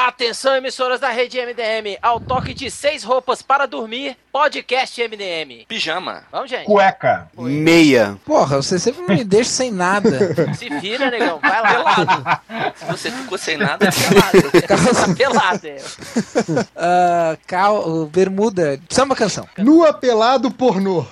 Atenção, emissoras da rede MDM, ao toque de 6 roupas para dormir, podcast MDM. Pijama. Vamos, gente. Cueca. Meia. Porra, você sempre me deixa sem nada. Se vira, negão, vai lá. Pelado. Se você ficou sem nada, é pelado. Você tá pelado, Bermuda. Samba canção. Nua, pelado, pornô.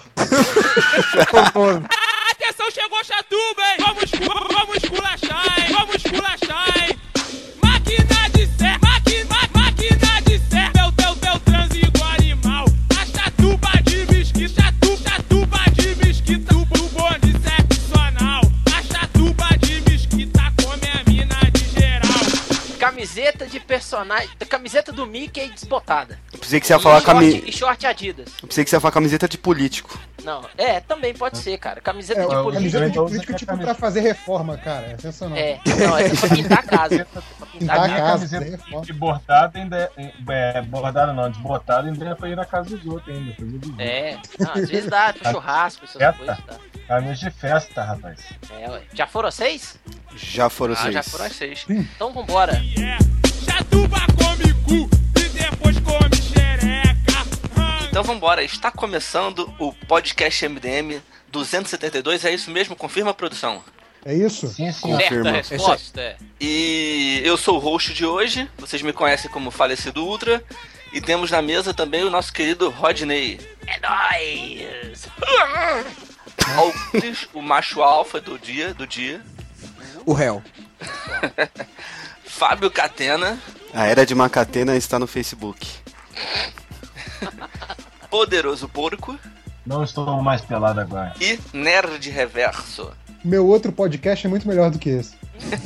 Atenção, chegou Chatuba, hein? Vamos esculachar, hein? Vamos esculachar, hein? Máquina de ser, máquina de ser. Teu trânsito animal. A chatuba de mesquita, chatuba de mesquita. O bonde seccional. A chatuba de mesquita come a mina de geral. Camiseta de personagem, camiseta do Mickey desbotada. Eu pensei que você ia falar E short Adidas. Eu pensei que você ia falar camiseta de político. Não, também pode ser, cara. Camiseta de político. Camiseta de político, tipo, pra fazer reforma, cara. É sensacional. Não, é pra pintar a casa. Pintar a casa. Camiseta de bordado ainda bordado não, desbotado ainda é pra ir na casa dos outros ainda. Não, às vezes dá pro churrasco, essas coisas, tá? Camisa de festa, rapaz. Ué. Já foram 6? Já foram 6. Já foram as 6. Então vambora. Chatuba come cu e depois come xereca. Então vambora, está começando o podcast MDM 272, é isso mesmo? Confirma a produção? É isso? Sim. Certa resposta. E eu sou o host de hoje, vocês me conhecem como Falecido Ultra, e temos na mesa também o nosso querido Rodney. É nóis! Alves, o macho alfa do dia. O réu. Fábio Catena. A Era de Macatena está no Facebook. Poderoso Porco. Não estou mais pelado agora. E Nerd Reverso. Meu outro podcast é muito melhor do que esse.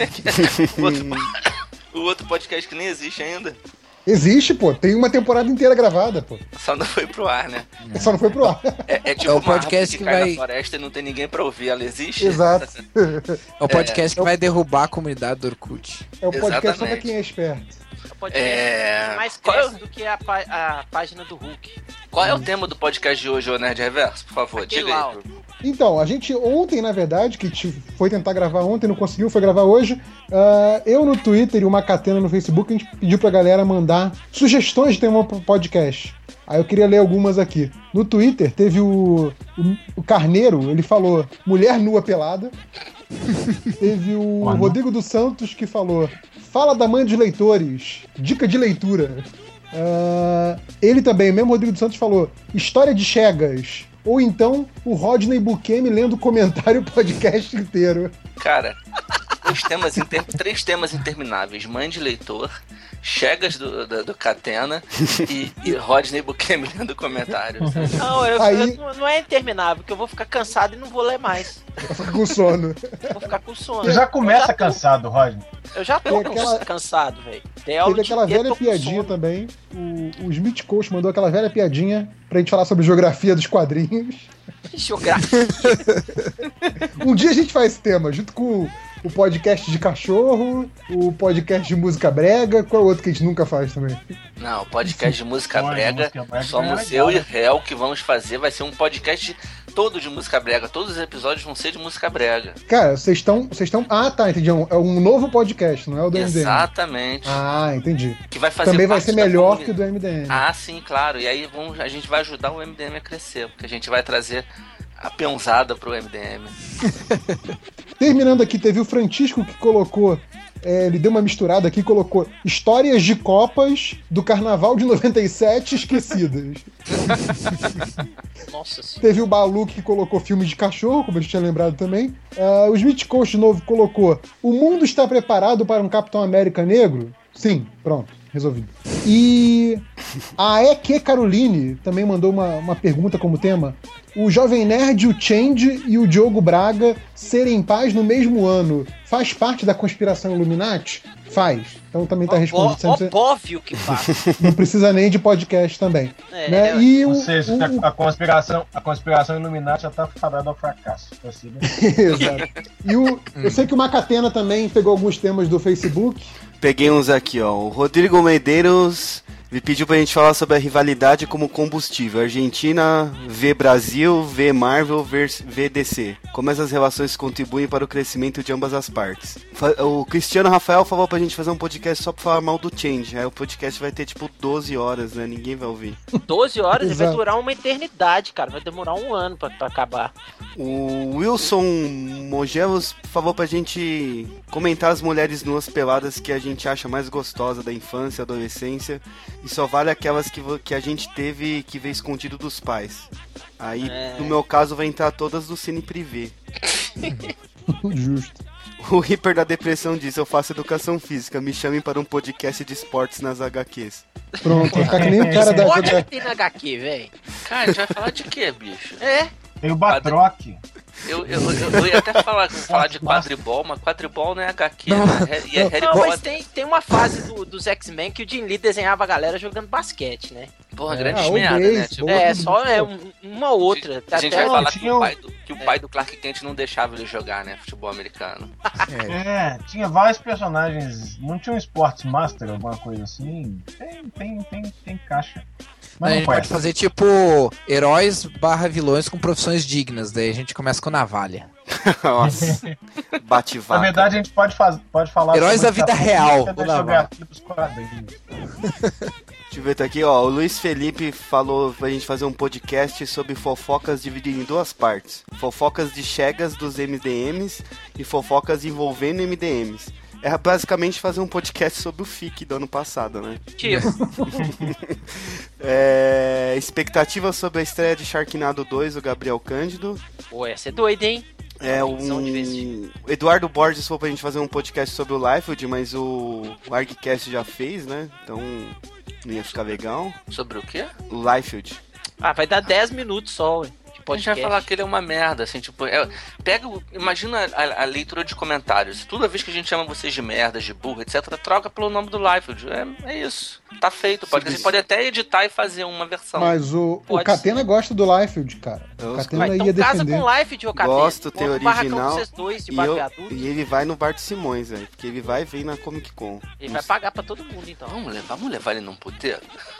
O outro podcast que nem existe ainda. Existe, pô. Tem uma temporada inteira gravada, pô. Só não foi pro ar, né? Só não foi pro ar. É tipo É o uma podcast árvore que cai vai- na floresta e não tem ninguém pra ouvir. Ela existe? Exato. É o podcast que vai derrubar a comunidade do Orkut. É o podcast só pra Exatamente. quem é esperto. O podcast que mais cresce do que a página do Hulk. Qual é o tema do podcast de hoje, ô Nerd Reverso? Por favor, Aquele diga lá, aí. Então, a gente ontem, na verdade, foi tentar gravar ontem, não conseguiu, foi gravar hoje. Eu no Twitter e o Macatena no Facebook, a gente pediu pra galera mandar sugestões de tema pro podcast. Aí eu queria ler algumas aqui. No Twitter teve o Carneiro, ele falou mulher nua pelada. Teve o Rodrigo dos Santos que falou fala da mãe dos leitores, dica de leitura. Ele também, o mesmo Rodrigo dos Santos falou história de Chegas. Ou então o Rodney Bukemi lendo o comentário podcast inteiro. Cara, três temas intermináveis. Mãe de leitor, Chegas do Catena e Rodney Bukemi lendo comentários. Não, não é interminável, porque eu vou ficar cansado e não vou ler mais. Vai ficar com sono. Vou ficar com sono. Você já começa cansado, Rodney. Eu já tô Tem aquela- cansado, velho. Teve aquela velha piadinha também. O Smith Coach mandou aquela velha piadinha pra gente falar sobre geografia dos quadrinhos. Geografia. Um dia a gente faz esse tema, junto com o podcast de cachorro, o podcast de música brega, qual é o outro que a gente nunca faz também? Não, podcast de música Olha, brega, música brega somos é legal, eu e né? Réu que vamos fazer, vai ser um podcast todo de música brega, todos os episódios vão ser de música brega. Cara, vocês estão... Ah, tá, entendi. É um novo podcast, não é o do MDM. Exatamente. Ah, entendi. Que vai fazer Também vai parte ser da melhor comunidade. que o do MDM. Ah, sim, claro. E aí a gente vai ajudar o MDM a crescer, porque a gente vai trazer a peãozada pro MDM. Terminando aqui, teve o Francisco que colocou... ele deu uma misturada aqui e colocou histórias de Copas do Carnaval de 97 esquecidas. Nossa senhora. Teve o Balu que colocou filmes de cachorro, como a gente tinha lembrado também. O Smith Coach de novo colocou o mundo está preparado para um Capitão América negro? Sim, pronto, resolvido. E a E.Q. Caroline também mandou uma pergunta como tema. O Jovem Nerd, o Change e o Diogo Braga serem pais no mesmo ano faz parte da conspiração Illuminati? Faz. Então também tá respondido. Óbvio que faz. Não precisa nem de podcast também. Né? E Ou seja, a conspiração Illuminati já tá fadada ao fracasso. Assim, né? Exato. E eu sei que o Macatena também pegou alguns temas do Facebook. Peguei uns aqui, ó. O Rodrigo Medeiros Ele pediu pra gente falar sobre a rivalidade como combustível. Argentina vê Brasil, vê Marvel, vê DC. Como essas relações contribuem para o crescimento de ambas as partes. O Cristiano Rafael falou pra gente fazer um podcast só pra falar mal do Change. Aí o podcast vai ter tipo 12 horas, né? Ninguém vai ouvir. 12 horas e vai Exato. durar uma eternidade, cara. Vai demorar um ano pra acabar. O Wilson Mogelos falou pra gente comentar as mulheres nuas peladas que a gente acha mais gostosa da infância, adolescência. E só vale aquelas que a gente teve que ver escondido dos pais. Aí, no meu caso, vai entrar todas do Cine Privé. Justo. O Reaper da Depressão diz: eu faço educação física, me chamem para um podcast de esportes nas HQs. Pronto, vai ficar que nem o cara da... Pode que tem na HQ, velho. Cara, a gente vai falar de quê, bicho? Tem o Batroc. Eu ia até falar de quadribol, mas quadribol não é HQ, Não. né? E é Harry Não, mas Potter. tem uma fase dos X-Men que o Jim Lee desenhava a galera jogando basquete, né? Porra, grande o merda, né? beisebol. Tipo, Só uma outra. a gente Até vai falar tinha que o pai do Clark Kent não deixava ele jogar, né? Futebol americano. Tinha vários personagens. Não tinha um Sports Master, alguma coisa assim? Tem caixa. A Mas gente não pode pode. fazer tipo heróis / vilões com profissões dignas. Daí a gente começa com navalha. Nossa, bate Na vaca. verdade, a gente pode falar. Heróis sobre da vida essa real, política, do deixa eu ver Naval. aqui pros quadrinhos. Deixa eu ver, tá aqui, ó. O Luiz Felipe falou pra gente fazer um podcast sobre fofocas dividido em duas partes: fofocas de chegas dos MDMs e fofocas envolvendo MDMs. É basicamente fazer um podcast sobre o FIC do ano passado, né? tipo, Expectativa sobre a estreia de Sharknado 2, o Gabriel Cândido. pô, essa é doida, hein? Visão de vestir. O Eduardo Borges falou pra gente fazer um podcast sobre o Liefeld, mas o ArgCast já fez, né? Então não ia ficar legal. Sobre o quê? O Liefeld. Ah, vai dar 10 minutos só, ué. A gente vai falar que ele é uma merda, assim, tipo, imagina a leitura de comentários. Toda vez que a gente chama vocês de merda, de burro, etc., troca pelo nome do Liefeld. É isso. Tá feito. Você pode até editar e fazer uma versão. Mas o Pode Catena gosta do Liefeld, cara. O Catena Então ia casa defender. com o Life de Ocatena. Gosto, tem original. Vocês dois de E, barbeadura. e ele vai no Bart Simões, velho, porque ele vai vir na Comic Con. Ele vai pagar pra todo mundo, então. Vamos levar ele num puteiro?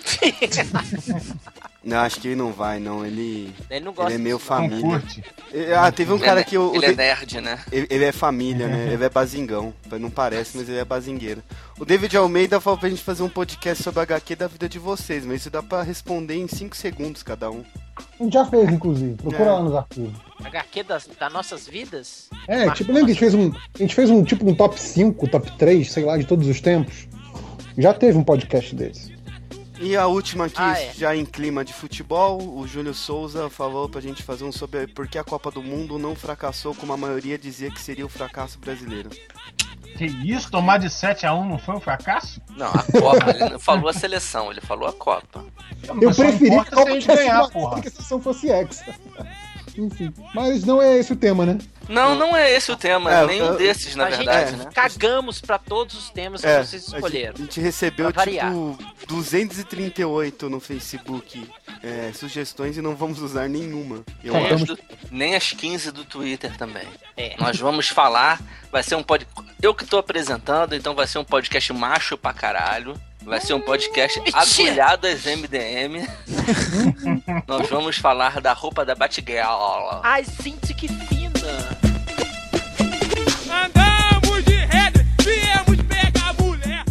Não, acho que ele não vai, não. Ele Ele não gosta é meio disso, não. Não família. curte. Teve um cara que Ele é nerd, né? Ele é família, né? Ele é bazingão. Não parece, mas ele é bazingueiro. O David Almeida falou pra gente fazer um podcast sobre a HQ da vida de vocês, mas isso dá pra responder em 5 segundos cada um. A gente já fez, inclusive. Procura É. lá nos arquivos. HQ das nossas vidas? Tipo, lembra que a gente fez um tipo um top 5, top 3, sei lá, de todos os tempos? Já teve um podcast desse. E a última aqui, é. já em clima de futebol, o Júlio Souza falou pra gente fazer um sobre por que a Copa do Mundo não fracassou como a maioria dizia que seria o fracasso brasileiro. Que isso? Tomar de 7-1 não foi um fracasso? Não, a Copa. Ele não falou a seleção, ele falou a Copa. Eu Mas só preferi importa que a se a gente ganhar, porra. que a sessão fosse hexa. Enfim, mas não é esse o tema, né? Não é esse o tema, nenhum desses, na a verdade, gente né? cagamos pra todos os temas que vocês escolheram. A gente recebeu Pra variar. tipo 238 no Facebook sugestões e não vamos usar nenhuma. Eu acho. Nem as 15 do Twitter também. É. Nós vamos falar, vai ser um podcast. Eu que tô apresentando, então vai ser um podcast macho pra caralho. Vai ser um podcast agulhado às MDM. Nós vamos falar da roupa da Batgirl. Ai, gente, que fina! Andamos de regra, viemos pegar mulher.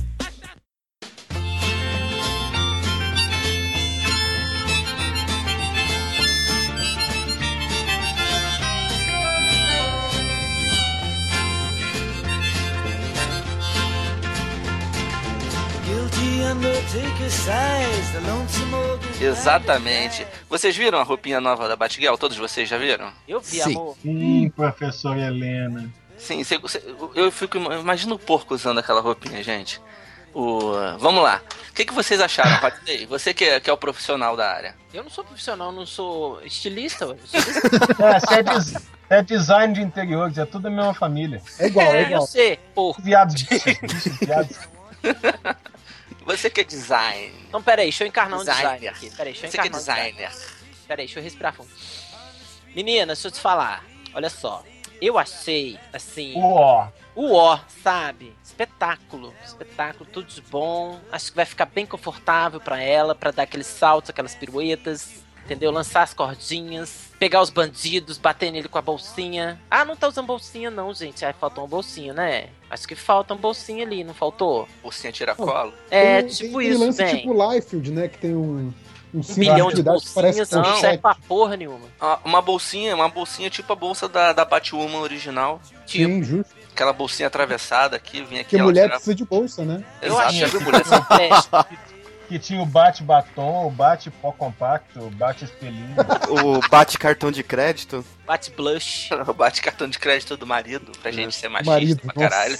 Exatamente. Vocês viram a roupinha nova da Batgirl? Todos vocês já viram? Eu vi, Sim. amor. Sim, professor Helena. Sim, eu fico. Imagina o porco usando aquela roupinha, gente. Vamos lá. O que vocês acharam, Patei? Você que é o profissional da área. Eu não sou profissional, não sou estilista, ué. Você é design de interiores, é tudo a mesma família. É igual, é Eu igual. sei, porra. Viados, viados. Você que é design. Então, peraí, deixa eu encarnar um Designer. design aqui. Peraí, deixa eu Você que é encarnar um design. designer. Peraí, deixa eu respirar fundo. Meninas, deixa eu te falar. Olha só. Eu achei, assim... sabe? Espetáculo, tudo de bom. Acho que vai ficar bem confortável pra ela, pra dar aqueles saltos, aquelas piruetas, entendeu? Lançar as cordinhas, pegar os bandidos, bater nele com a bolsinha. Ah, não tá usando bolsinha não, gente. Aí faltou uma bolsinha, né? Acho que falta uma bolsinha ali, não faltou? Bolsinha tiracolo? Tipo tem isso, lance bem. tipo Liefeld, né? Que tem um milhão de atividade que parece bolsinhas, não serve pra porra nenhuma. Uma bolsinha tipo a bolsa da Batwoman original. Sim, justo. Aquela bolsinha atravessada aqui, vinha aqui. Porque mulher precisa de bolsa, né? Eu achei Exato. que mulher são Que tinha o bate-batom, o bate-pó compacto, o bate-espelhinho. O bate-cartão de crédito. bate blush. Bate cartão de crédito do marido, pra gente ser machista Marido, pra caralho.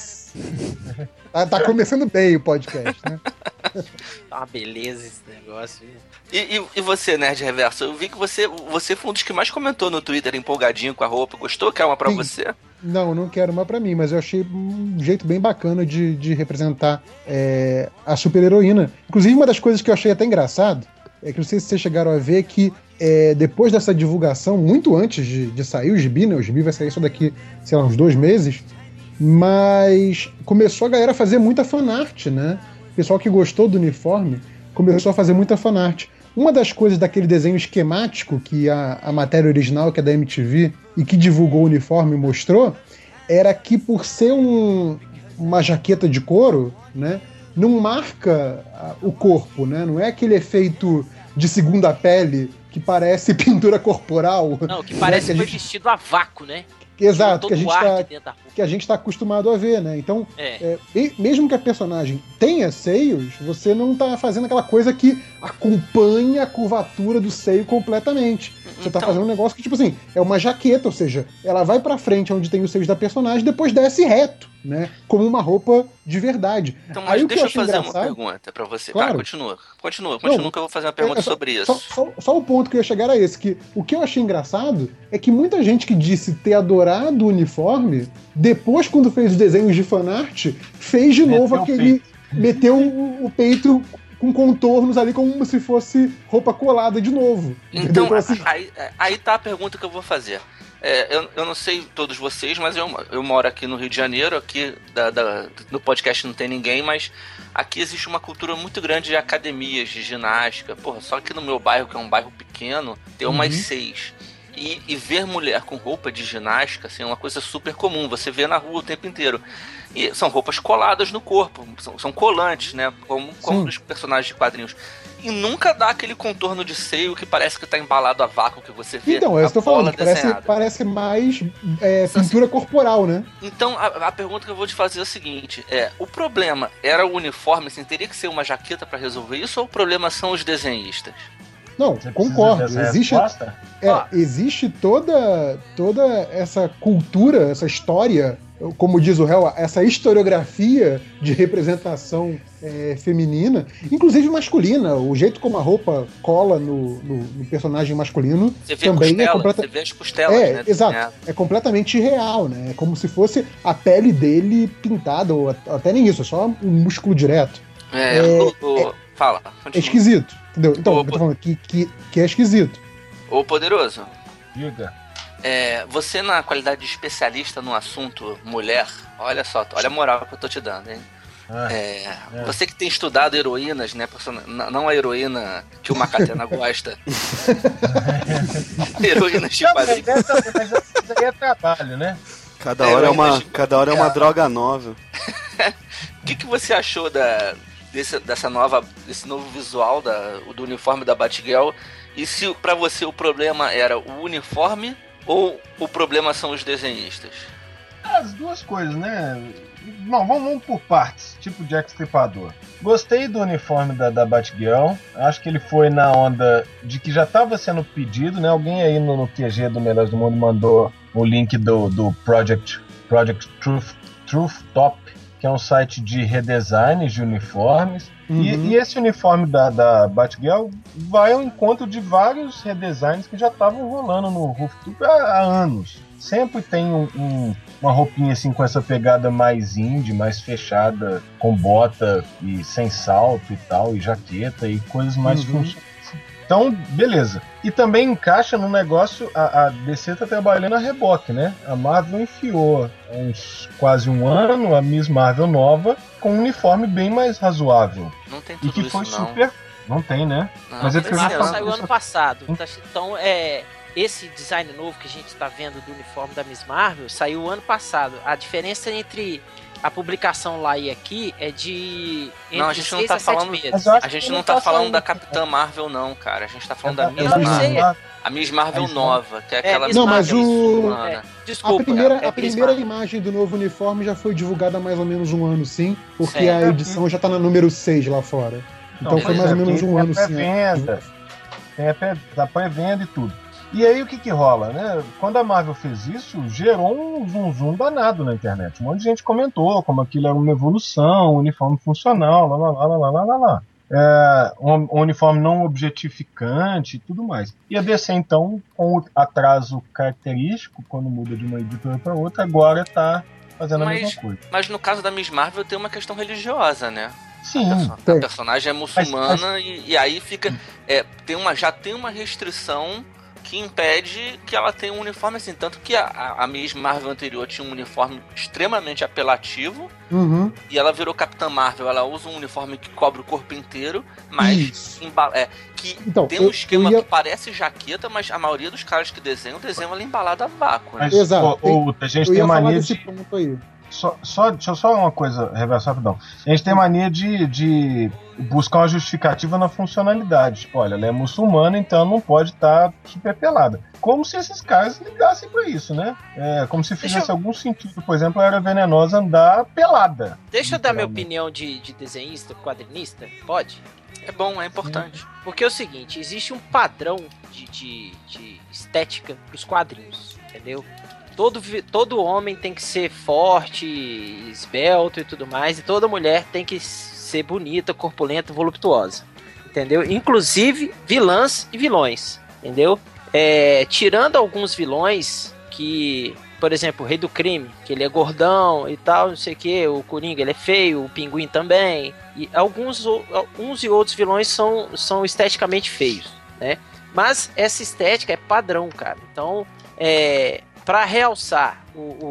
Tá começando bem o podcast, né? Tá uma beleza esse negócio. E você, Nerd Reverso? Eu vi que você foi um dos que mais comentou no Twitter, empolgadinho com a roupa. Gostou? Quer uma pra Sim. você? Não quero uma pra mim, mas eu achei um jeito bem bacana de representar a super-heroína. Inclusive, uma das coisas que eu achei até engraçado é que não sei se vocês chegaram a ver que depois dessa divulgação, muito antes de sair o gibi, né? O gibi vai sair só daqui, sei lá, uns 2 meses, mas começou a galera a fazer muita fanart, né? O pessoal que gostou do uniforme começou a fazer muita fanart. Uma das coisas daquele desenho esquemático que a matéria original, que é da MTV, e que divulgou o uniforme, mostrou, era que por ser uma jaqueta de couro, né, não marca o corpo, né? Não é aquele efeito de segunda pele que parece pintura corporal. Não, que parece né, que foi vestido a vácuo, né? Exato, que a gente tá acostumado a ver, né? Então, mesmo que a personagem tenha seios, você não tá fazendo aquela coisa que acompanha a curvatura do seio completamente. Você tá fazendo um negócio que, tipo assim, é uma jaqueta, ou seja, ela vai pra frente onde tem os seios da personagem, depois desce reto, né? Como uma roupa de verdade. Então, mas Aí, deixa eu fazer engraçado, uma pergunta pra você. Claro. Tá, continua que eu vou fazer uma pergunta sobre isso. Só o ponto que eu ia chegar a esse, que o que eu achei engraçado é que muita gente que disse ter adorado o uniforme, depois, quando fez os desenhos de fanart, fez de novo aquele... Meteu o peito com contornos ali como se fosse roupa colada de novo. Então, assim, aí tá a pergunta que eu vou fazer. Eu não sei todos vocês, mas eu moro aqui no Rio de Janeiro, aqui no podcast não tem ninguém, mas aqui existe uma cultura muito grande de academias de ginástica. Porra, só que no meu bairro, que é um bairro pequeno, tem umas 6. E ver mulher com roupa de ginástica assim, é uma coisa super comum, você vê na rua o tempo inteiro. E são roupas coladas no corpo, são colantes, né? Como dos personagens de quadrinhos. E nunca dá aquele contorno de seio que parece que tá embalado a vácuo, que você vê. Então, eu estou falando, parece mais pintura corporal, né? Então, a pergunta que eu vou te fazer é a seguinte: o problema era o uniforme, assim, teria que ser uma jaqueta pra resolver isso, ou o problema são os desenhistas? Não, concordo. Existe toda essa cultura, essa história, como diz o réu, essa historiografia de representação feminina, inclusive masculina. O jeito como a roupa cola no personagem masculino também é completamente... Você vê as costelas, né? Exato. É completamente irreal, né? É como se fosse a pele dele pintada, ou até nem isso, é só um músculo direto. Fala, continua. É esquisito, entendeu? Então, eu tô falando que é esquisito. Ô, Poderoso. Diga. Você, na qualidade de especialista no assunto mulher, olha só, olha a moral que eu tô te dando, hein? Você que tem estudado heroínas, né? Não a heroína que o Macatena gosta. Heroínas de quadrinhos. Mas isso aí é trabalho, né? Cada hora é uma droga nova. O que você achou desse novo visual do uniforme da Batgirl? E se pra você o problema era o uniforme ou o problema são os desenhistas? As duas coisas, né? Bom, vamos por partes, tipo Jack Stripador. Gostei do uniforme da Batgirl. Acho que ele foi na onda de que já estava sendo pedido, né? Alguém aí no QG do Melhores do Mundo mandou o link do Project Truth Top, que é um site de redesigns de uniformes. E esse uniforme da Batgirl vai ao encontro de vários redesigns que já estavam rolando no Rooftop há anos. Sempre tem uma roupinha assim com essa pegada mais indie, mais fechada, com bota e sem salto e tal, e jaqueta e coisas mais funcionais. Então, beleza. E também encaixa no negócio, a DC tá trabalhando a reboque, né? A Marvel enfiou há quase um ano a Miss Marvel nova com um uniforme bem mais razoável. Não tem tudo e que isso, foi não. super... Não tem, né? Não, Mas é A porque Miss eu já Marvel falo saiu isso- ano passado. Então, esse design novo que a gente tá vendo do uniforme da Miss Marvel saiu ano passado. A diferença entre a publicação lá e aqui é de Não, a gente não 6 tá a 7 falando- meses. Mas eu acho A gente que não tá falando saindo. da Capitã Marvel, não, cara. A gente tá falando da Miss Não, não sei. Marvel. A Miss Marvel Mas- nova, que é aquela Miss Não, mas Marvel, muçulmana. É, A desculpa. primeira, é a Miss primeira Marvel. imagem do novo uniforme já foi divulgada há mais ou menos um ano, sim, porque É. a edição já tá no número 6 lá fora. Então Não, foi pois mais é, ou menos porque um tem ano, a sim. pré-venda. Tem a pré-venda e tudo. E aí o que rola, né? Quando a Marvel fez isso, gerou um zoom danado na internet. Um monte de gente comentou como aquilo era uma evolução, um uniforme funcional, lá. Um uniforme não objetificante e tudo mais. E a DC, então, com o atraso característico, quando muda de uma editora para outra, agora tá fazendo a mesma coisa. Mas no caso da Miss Marvel tem uma questão religiosa, né? Sim, A tem. personagem é muçulmana e aí fica. Já tem uma restrição que impede que ela tenha um uniforme assim. Tanto que a Miss Marvel anterior tinha um uniforme extremamente apelativo. Uhum. E ela virou Capitã Marvel. Ela usa um uniforme que cobre o corpo inteiro, mas Isso. que Então, tem um esquema eu ia- que parece jaqueta, mas a maioria dos caras que desenham ela embalada a vácuo. Né? mas Exato, a gente Eu tem ia falar mania desse de... ponto aí. Deixa eu só uma coisa, reverso rapidão. A gente tem mania de buscar uma justificativa na funcionalidade. Tipo, olha, ela é muçulmana, então não pode estar super pelada. Como se esses caras ligassem pra isso, né? Como se fizesse algum sentido, por exemplo, a Era Venenosa andar pelada. Deixa eu dar minha Literalmente. opinião de desenhista, quadrinista? Pode? É bom, é importante. Porque é o seguinte, existe um padrão de estética pros quadrinhos, entendeu? Todo homem tem que ser forte, esbelto e tudo mais, e toda mulher tem que ser bonita, corpulenta, voluptuosa, entendeu? Inclusive vilãs e vilões, entendeu? Tirando alguns vilões que, por exemplo, o Rei do Crime, que ele é gordão e tal, não sei o que, o Coringa ele é feio, o Pinguim também, e uns e outros vilões são esteticamente feios, né? Mas essa estética é padrão, cara. Então, para realçar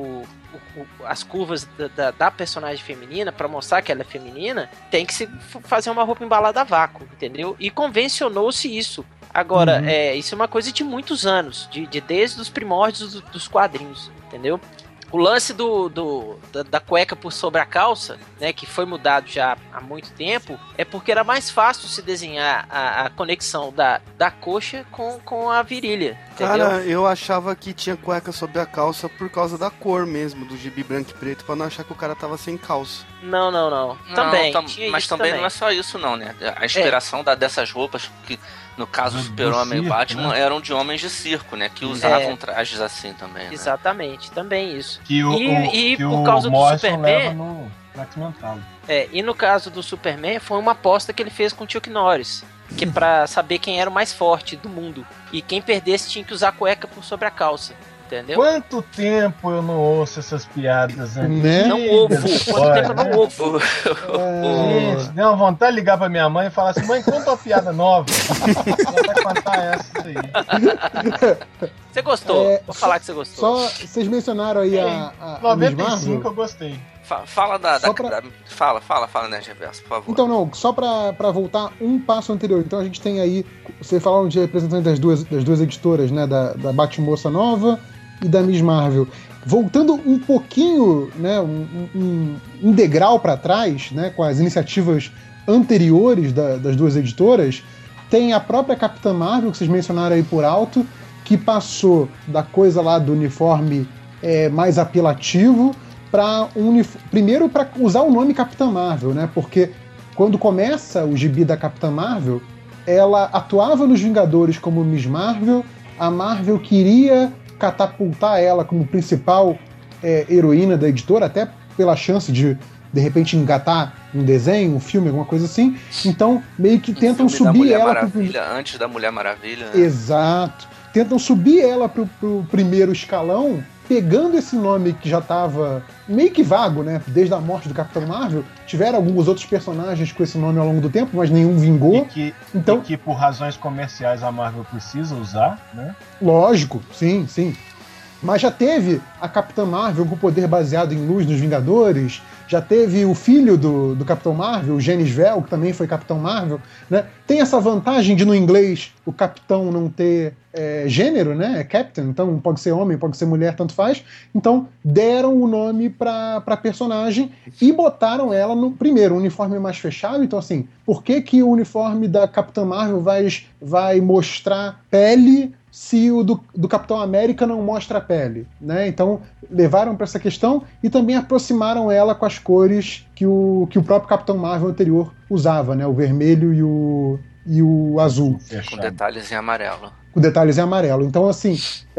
as curvas da personagem feminina, para mostrar que ela é feminina, tem que se fazer uma roupa embalada a vácuo, entendeu? E convencionou-se isso. Agora, isso é uma coisa de muitos anos, desde os primórdios dos quadrinhos, entendeu? O lance da cueca por sobre a calça, né, que foi mudado já há muito tempo, é porque era mais fácil se desenhar a conexão da coxa com a virilha, entendeu? Cara, eu achava que tinha cueca sobre a calça por causa da cor mesmo, do gibi branco e preto, pra não achar que o cara tava sem calça. Não. Também. Tinha Mas isso também não é só isso, não, né? A inspiração dessas roupas, que no caso o Super-Homem e circo, Batman, né? eram de homens de circo, né? Que usavam trajes assim também, né? Exatamente, também isso. Que E que por causa do Morrison Superman- leva no X-Mental. E no caso do Superman, foi uma aposta que ele fez com o Chuck Norris, que é pra saber quem era o mais forte do mundo. E quem perdesse tinha que usar cueca por sobre a calça, entendeu? Quanto tempo eu não ouço essas piadas, Né? Não ovo. Quanto tempo eu não ovo? Gente, deu uma vontade de ligar pra minha mãe e falar assim: mãe, conta uma piada nova. Ela vai contar essa aí. Você gostou? Vou falar que você gostou. Só vocês mencionaram aí a Miss 95 Marvel. eu gostei. Fala Só pra- Fala, Nerd Reverso, por favor. Então, não, só pra voltar um passo anterior. Então a gente tem aí, vocês falaram de representantes das duas editoras, né, da Batmoça Nova e da Miss Marvel. Voltando um pouquinho, né, um degrau para trás, né, com as iniciativas anteriores das duas editoras, tem a própria Capitã Marvel, que vocês mencionaram aí por alto, que passou da coisa lá do uniforme mais apelativo para primeiro para usar o nome Capitã Marvel, né? Porque quando começa o gibi da Capitã Marvel, ela atuava nos Vingadores como Miss Marvel, a Marvel queria catapultar ela como principal heroína da editora, até pela chance de repente engatar um desenho, um filme, alguma coisa assim. Então, meio que tentam Filme da subir Mulher ela Maravilha, antes da Mulher Maravilha, né? Exato. Tentam subir ela pro primeiro escalão pegando esse nome que já estava meio que vago, né? Desde a morte do Capitão Marvel, tiveram alguns outros personagens com esse nome ao longo do tempo, mas nenhum vingou. E que por razões comerciais a Marvel precisa usar, né? Lógico, sim, sim. Mas já teve a Capitã Marvel com poder baseado em luz nos Vingadores, já teve o filho do Capitão Marvel, o Genis Vell, que também foi Capitão Marvel, né? Tem essa vantagem de, no inglês, o Capitão não ter gênero, né? É Captain, então pode ser homem, pode ser mulher, tanto faz. Então deram o nome pra personagem e botaram ela no, primeiro, um uniforme mais fechado. Então assim, por que o uniforme da Capitã Marvel vai mostrar pele se o do Capitão América não mostra a pele, né? Então levaram para essa questão e também aproximaram ela com as cores que o próprio Capitão Marvel anterior usava, né? O vermelho e o azul. Com detalhes em amarelo. Com detalhes em amarelo. Então assim,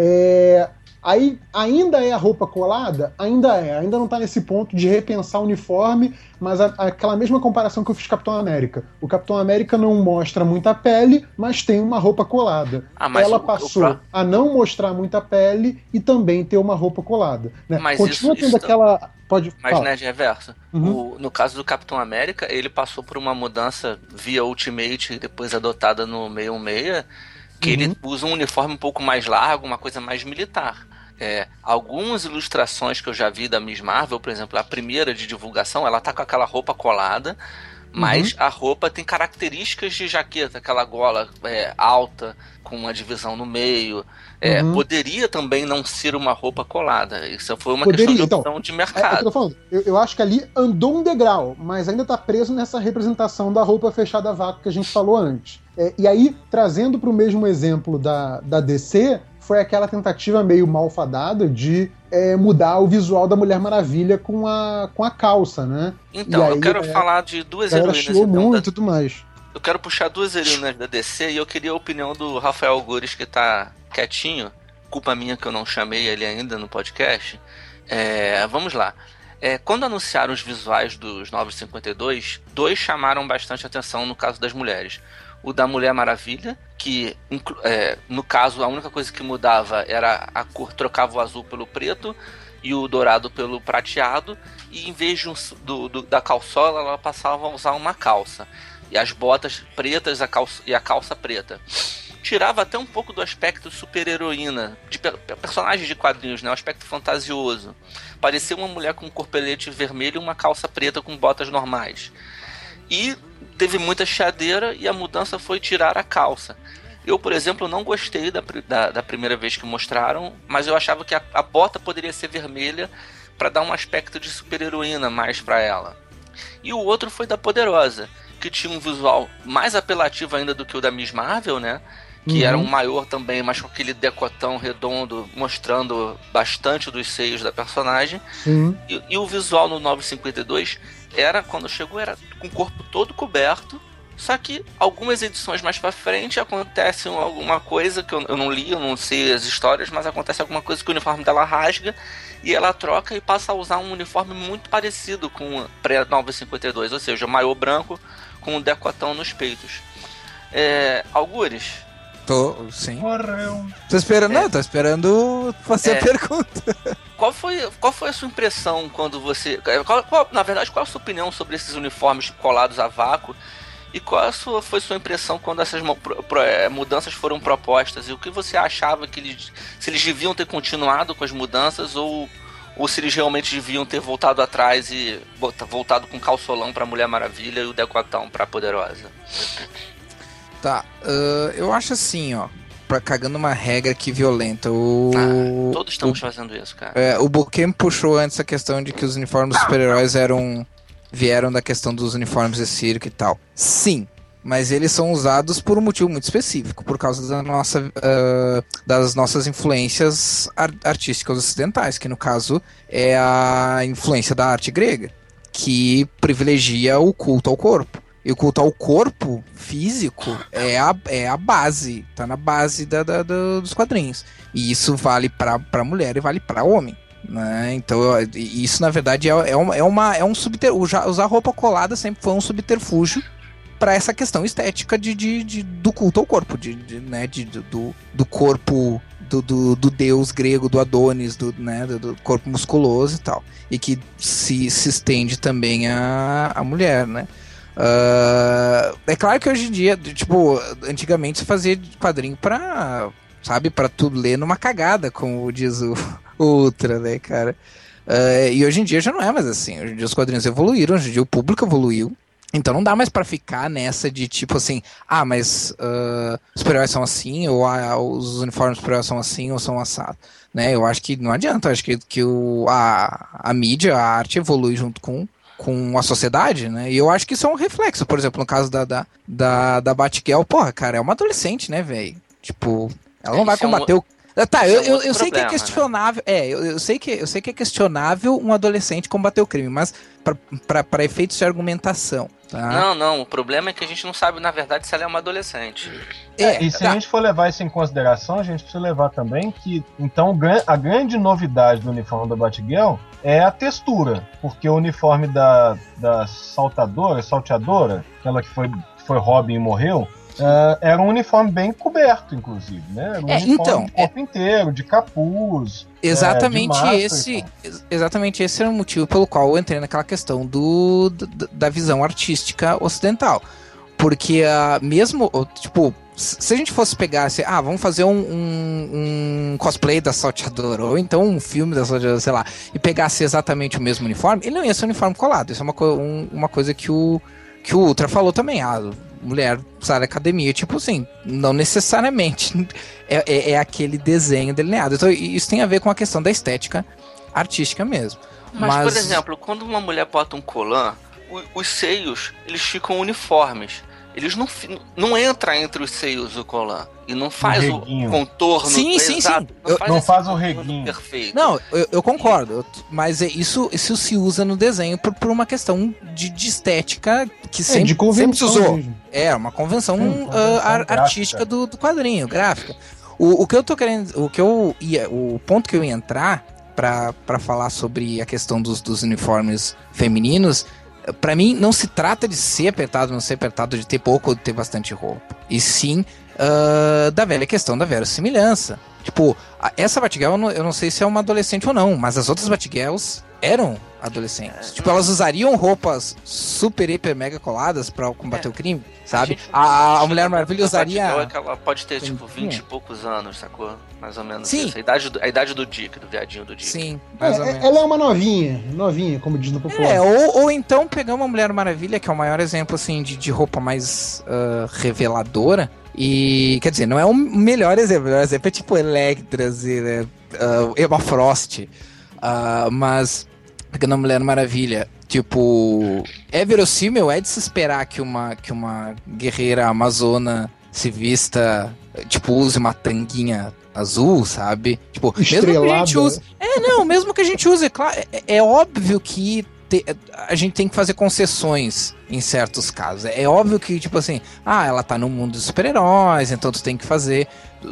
aí ainda é a roupa colada? Ainda não tá nesse ponto de repensar o uniforme, mas aquela mesma comparação que eu fiz com o Capitão América. O Capitão América não mostra muita pele, mas tem uma roupa colada. Mas ela passou a não mostrar muita pele e também ter uma roupa colada. Né? Mas continua tendo aquela... Pode mas falar. né, de reverso. No caso do Capitão América, ele passou por uma mudança via Ultimate, depois adotada no 616, que ele usa um uniforme um pouco mais largo, uma coisa mais militar. Algumas ilustrações que eu já vi da Miss Marvel, por exemplo, a primeira de divulgação, ela tá com aquela roupa colada, mas a roupa tem características de jaqueta, aquela gola alta, com uma divisão no meio. Poderia também não ser uma roupa colada. Isso foi uma questão de opção de mercado. Eu acho que ali andou um degrau, mas ainda tá preso nessa representação da roupa fechada a vácuo que a gente falou antes. E aí, trazendo para o mesmo exemplo da DC, foi aquela tentativa meio malfadada de mudar o visual da Mulher Maravilha com a calça, né? Então, eu quero falar de duas heroínas. Ela muito e tudo mais. Eu quero puxar duas heroínas da DC e eu queria a opinião do Rafael Gures, que tá quietinho. Culpa minha que eu não chamei ele ainda no podcast. Vamos lá. Quando anunciaram os visuais dos 952, dois chamaram bastante atenção no caso das mulheres. O da Mulher Maravilha, que no caso a única coisa que mudava era a cor, trocava o azul pelo preto e o dourado pelo prateado, e em vez da calçola ela passava a usar uma calça, e as botas pretas e a calça preta. Tirava até um pouco do aspecto super-heroína, de personagens de quadrinhos, né? Um aspecto fantasioso. Parecia uma mulher com um corpelete vermelho e uma calça preta com botas normais. E teve muita chiadeira e a mudança foi tirar a calça. Eu, por exemplo, não gostei da primeira vez que mostraram, mas eu achava que a bota poderia ser vermelha para dar um aspecto de super-heroína mais para ela. E o outro foi da Poderosa, que tinha um visual mais apelativo ainda do que o da Miss Marvel, né? Que era um maior também, mas com aquele decotão redondo, mostrando bastante dos seios da personagem. E o visual no 952 quando chegou, era com o corpo todo coberto. Só que algumas edições mais pra frente acontece alguma coisa que eu não li, eu não sei as histórias, mas acontece alguma coisa que o uniforme dela rasga e ela troca e passa a usar um uniforme muito parecido com o pré-952, ou seja, maiô branco com um decotão nos peitos. Algures? Sim. Morreu. Tô esperando, não, tô esperando fazer a pergunta. Qual foi a sua impressão quando você... na verdade, qual a sua opinião sobre esses uniformes colados a vácuo? E qual foi sua impressão quando essas mudanças foram propostas? E o que você achava se eles deviam ter continuado com as mudanças ou se eles realmente deviam ter voltado atrás e voltado com calçolão pra Mulher Maravilha e o decotão pra Poderosa? Tá, eu acho assim, ó, cagando uma regra aqui violenta. Todos estamos fazendo isso, cara. O Boquem puxou antes a questão de que os uniformes dos super-heróis vieram da questão dos uniformes de circo e tal. Sim, mas eles são usados por um motivo muito específico, por causa das nossas influências artísticas ocidentais, que no caso é a influência da arte grega, que privilegia o culto ao corpo. E o culto ao corpo físico é a base, tá na base dos quadrinhos. E isso vale pra mulher e vale pra homem, né? Então, isso na verdade é um subterfúgio. Usar roupa colada sempre foi um subterfúgio pra essa questão estética do culto ao corpo, né? Do corpo do deus grego, do Adonis, do corpo musculoso e tal. E que se estende também à mulher, né? É claro que hoje em dia, tipo, antigamente se fazia quadrinho pra tu ler numa cagada, como diz o Ultra, né, cara? E hoje em dia já não é mais assim. Hoje em dia os quadrinhos evoluíram, hoje em dia o público evoluiu. Então não dá mais pra ficar nessa de tipo assim, mas os super-heróis são assim, ou os uniformes dos super-heróis são assim, ou são assados. Né? Eu acho que não adianta, eu acho que a mídia, a arte evolui junto com a sociedade, né? E eu acho que isso é um reflexo. Por exemplo, no caso da Batgirl, porra, cara, é uma adolescente, né, velho? Tipo, ela não vai combater o... Tá, eu sei que é questionável. Né? Eu sei que é questionável um adolescente combater o crime, mas para efeitos de argumentação. Tá? Não, o problema é que a gente não sabe, na verdade, se ela é uma adolescente. E se a gente for levar isso em consideração, a gente precisa levar também que, então, a grande novidade do uniforme da Batgirl é a textura, porque o uniforme da salteadora, aquela que foi Robin e morreu, era um uniforme bem coberto, inclusive, né? Era um uniforme do corpo inteiro, de capuz. Exatamente exatamente esse era o motivo pelo qual eu entrei naquela questão da visão artística ocidental. Porque mesmo, tipo, se a gente fosse pegar assim, vamos fazer um cosplay da salteadora, ou então um filme da salteadora, sei lá, e pegasse exatamente o mesmo uniforme, ele não ia ser um uniforme colado. Isso é uma coisa que o Ultra falou também. Mulher sai da academia, tipo assim, não necessariamente é aquele desenho delineado. Então isso tem a ver com a questão da estética artística mesmo. Mas por exemplo, quando uma mulher bota um colã, os seios, eles ficam uniformes. Eles não entram entre os seios o colã. E não faz o contorno exato. Não faz o reguinho perfeito. Não, eu concordo. Mas isso se usa no desenho por uma questão de estética que sempre se usou. Mesmo. É, uma convenção artística do quadrinho, gráfica. O que eu tô querendo. O ponto que eu ia entrar pra falar sobre a questão dos uniformes femininos. Pra mim, não se trata de ser apertado, não ser apertado, de ter pouco ou de ter bastante roupa. E sim da velha questão da verossimilhança. Tipo, essa Batgirl, eu não sei se é uma adolescente ou não, mas as outras Batgirls eram adolescentes. Tipo, elas usariam roupas super, hiper, mega coladas pra combater o crime, sabe? A Mulher Maravilha usaria... É que ela pode ter, tipo, 20 e poucos anos, sacou? Mais ou menos Sim. Isso. A idade do Dick, do viadinho do Dick. Sim, mais ou menos. Ela é uma novinha, como diz no popular. Ou então pegar uma Mulher Maravilha, que é o maior exemplo, assim, de roupa mais reveladora. E, quer dizer, não é o melhor exemplo. O melhor exemplo é tipo Electra, Emma Frost. Mas, pegando a Mulher Maravilha, tipo, é verossímil, é de se esperar que uma guerreira amazona se vista, tipo, use uma tanguinha azul, sabe? Tipo, estrelada. Mesmo que a gente use... mesmo que a gente use, claro, é óbvio que a gente tem que fazer concessões em certos casos. É óbvio que, tipo assim, ela tá no mundo dos super-heróis, então tu tem que fazer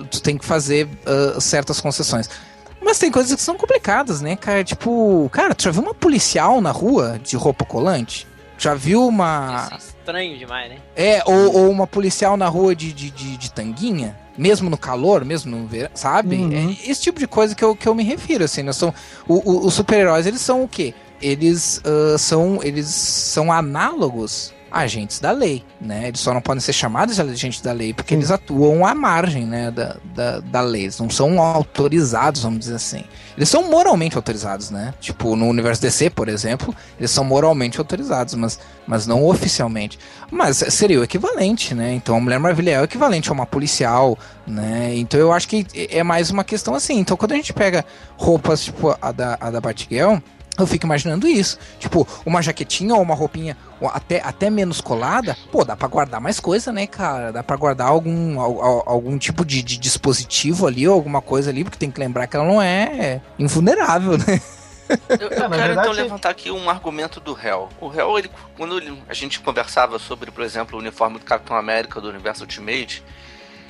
certas concessões. Mas tem coisas que são complicadas, né, cara? Tipo, cara, tu já viu uma policial na rua de roupa colante? Já viu uma... Isso é estranho demais, né? Ou uma policial na rua de tanguinha? Mesmo no calor, mesmo no verão, sabe? Uhum. É esse tipo de coisa que eu me refiro, assim. Os super-heróis, eles são o quê? Eles são análogos a agentes da lei, né? Eles só não podem ser chamados de agentes da lei porque eles atuam à margem, né, da lei. Eles não são autorizados, vamos dizer assim. Eles são moralmente autorizados, né? Tipo, no universo DC, por exemplo, eles são moralmente autorizados, mas não oficialmente. Mas seria o equivalente, né? Então a Mulher Maravilha é o equivalente a uma policial, né? Então eu acho que é mais uma questão assim. Então quando a gente pega roupas tipo a da Batgirl, eu fico imaginando isso. Tipo, uma jaquetinha ou uma roupinha até menos colada, pô, dá pra guardar mais coisa, né, cara? Dá pra guardar algum tipo de dispositivo ali, ou alguma coisa ali, porque tem que lembrar que ela não é invulnerável, né? Eu quero então levantar aqui um argumento do Hell. O Hell, quando a gente conversava sobre, por exemplo, o uniforme do Capitão América do universo Ultimate,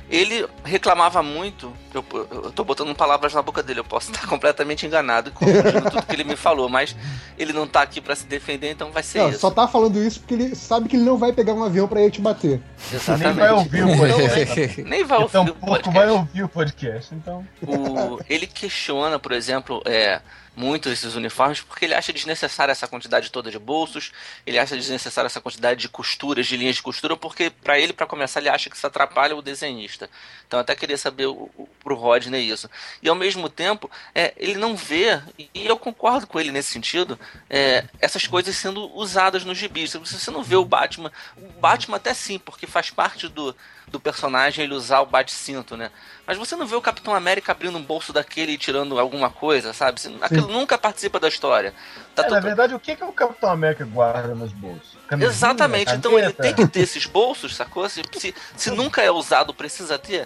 ele reclamava muito, eu tô botando palavras na boca dele, eu posso estar completamente enganado com tudo que ele me falou, mas ele não tá aqui pra se defender, então vai ser isso. Só tá falando isso porque ele sabe que ele não vai pegar um avião pra ir te bater. Exatamente. Nem vai ouvir o podcast. Nem vai ouvir Então, o podcast. vai ouvir o podcast, então. Ele questiona, por exemplo, muito esses uniformes porque ele acha desnecessária essa quantidade toda de bolsos, ele acha desnecessária essa quantidade de costuras, de linhas de costura, porque pra ele, pra começar, ele acha que isso atrapalha o desenhista. Então eu até queria saber pro Rodney isso. E ao mesmo tempo, ele não vê, e eu concordo com ele nesse sentido, essas coisas sendo usadas nos gibis. Você não vê o Batman até sim, porque faz parte do personagem ele usar o bate-cinto, né? Mas você não vê o Capitão América abrindo um bolso daquele e tirando alguma coisa, sabe? Aquilo nunca participa da história. Na verdade, o que o Capitão América guarda nos bolsos? Camisinha, exatamente, caneta? então ele tem que ter esses bolsos, sacou? Se nunca é usado, precisa ter.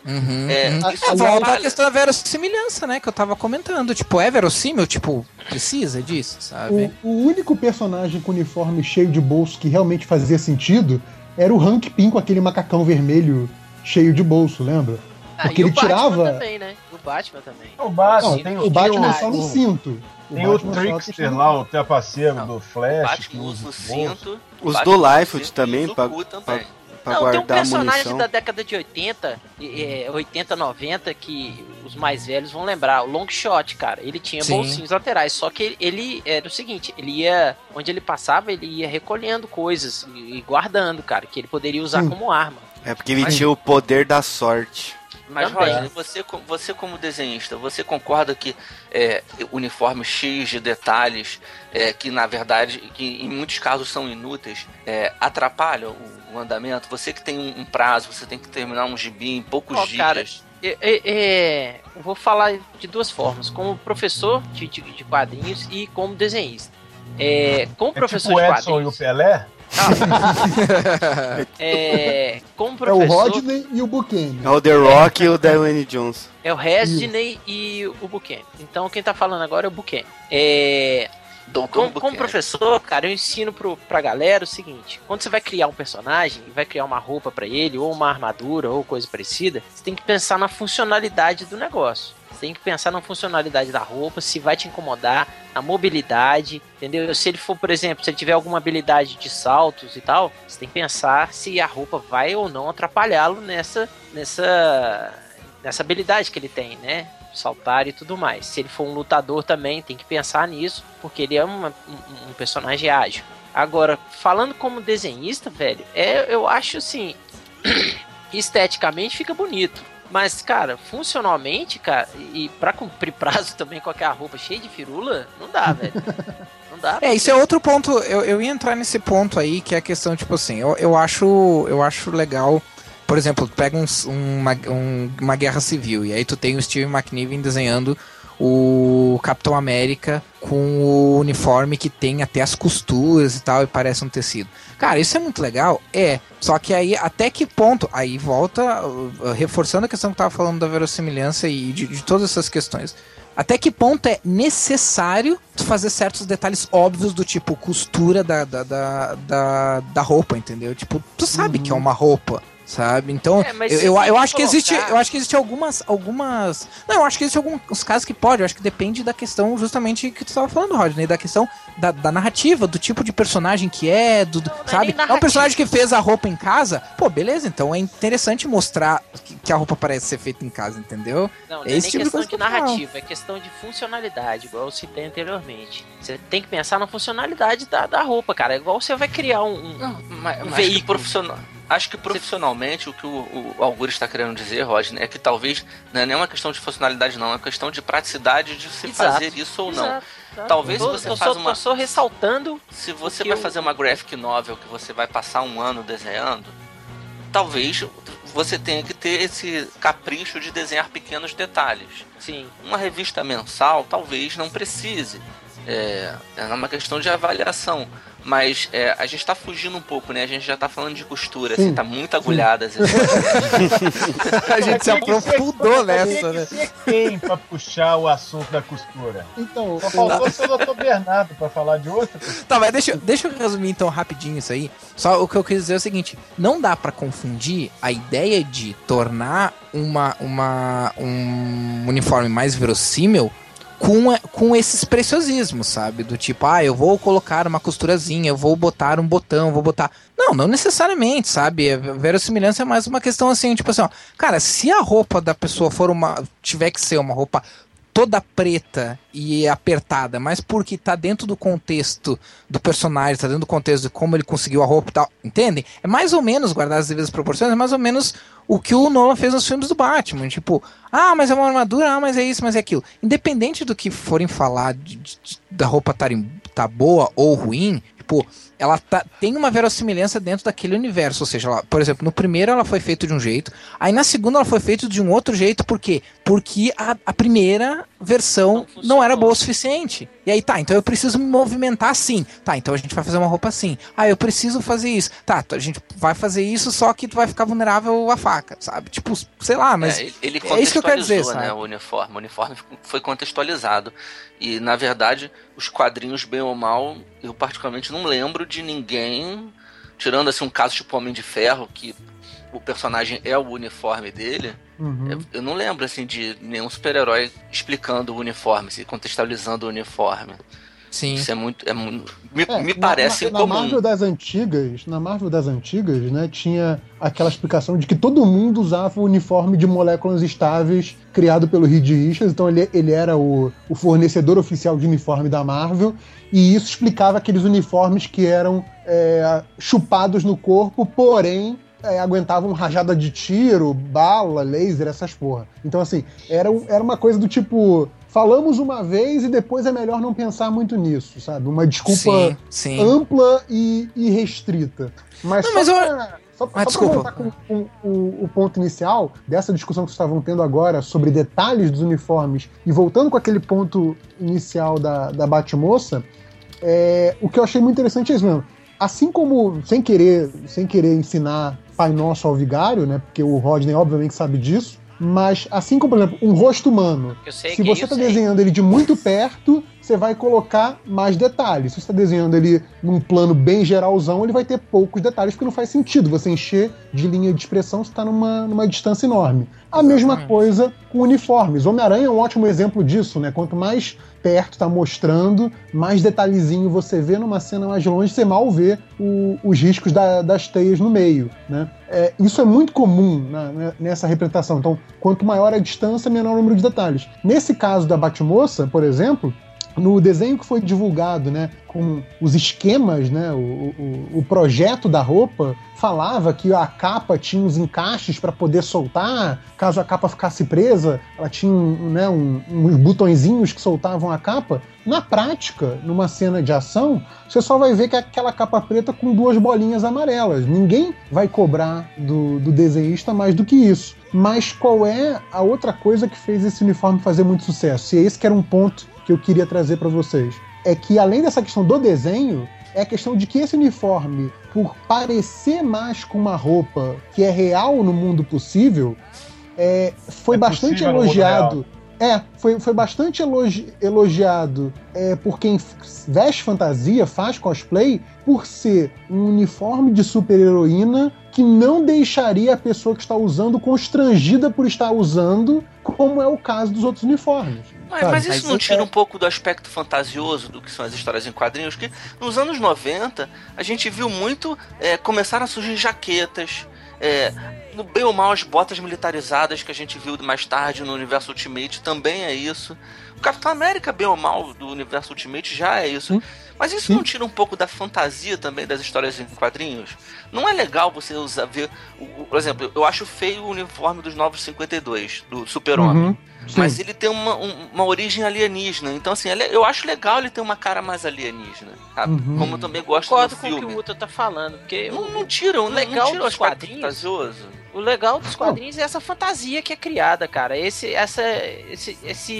Isso Volta a questão da verossimilhança, né? Que eu tava comentando. Tipo, é verossímil? Tipo, precisa disso, sabe? O único personagem com uniforme cheio de bolso que realmente fazia sentido era o Hank Pym com aquele macacão vermelho cheio de bolso, lembra? Porque ele tirava. Também, né? O Batman também. O Batman, o Batman é só no cinto. Tem o Trickster lá, o trapaceiro do Flash. O Batman usa o cinto. Os do Liefeld também, pra não, tem um personagem munição. da década de 80, 80, 90, que os mais velhos vão lembrar, o Longshot, cara. Ele tinha bolsinhos laterais, só que ele era o seguinte, ele ia, onde ele passava, ele ia recolhendo coisas e guardando, cara, que ele poderia usar como arma. É porque ele tinha o poder da sorte. Mas, Rodney, você como desenhista, você concorda que uniformes cheios de detalhes, que na verdade, que em muitos casos são inúteis, atrapalham o andamento? Você que tem um prazo, você tem que terminar um gibi em poucos dias. Cara, eu vou falar de duas formas, como professor de quadrinhos e como desenhista. Como professor tipo de o quadrinhos... Edson e o Pelé? Como professor... É o Rodney e o Buchanan. É o The Rock e o Dwayne Johnson. É o Resney e o Buchanan. Então quem tá falando agora é o Buchanan. Como professor, cara, eu ensino pra galera o seguinte: quando você vai criar um personagem, vai criar uma roupa pra ele, ou uma armadura, ou coisa parecida, você tem que pensar na funcionalidade do negócio. Você tem que pensar na funcionalidade da roupa, se vai te incomodar, na mobilidade, entendeu? Se ele for, por exemplo, se ele tiver alguma habilidade de saltos e tal, você tem que pensar se a roupa vai ou não atrapalhá-lo nessa habilidade que ele tem, né? Saltar e tudo mais. Se ele for um lutador também, tem que pensar nisso, porque ele é um personagem ágil. Agora, falando como desenhista, velho, eu acho assim, esteticamente fica bonito. Mas, cara, funcionalmente, cara, e pra cumprir prazo também com aquela roupa cheia de firula, não dá, velho. Não dá. Isso é outro ponto, eu ia entrar nesse ponto aí, que é a questão, tipo assim, eu acho legal, por exemplo, tu pega uma guerra civil, e aí tu tem o Steve McNiven desenhando o Capitão América com o uniforme que tem até as costuras e tal, e parece um tecido. Cara, isso é muito legal, só que aí, até que ponto, aí volta, reforçando a questão que eu tava falando da verossimilhança e de todas essas questões, até que ponto é necessário tu fazer certos detalhes óbvios do tipo costura da roupa, entendeu? Tipo, tu sabe que é uma roupa, sabe? Então, eu acho que existe algumas não, eu acho que existe alguns casos que pode, eu acho que depende da questão justamente que tu estava falando, Rodney, da questão da narrativa, do tipo de personagem que sabe? É um personagem que fez a roupa em casa, pô, beleza, então é interessante mostrar que a roupa parece ser feita em casa, entendeu? Não é nem questão de narrativa, é questão de funcionalidade, igual eu citei anteriormente. Você tem que pensar na funcionalidade da roupa, cara, igual você vai criar um veículo profissional. Acho que profissionalmente o que o Augur está querendo dizer, Rodney, é que talvez não é nem uma questão de funcionalidade, não, é uma questão de praticidade de se fazer isso ou não. Exato. Talvez se você eu só ressaltando. Se você vai fazer uma graphic novel que você vai passar um ano desenhando, talvez você tenha que ter esse capricho de desenhar pequenos detalhes. Sim. Uma revista mensal talvez não precise. É uma questão de avaliação. Mas a gente tá fugindo um pouco, né? A gente já tá falando de costura, assim, tá muito agulhada. Assim. A gente se aprofundou nessa, né? Tem que ser quem pra puxar o assunto da costura? Então, Só faltou ser o Dr. Bernardo pra falar de outra coisa. Tá, mas deixa eu resumir então rapidinho isso aí. Só o que eu quis dizer é o seguinte: não dá pra confundir a ideia de tornar um uniforme mais verossímil com esses preciosismos, sabe? Do tipo, eu vou colocar uma costurazinha, eu vou botar um botão, vou botar... Não necessariamente, sabe? A verossimilhança é mais uma questão assim, tipo assim, ó, cara, se a roupa da pessoa tiver que ser uma roupa toda preta e apertada, mas porque tá dentro do contexto do personagem, tá dentro do contexto de como ele conseguiu a roupa e tal, entendem? É mais ou menos, guardar as devidas proporções, é mais ou menos o que o Nolan fez nos filmes do Batman, tipo, mas é uma armadura, mas é isso, mas é aquilo. Independente do que forem falar da roupa tá boa ou ruim, tipo, ela tem uma verossimilhança dentro daquele universo, ou seja, por exemplo, no primeiro ela foi feita de um jeito, aí na segunda ela foi feita de um outro jeito, por quê? Porque a primeira versão não era boa o suficiente. E aí então eu preciso me movimentar assim. Tá, então a gente vai fazer uma roupa assim. Eu preciso fazer isso. Tá, a gente vai fazer isso, só que tu vai ficar vulnerável à faca, sabe? Tipo, sei lá, mas ele é isso que eu quero dizer, sabe? Né, o uniforme foi contextualizado. E, na verdade, os quadrinhos, bem ou mal, eu particularmente não lembro de ninguém, tirando assim um caso tipo Homem de Ferro, que o personagem é o uniforme dele. Eu não lembro assim de nenhum super-herói explicando o uniforme, assim, contextualizando o uniforme. Sim. Isso me parece incomum. Na Marvel das antigas, né, tinha aquela explicação de que todo mundo usava o uniforme de moléculas estáveis criado pelo Reed Richards, então ele era o fornecedor oficial de uniforme da Marvel, e isso explicava aqueles uniformes que eram chupados no corpo, porém aguentavam rajada de tiro, bala, laser, essas porra. Então, assim, era uma coisa do tipo... Falamos uma vez e depois é melhor não pensar muito nisso, sabe? Uma desculpa sim. ampla e restrita. Mas só pra voltar com o ponto inicial dessa discussão que vocês estavam tendo agora sobre detalhes dos uniformes, e voltando com aquele ponto inicial da Batmoça, o que eu achei muito interessante é isso mesmo. Assim como, sem querer ensinar Pai Nosso ao vigário, né? Porque o Rodney obviamente sabe disso, mas assim como, por exemplo, um rosto humano, se você está desenhando ele de muito perto, você vai colocar mais detalhes. Se você está desenhando ele num plano bem geralzão, ele vai ter poucos detalhes, porque não faz sentido você encher de linha de expressão se está numa distância enorme. A mesma coisa com uniformes. Homem-Aranha é um ótimo exemplo disso, né? Quanto mais perto está mostrando, mais detalhezinho você vê numa cena mais longe, você mal vê os riscos das teias no meio, né? Isso é muito comum nessa representação. Então, quanto maior a distância, menor o número de detalhes. Nesse caso da Batmoça, por exemplo, no desenho que foi divulgado, né, com os esquemas, né, o projeto da roupa falava que a capa tinha os encaixes para poder soltar, caso a capa ficasse presa, ela tinha uns botõezinhos que soltavam a capa. Na prática, numa cena de ação, você só vai ver que é aquela capa preta com duas bolinhas amarelas. Ninguém vai cobrar do desenhista mais do que isso. Mas qual é a outra coisa que fez esse uniforme fazer muito sucesso? E esse que era um ponto que eu queria trazer para vocês. É que, além dessa questão do desenho, é a questão de que esse uniforme, por parecer mais com uma roupa que é real no mundo possível, foi bastante elogiado. Foi bastante elogiado por quem veste fantasia, faz cosplay, por ser um uniforme de super-heroína que não deixaria a pessoa que está usando constrangida por estar usando, como é o caso dos outros uniformes. Mas isso não tira um pouco do aspecto fantasioso do que são as histórias em quadrinhos? Que nos anos 90 a gente viu muito começaram a surgir jaquetas, no bem ou mal as botas militarizadas que a gente viu mais tarde no universo Ultimate também é isso. O Capitão América, bem ou mal, do universo Ultimate já é isso. Mas isso não tira um pouco da fantasia também das histórias em quadrinhos? Não é legal você ver... Por exemplo, eu acho feio o uniforme dos Novos 52, do Super-Homem. Mas ele tem uma origem alienígena. Então, assim, eu acho legal ele ter uma cara mais alienígena, sabe? Como eu também gosto do filme. Concordo com o que o Uta tá falando. Porque não tira o aspecto fantasioso. O legal dos quadrinhos é essa fantasia que é criada, cara. Esse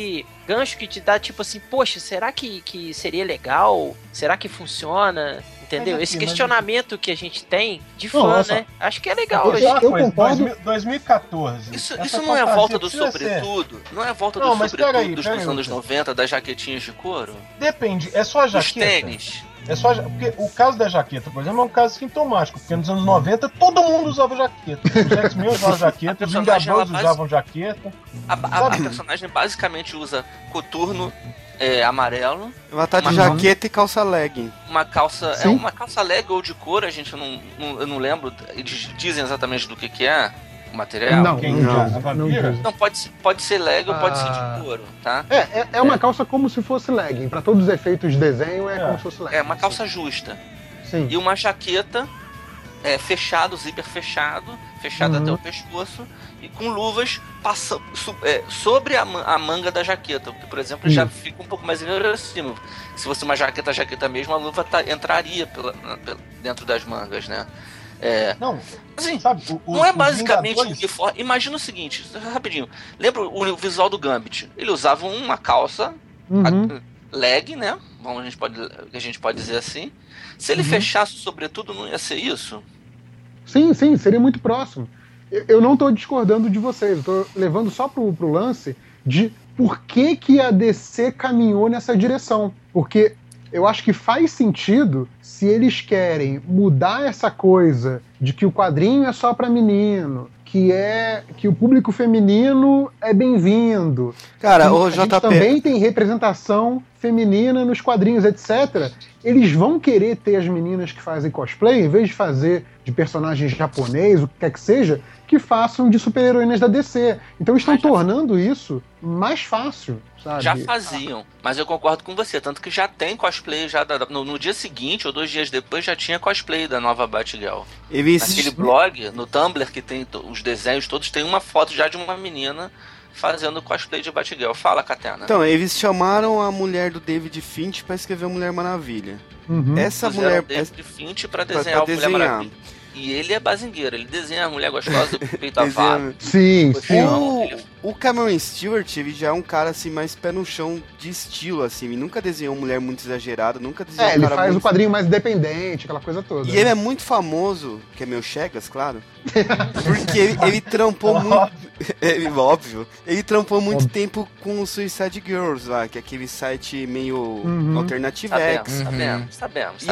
gancho que te dá, tipo assim, poxa, será que seria legal? Será que funciona? Entendeu? Mas Esse aqui, questionamento que a gente tem de Não, fã, olha só. né? Acho que é legal. Eu- a gente- eu Coisa, concordo. 2014. Isso essa não é a fantasia volta do precisa ser. sobretudo? Não é a volta Não, do mas sobretudo peraí, dos peraí, anos Lucas. 90, das jaquetinhas de couro? Depende, é só a Dos jaqueta? tênis? É só porque o caso da jaqueta, por exemplo, é um caso sintomático, porque nos anos 90 todo mundo usava jaqueta. Os X-Men usavam jaqueta, A os personagem, Vingadores ela usavam jaqueta. A personagem basicamente usa coturno amarelo, Ela tá de Uma jaqueta e calça legging. uma calça. Sim. É uma calça leg ou de couro, a gente eu não lembro. Eles dizem exatamente do que é o material. Não, Quem não, diz? A não vampira? diz. Não, pode ser leg ou pode ser de couro, tá? É uma calça como se fosse legging. Pra todos os efeitos de desenho, é É. como se fosse legging. É uma calça justa. Sim. E uma jaqueta fechado, zíper fechado até o pescoço, e com luvas sobre a manga da jaqueta. Porque, por exemplo, já fica um pouco mais inverossímil. Se fosse uma jaqueta mesmo, a luva entraria dentro das mangas, né? Não, Assim, sabe, não é os basicamente um Vingadores- uniforme. Imagina o seguinte, rapidinho. Lembra o visual do Gambit? Ele usava uma calça Uhum. leg, né? Bom, a gente pode dizer assim. Se ele fechasse o sobretudo, não ia ser isso? Sim, seria muito próximo. Eu não estou discordando de vocês, eu tô levando só pro lance de por que a DC caminhou nessa direção. Porque eu acho que faz sentido se eles querem mudar essa coisa de que o quadrinho é só para menino, que o público feminino é bem-vindo. Cara, E o a gente JP. também tem representação feminina nos quadrinhos, etc. Eles vão querer ter as meninas que fazem cosplay, em vez de fazer de personagens japonês, o que quer que seja, que façam de super-heroínas da DC. Então estão tornando isso mais fácil, sabe? Já faziam, mas eu concordo com você, tanto que já tem cosplay, no dia seguinte ou 2 dias depois já tinha cosplay da nova Batgirl. Naquele blog, no Tumblr, que tem os desenhos todos, tem uma foto já de uma menina fazendo cosplay de Batgirl. Fala, Catena. Então, eles chamaram a mulher do David Finch pra escrever a Mulher Maravilha. Uhum. Essa Puseram mulher. o David Finch pra desenhar a Mulher Maravilha. E ele é bazingueiro, ele desenha a mulher gostosa, peito avado. Sim, sim. O Cameron Stewart, ele já é um cara assim, mais pé no chão de estilo, assim. Ele nunca desenhou mulher muito exagerada, nunca desenhou um Ele cara faz muito... o quadrinho mais independente, aquela coisa toda. E ele é muito famoso, que é meu Chegas, claro. Porque ele trampou muito. Óbvio. Ele trampou muito tempo com o Suicide Girls lá, que é aquele site meio alternativo X. Sabemos.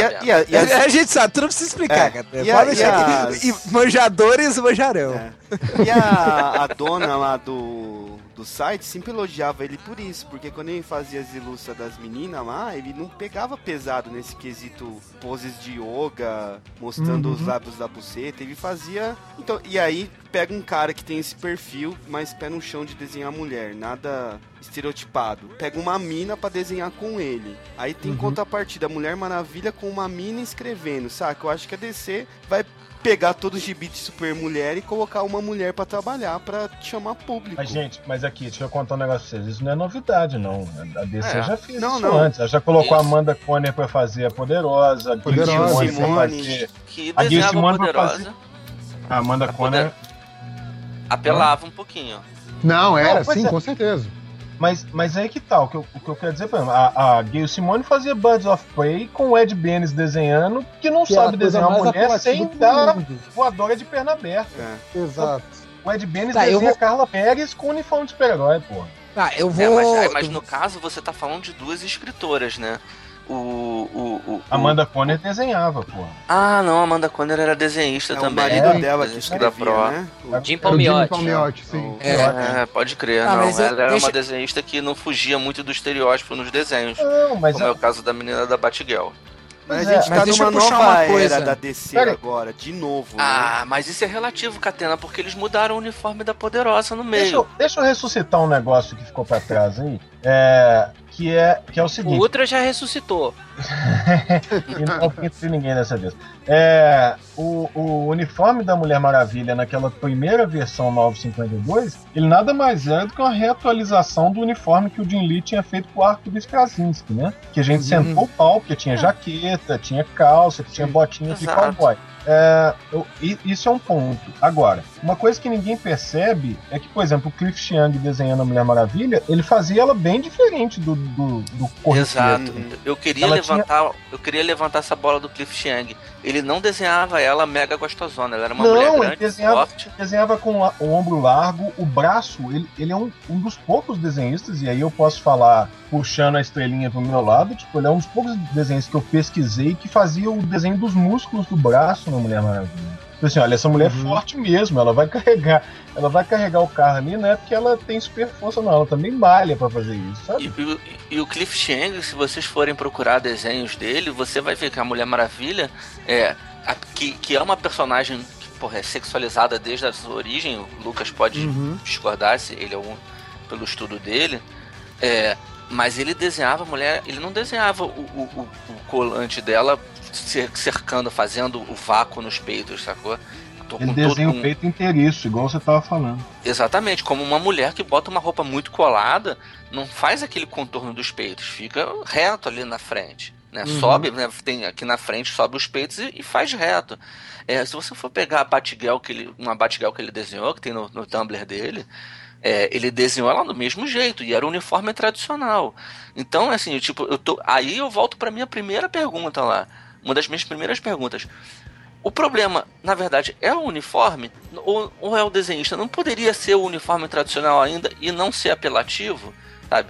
A gente sabe, tu não precisa explicar, cara. Pode deixar aqui. E manjadores manjarão. E a dona lá do site sempre elogiava ele por isso, porque quando ele fazia as ilustres das meninas lá, ele não pegava pesado nesse quesito poses de yoga, mostrando os lábios da buceta, ele fazia... Então, e aí pega um cara que tem esse perfil, mas pé no chão de desenhar mulher, nada estereotipado. Pega uma mina pra desenhar com ele. Aí tem contrapartida, Mulher Maravilha com uma mina escrevendo, saca? Eu acho que a DC vai pegar todo o gibi de super mulher e colocar uma mulher pra trabalhar, pra chamar público. Mas, gente, aqui, deixa eu contar um negócio pra vocês. Isso não é novidade, não. A DC já fez isso não. antes. Ela já colocou a Amanda Conner pra fazer a Poderosa, a Gayle Simone pra fazer... Que A Gayle desenhava Simone pra Poderosa. fazer... A Amanda Conner... Apelava um pouquinho. Não, era, Não, sim, é. com certeza. Mas aí que tá, o que eu quero dizer, por exemplo, a Gayle Simone fazia Birds of Prey com o Ed Benes desenhando, que não Que sabe é a coisa desenhar uma mais mulher apelativa sem do dar mundo. voadora de perna aberta. Exato. O Ed Benes Tá, eu desenha vou- Carla Pérez com uniforme de super-herói, pô. Tá, eu vou. Mas no caso você tá falando de 2 escritoras, né? Amanda Conner desenhava, pô. Ah, não, a Amanda Conner era desenhista É o também. marido dela que desenhista da escrevia, Pro. né? Jim Era o Jim Palmiotti. Palmiotti, sim. Pode crer, Ah, não. mas Ela era deixa- uma desenhista que não fugia muito do estereótipo nos desenhos. Não, mas Como é o caso da menina da Batgirl. Mas Pois a gente é. tá Mas deixa numa eu puxar nova uma era coisa. da DC Pera aí. agora, de novo. né? Ah, mas isso é relativo, Catena, porque eles mudaram o uniforme da Poderosa no meio. deixa eu ressuscitar um negócio que ficou pra trás aí. Que é o O seguinte. Ultra já ressuscitou. E não pinto de ninguém dessa vez. O uniforme da Mulher Maravilha naquela primeira versão 952, ele nada mais é do que uma reatualização do uniforme que o Jim Lee tinha feito pro arco do Straczynski, né? Que a gente sentou o pau, porque tinha jaqueta, tinha calça, tinha botinha de Exato. cowboy. Isso é um ponto. Agora, Uma coisa que ninguém percebe é que, por exemplo, o Cliff Chiang desenhando a Mulher Maravilha, ele fazia ela bem diferente do corriqueiro. Exato. Eu queria levantar essa bola do Cliff Chiang. Ele não desenhava ela mega gostosona, ela era uma mulher grande, forte. Desenhava com o ombro largo, o braço, ele é um dos poucos desenhistas, e aí eu posso falar, puxando a estrelinha pro meu lado, tipo, ele é um dos poucos desenhistas que eu pesquisei que fazia o desenho dos músculos do braço na Mulher Maravilha. Assim, olha, essa mulher é forte mesmo, ela vai carregar o carro ali, não é porque ela tem super força, não, ela também malha pra fazer isso, sabe? E o Cliff Chiang, se vocês forem procurar desenhos dele, você vai ver que a Mulher Maravilha que é uma personagem que, porra, é sexualizada desde a sua origem. O Lucas pode discordar se ele é pelo estudo dele, mas ele desenhava a mulher, ele não desenhava o colante dela cercando, fazendo o vácuo nos peitos, sacou? Ele desenha o peito inteiriço, igual você tava falando. Exatamente, como uma mulher que bota uma roupa muito colada, não faz aquele contorno dos peitos, fica reto ali na frente, né? Sobe, né? Tem aqui na frente, sobe os peitos e faz reto. Se você for pegar a Batgirl uma Batgirl que ele desenhou, que tem no Tumblr dele, ele desenhou ela do mesmo jeito, e era o uniforme tradicional. Então, assim, aí eu volto pra minha primeira pergunta lá. Uma das minhas primeiras perguntas. O problema, na verdade, é o uniforme ou é o desenhista? Não poderia ser o uniforme tradicional ainda e não ser apelativo, sabe?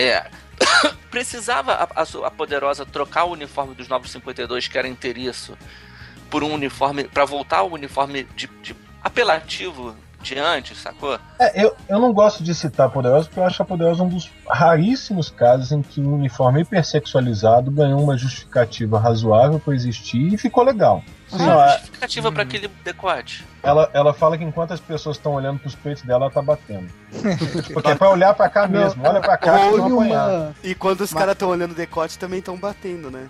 Precisava a Poderosa trocar o uniforme dos 952, que era inteiriço, por um uniforme, para voltar ao uniforme de apelativo de antes, sacou? Eu não gosto de citar a Poderosa, porque eu acho a Poderosa um dos raríssimos casos em que um uniforme hipersexualizado ganhou uma justificativa razoável para existir e ficou legal. Justificativa para aquele decote. Ela fala que enquanto as pessoas estão olhando pros peitos dela, ela tá batendo. Porque é pra olhar pra cá mesmo. Olha pra cá que vão apanhar. E quando os caras estão olhando o decote, também estão batendo, né?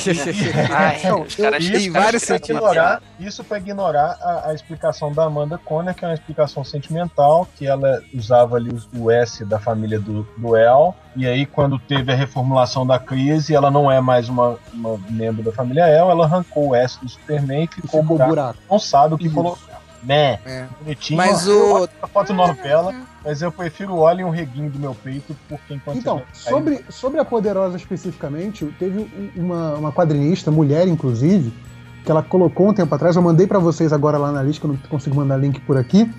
Isso pra ignorar a explicação da Amanda Conner, que é uma explicação sentimental, que ela usava ali o S da família do El, e aí quando teve a reformulação da crise, ela não é mais uma membro da família El, ela arrancou o S do Superman e ficou buraco. Não sabe o que colocar. Bonitinho. Mas a foto novela, mas eu prefiro o óleo e um reguinho do meu peito, porque enquanto... Então, sobre a Poderosa especificamente, teve uma quadrinista, mulher inclusive, que ela colocou um tempo atrás, eu mandei pra vocês agora lá na lista, que eu não consigo mandar link por aqui,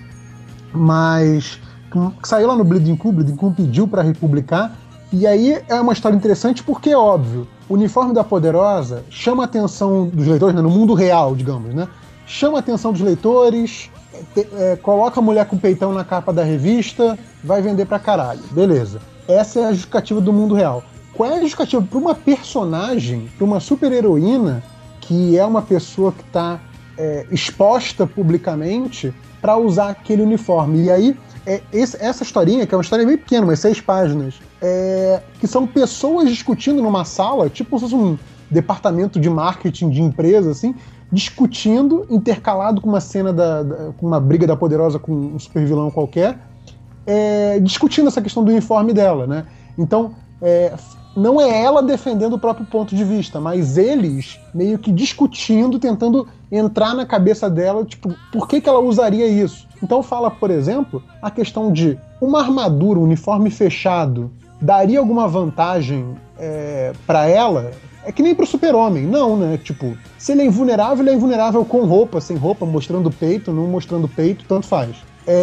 mas que saiu lá no Bleeding Cool pediu pra republicar, e aí é uma história interessante porque é óbvio, o uniforme da Poderosa chama a atenção dos leitores, né, no mundo real, digamos, né? Chama a atenção dos leitores, coloca a mulher com o peitão na capa da revista, vai vender pra caralho. Beleza. Essa é a justificativa do mundo real. Qual é a justificativa para uma personagem, para uma super-heroína, que é uma pessoa que está exposta publicamente, para usar aquele uniforme? E aí, essa historinha, que é uma história bem pequena, umas 6 páginas, que são pessoas discutindo numa sala, tipo se fosse um departamento de marketing de empresa, assim, discutindo, intercalado com uma cena com uma briga da Poderosa com um super vilão qualquer, discutindo essa questão do uniforme dela, né? Então, não é ela defendendo o próprio ponto de vista, mas eles meio que discutindo, tentando entrar na cabeça dela, tipo, por que ela usaria isso? Então fala, por exemplo, a questão de uma armadura, um uniforme fechado, daria alguma vantagem para ela? É que nem pro Super-Homem, não, né? Tipo, se ele é invulnerável com roupa, sem roupa, mostrando o peito, não mostrando o peito, tanto faz.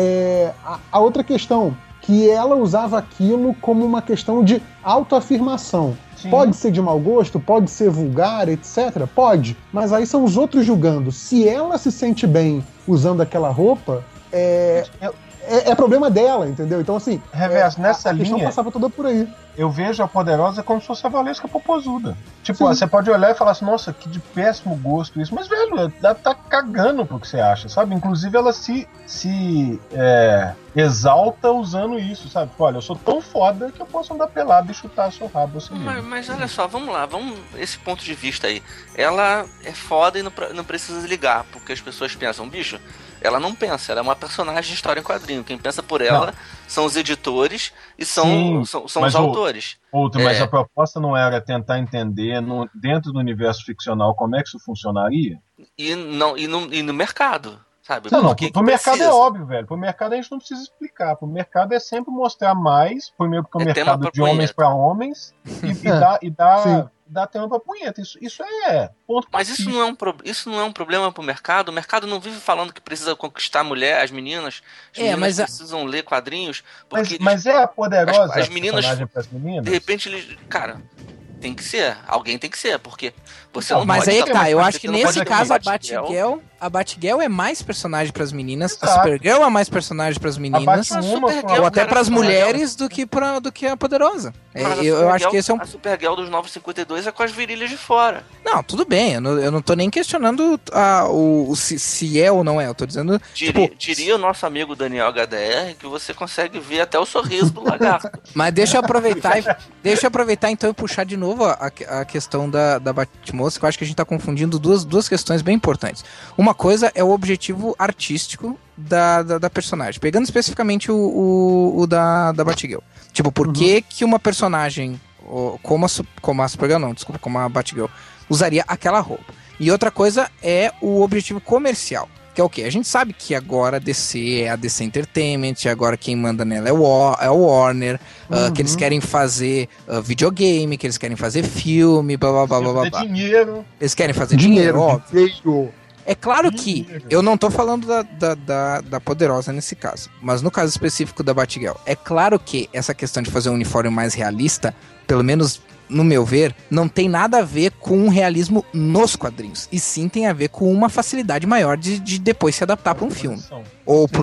A outra questão, que ela usava aquilo como uma questão de autoafirmação. Sim. Pode ser de mau gosto, pode ser vulgar, etc. Pode, mas aí são os outros julgando. Se ela se sente bem usando aquela roupa, é problema dela, entendeu? Então, assim, Reverso, nessa a questão linha, passava toda por aí. Eu vejo a Poderosa como se fosse a Valesca Popozuda. Tipo, você pode olhar e falar assim, nossa, que de péssimo gosto isso. Mas, velho, ela tá cagando pro que você acha, sabe? Inclusive, ela se exalta usando isso, sabe? Olha, eu sou tão foda que eu posso andar pelado e chutar seu rabo assim mesmo. Mas olha só, vamos lá, esse ponto de vista aí. Ela é foda e não precisa ligar, porque as pessoas pensam, bicho, ela não pensa, ela é uma personagem de história em quadrinho. Quem pensa por ela são os editores e são os autores. Mas a proposta não era tentar entender dentro do universo ficcional como é que isso funcionaria? E no mercado, sabe? Não, Por que pro que mercado precisa? é óbvio, velho. Pro mercado a gente não precisa explicar. Pro mercado é sempre mostrar mais, primeiro porque é um É tema mercado pra de homens punheta. pra homens, e dá tema pra punheta. Isso é ponto Mas isso não é um problema pro mercado. O mercado não vive falando que precisa conquistar a mulher, as meninas. As meninas mas precisam ler quadrinhos. Porque Mas é a poderosa as meninas, personagem pras meninas? de repente, eles. Cara, tem que ser. Alguém tem que ser, porque você não Mas pode aí tá- que tá, eu você acho que não nesse pode caso ter a Batgirl é mais personagem pras meninas, a Exato. Supergirl é mais personagem pras meninas, Supergirl, ou até cara, pras a mulheres do que a Poderosa. Mas a Eu acho que esse é um... A Supergirl dos 952 é com as virilhas de fora. Não, tudo bem, eu não tô nem questionando se é ou não é, eu tô dizendo... Diria o nosso amigo Daniel HDR que você consegue ver até o sorriso do lagarto. Mas deixa eu aproveitar então e puxar de novo a questão da Batmoça, que eu acho que a gente tá confundindo duas questões bem importantes. Uma coisa é o objetivo artístico da personagem, pegando especificamente o da Batgirl. Tipo, por que uma personagem como a Supergirl, não, desculpa, como a Batgirl, usaria aquela roupa? E outra coisa é o objetivo comercial. Que é o quê? A gente sabe que agora a DC é a DC Entertainment, agora quem manda nela é o Warner, que eles querem fazer videogame, que eles querem fazer filme, blá blá blá blá blá. Dinheiro. Eles querem fazer dinheiro, óbvio. Dinheiro. É claro que eu não tô falando da Poderosa nesse caso, mas no caso específico da Batgirl, é claro que essa questão de fazer um uniforme mais realista, pelo menos no meu ver, não tem nada a ver com um realismo nos quadrinhos, e sim tem a ver com uma facilidade maior de depois se adaptar para um filme, ou para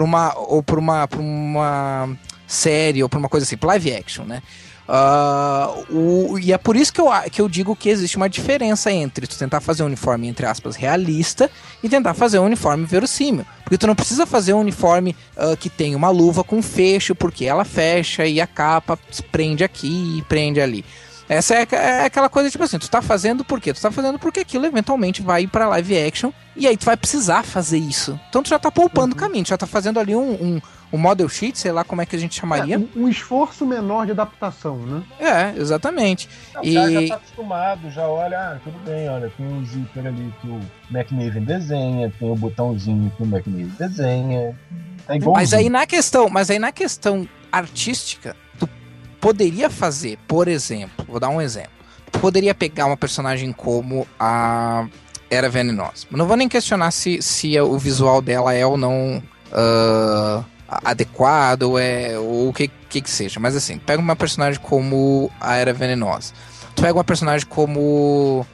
uma série, ou para uma coisa assim, live action, né? E é por isso que eu digo que existe uma diferença entre tu tentar fazer um uniforme, entre aspas, realista e tentar fazer um uniforme verossímil. Porque tu não precisa fazer um uniforme que tem uma luva com fecho, porque ela fecha e a capa prende aqui e prende ali. Essa é aquela coisa, tipo assim, tu tá fazendo por quê? Tu tá fazendo porque aquilo eventualmente vai ir pra live action e aí tu vai precisar fazer isso. Então tu já tá poupando o caminho, tu já tá fazendo ali um model sheet, sei lá como é que a gente chamaria. Um esforço menor de adaptação, né? É, exatamente. O cara já tá acostumado, já olha, tudo bem, olha, tem um zíper ali que o McNiven desenha, tem o botãozinho que o McNiven desenha. É igualzinho. Mas aí na questão artística, tu poderia fazer, por exemplo, vou dar um exemplo. Tu poderia pegar uma personagem como a Era Venenosa. Não vou nem questionar se o visual dela é ou não adequado, ou o que seja. Mas assim, pega uma personagem como a Era Venenosa. Tu pega uma personagem como...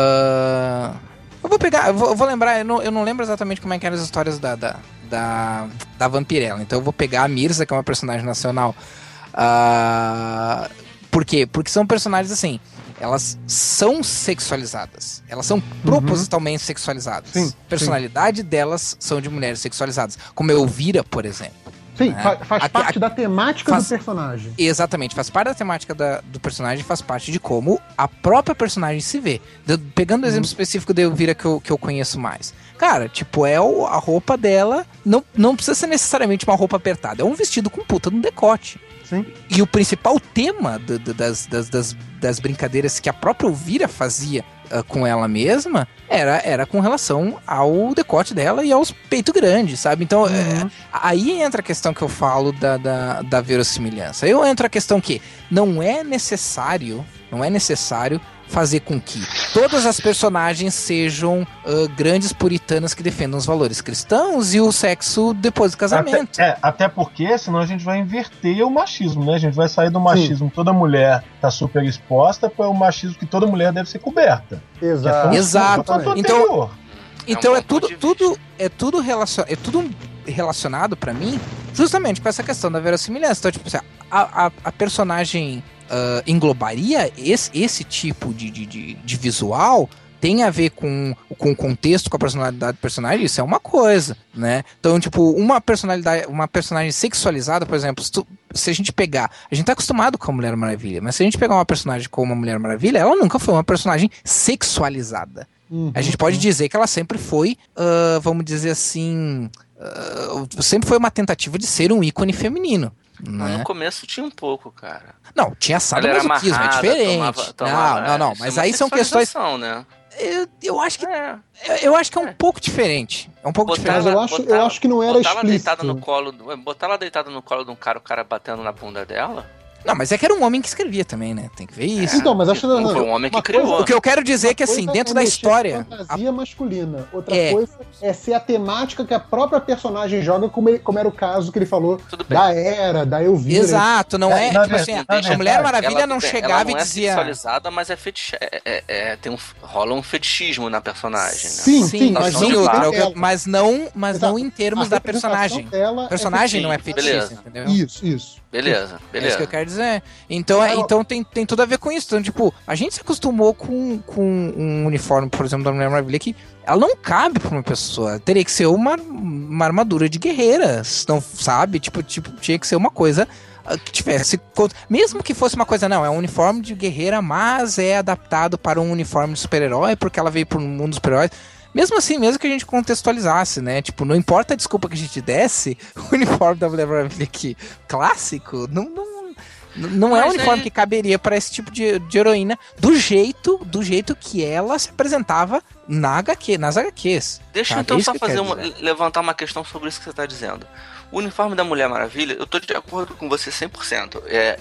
eu vou lembrar, eu não lembro exatamente como é que eram as histórias da Vampirella. Então eu vou pegar a Mirza, que é uma personagem nacional. Por quê? Porque são personagens assim, elas são sexualizadas, elas são propositalmente sexualizadas. Sim, Personalidade delas são de mulheres sexualizadas, como Elvira, por exemplo. Sim, né? faz parte da temática do personagem. Exatamente, faz parte da temática do personagem, faz parte de como a própria personagem se vê. Pegando o exemplo específico da Elvira que eu conheço mais. Cara, tipo, a roupa dela não precisa ser necessariamente uma roupa apertada, é um vestido com puta no decote. Sim. E o principal tema das brincadeiras que a própria Elvira fazia com ela mesma era com relação ao decote dela e aos peitos grandes, sabe? Então, aí entra a questão que eu falo da verossimilhança. Aí entra a questão que não é necessário fazer com que todas as personagens sejam grandes puritanas que defendam os valores cristãos e o sexo depois do casamento. Até porque senão a gente vai inverter o machismo, né? A gente vai sair do machismo, toda mulher tá super exposta, para o machismo que toda mulher deve ser coberta. Exato. Então é tudo relacionado pra mim justamente com essa questão da verossimilhança. Então, tipo assim, a personagem englobaria esse tipo de visual, tem a ver com o contexto, com a personalidade do personagem, isso é uma coisa, né? Então, tipo, uma personagem sexualizada, por exemplo, se a gente pegar, a gente tá acostumado com a Mulher Maravilha, mas se a gente pegar uma personagem como a Mulher Maravilha, ela nunca foi uma personagem sexualizada. A gente pode dizer que ela sempre foi, vamos dizer assim, sempre foi uma tentativa de ser um ícone feminino. Né? No começo tinha um pouco, cara. Não, tinha sadomasoquismo, é diferente. Tomava não, mas aí são questões... Né? Eu acho que é um pouco diferente. É um pouco diferente. Mas eu acho que não era explícito. Botar ela deitada no colo de um cara, o cara batendo na bunda dela. Não, mas é que era um homem que escrevia também, né? Tem que ver isso. Então, mas acho que não foi um homem que criou. O que eu quero dizer é que, assim, dentro da história... fantasia masculina. Outra coisa é ser a temática que a própria personagem joga, como era o caso que ele falou da Era, da Elvira. Exato, não é... Tipo assim, a Mulher Maravilha não chegava e dizia... Ela não é sexualizada, mas é rola um fetichismo na personagem, né? Sim, mas não em termos da personagem. A personagem não é fetichista, entendeu? Isso. Beleza. É isso que eu quero dizer. Então tem tudo a ver com isso. Então, tipo, a gente se acostumou com um uniforme, por exemplo, da Mulher Maravilha, que ela não cabe pra uma pessoa. Teria que ser uma armadura de guerreira. Não sabe? Tipo, tinha que ser uma coisa que tivesse... Mesmo que fosse uma coisa, não, é um uniforme de guerreira, mas é adaptado para um uniforme de super-herói, porque ela veio pro mundo dos super-heróis. Mesmo assim, mesmo que a gente contextualizasse, né? Tipo, não importa a desculpa que a gente desse, o uniforme da Mulher Maravilha aqui, clássico, não é um uniforme que caberia para esse tipo de heroína do jeito que ela se apresentava nas HQs. Deixa eu então só levantar uma questão sobre isso que você está dizendo. O uniforme da Mulher Maravilha, eu tô de acordo com você 100%.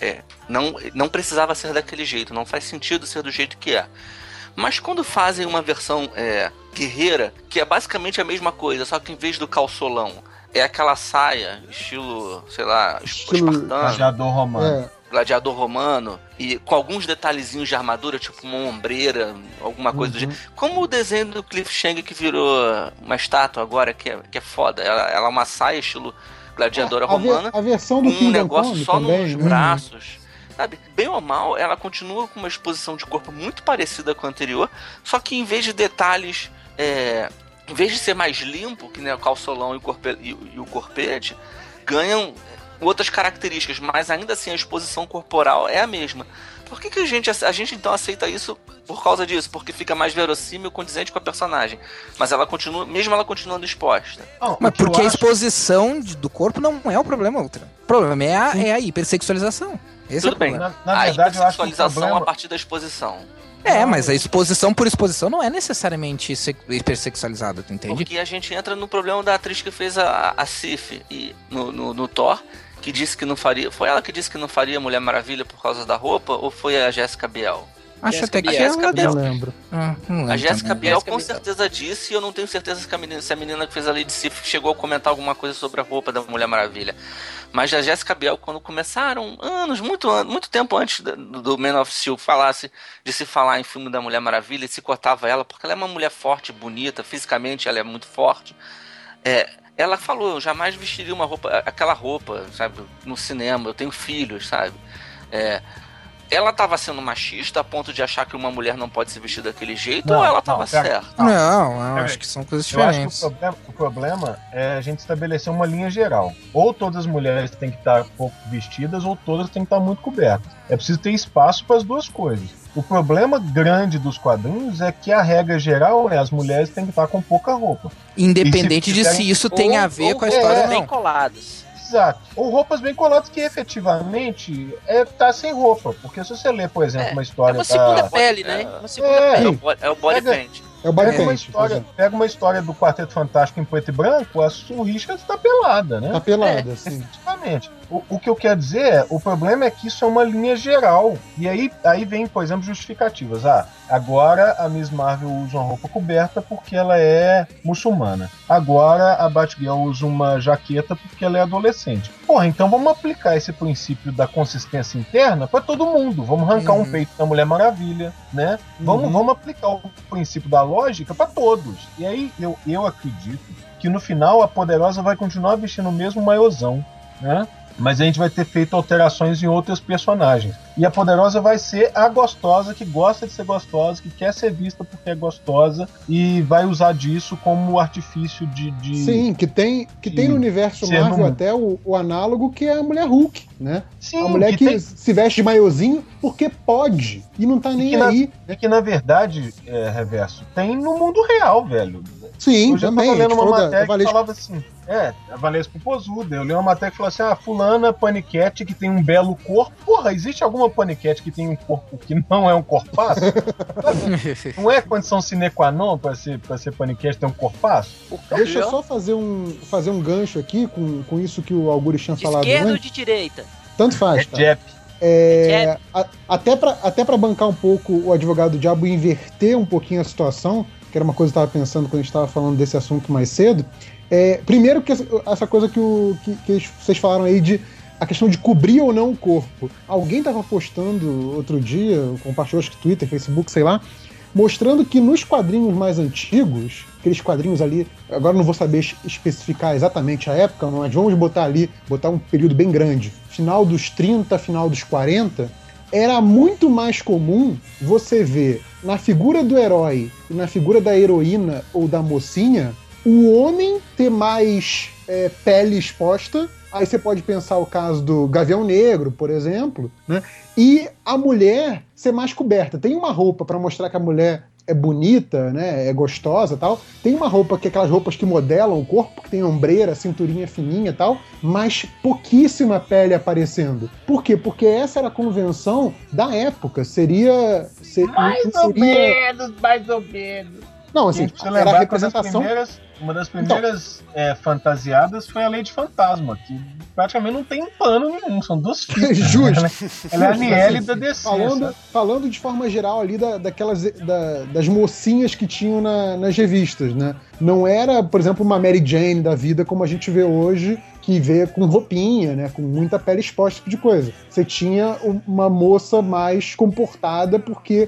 Não precisava ser daquele jeito, não faz sentido ser do jeito que é. Mas quando fazem uma versão guerreira, que é basicamente a mesma coisa, só que em vez do calçolão, é aquela saia, estilo, sei lá, espartano. Gladiador romano, e com alguns detalhezinhos de armadura, tipo uma ombreira, alguma coisa do jeito. Como o desenho do Cliff Chang que virou uma estátua agora, que é foda. Ela é uma saia, estilo gladiadora romana, a versão do com um negócio Kong só também, nos braços. Sabe, bem ou mal, ela continua com uma exposição de corpo muito parecida com a anterior, só que em vez de detalhes, em vez de ser mais limpo, que nem o calçolão e o corpete, ganham outras características, mas ainda assim a exposição corporal é a mesma. Por que a gente então aceita isso por causa disso? Porque fica mais verossímil, condizente com a personagem. Mas ela continua, mesmo ela continuando exposta. Mas porque a exposição do corpo não é o problema, Ultra. O problema é a hipersexualização. Esse Tudo bem. Na verdade, eu acho que o problema... a partir da exposição. Mas a exposição por exposição não é necessariamente hipersexualizada, tu entende? Porque a gente entra no problema da atriz que fez a Sif no Thor, que disse que não faria... Foi ela que disse que não faria Mulher Maravilha por causa da roupa, ou foi a Jessica Biel? Acho até que não lembro. A Jessica Biel com certeza disse, e eu não tenho certeza se a menina que fez a Lady Sif chegou a comentar alguma coisa sobre a roupa da Mulher Maravilha. Mas a Jessica Biel, quando começaram, muito tempo antes do Man of Steel de se falar em filme da Mulher Maravilha, e se cortava ela, porque ela é uma mulher forte, bonita, fisicamente ela é muito forte. Ela falou, eu jamais vestiria aquela roupa, sabe, no cinema, eu tenho filhos, sabe? Ela estava sendo machista a ponto de achar que uma mulher não pode se vestir daquele jeito, ou ela estava certa? Não, acho que são coisas diferentes. Eu acho que o problema é a gente estabelecer uma linha geral. Ou todas as mulheres têm que estar pouco vestidas, ou todas têm que estar muito cobertas. É preciso ter espaço para as duas coisas. O problema grande dos quadrinhos é que a regra geral é as mulheres têm que estar com pouca roupa. Independente de se isso tem a ver com a história ou não. Bem coladas. Exato. Ou roupas bem coladas que efetivamente tá sem roupa. Porque se você ler, por exemplo, uma história... É uma segunda pele, né? Uma segunda pele. É o body paint. Pega uma história do Quarteto Fantástico em preto e branco, a Sue Richards tá pelada, né? Tá pelada, sim. Exatamente. O que eu quero dizer o problema é que isso é uma linha geral. E aí vem, por exemplo, justificativas. Agora a Miss Marvel usa uma roupa coberta porque ela é muçulmana. Agora a Batgirl usa uma jaqueta porque ela é adolescente. Porra, então vamos aplicar esse princípio da consistência interna pra todo mundo. Vamos arrancar um peito da Mulher Maravilha, né? Vamos aplicar o princípio da lógica pra todos. E aí eu acredito que no final a Poderosa vai continuar vestindo o mesmo maiôzão, né? Mas a gente vai ter feito alterações em outros personagens. E a Poderosa vai ser a gostosa, que gosta de ser gostosa, que quer ser vista porque é gostosa, e vai usar disso como artifício de... Sim, que tem no universo Marvel até o análogo, que é a Mulher Hulk, né? Sim, a mulher que se veste de maiôzinho, porque pode, e não tá nem aí. É que, na verdade, Reverso, tem no mundo real, velho. Sim, eu já também. tava lendo uma matéria da que falava assim, a Valesca Popozuda, eu li uma matéria que falou assim, fulana paniquete que tem um belo corpo. Porra, existe alguma paniquete que tem um corpo que não é um corpaço? Não é condição sine qua non pra ser paniquete ter um corpaço? Deixa eu só fazer um gancho aqui com isso que o Algures tinha falado antes. De esquerda ou de direita? Tanto faz, tá? Jep. Até pra bancar um pouco o advogado do diabo e inverter um pouquinho a situação, que era uma coisa que eu estava pensando quando a gente estava falando desse assunto mais cedo. Primeiro que essa coisa que vocês falaram aí de a questão de cobrir ou não o corpo. Alguém estava postando outro dia, compartilhou acho que Twitter, Facebook, sei lá, mostrando que nos quadrinhos mais antigos, aqueles quadrinhos ali, agora não vou saber especificar exatamente a época, mas vamos botar um período bem grande, final dos 30, final dos 40, era muito mais comum você ver na figura do herói e na figura da heroína ou da mocinha, o homem ter mais pele exposta. Aí você pode pensar o caso do Gavião Negro, por exemplo, né? E a mulher ser mais coberta. Tem uma roupa para mostrar que a mulher é bonita, né? É gostosa e tal. Tem uma roupa que é aquelas roupas que modelam o corpo, que tem ombreira, cinturinha fininha e tal, mas pouquíssima pele aparecendo. Por quê? Porque essa era a convenção da época. Mais ou menos. Não, assim, era a representação. Uma das primeiras fantasiadas foi a Lady Fantasma, que praticamente não tem pano nenhum, são duas fitas. Justo. Ela é a Aniele da DC. Falando de forma geral ali das mocinhas que tinham nas revistas, né? Não era, por exemplo, uma Mary Jane da vida como a gente vê hoje, que vê com roupinha, né? Com muita pele exposta, tipo de coisa. Você tinha uma moça mais comportada, porque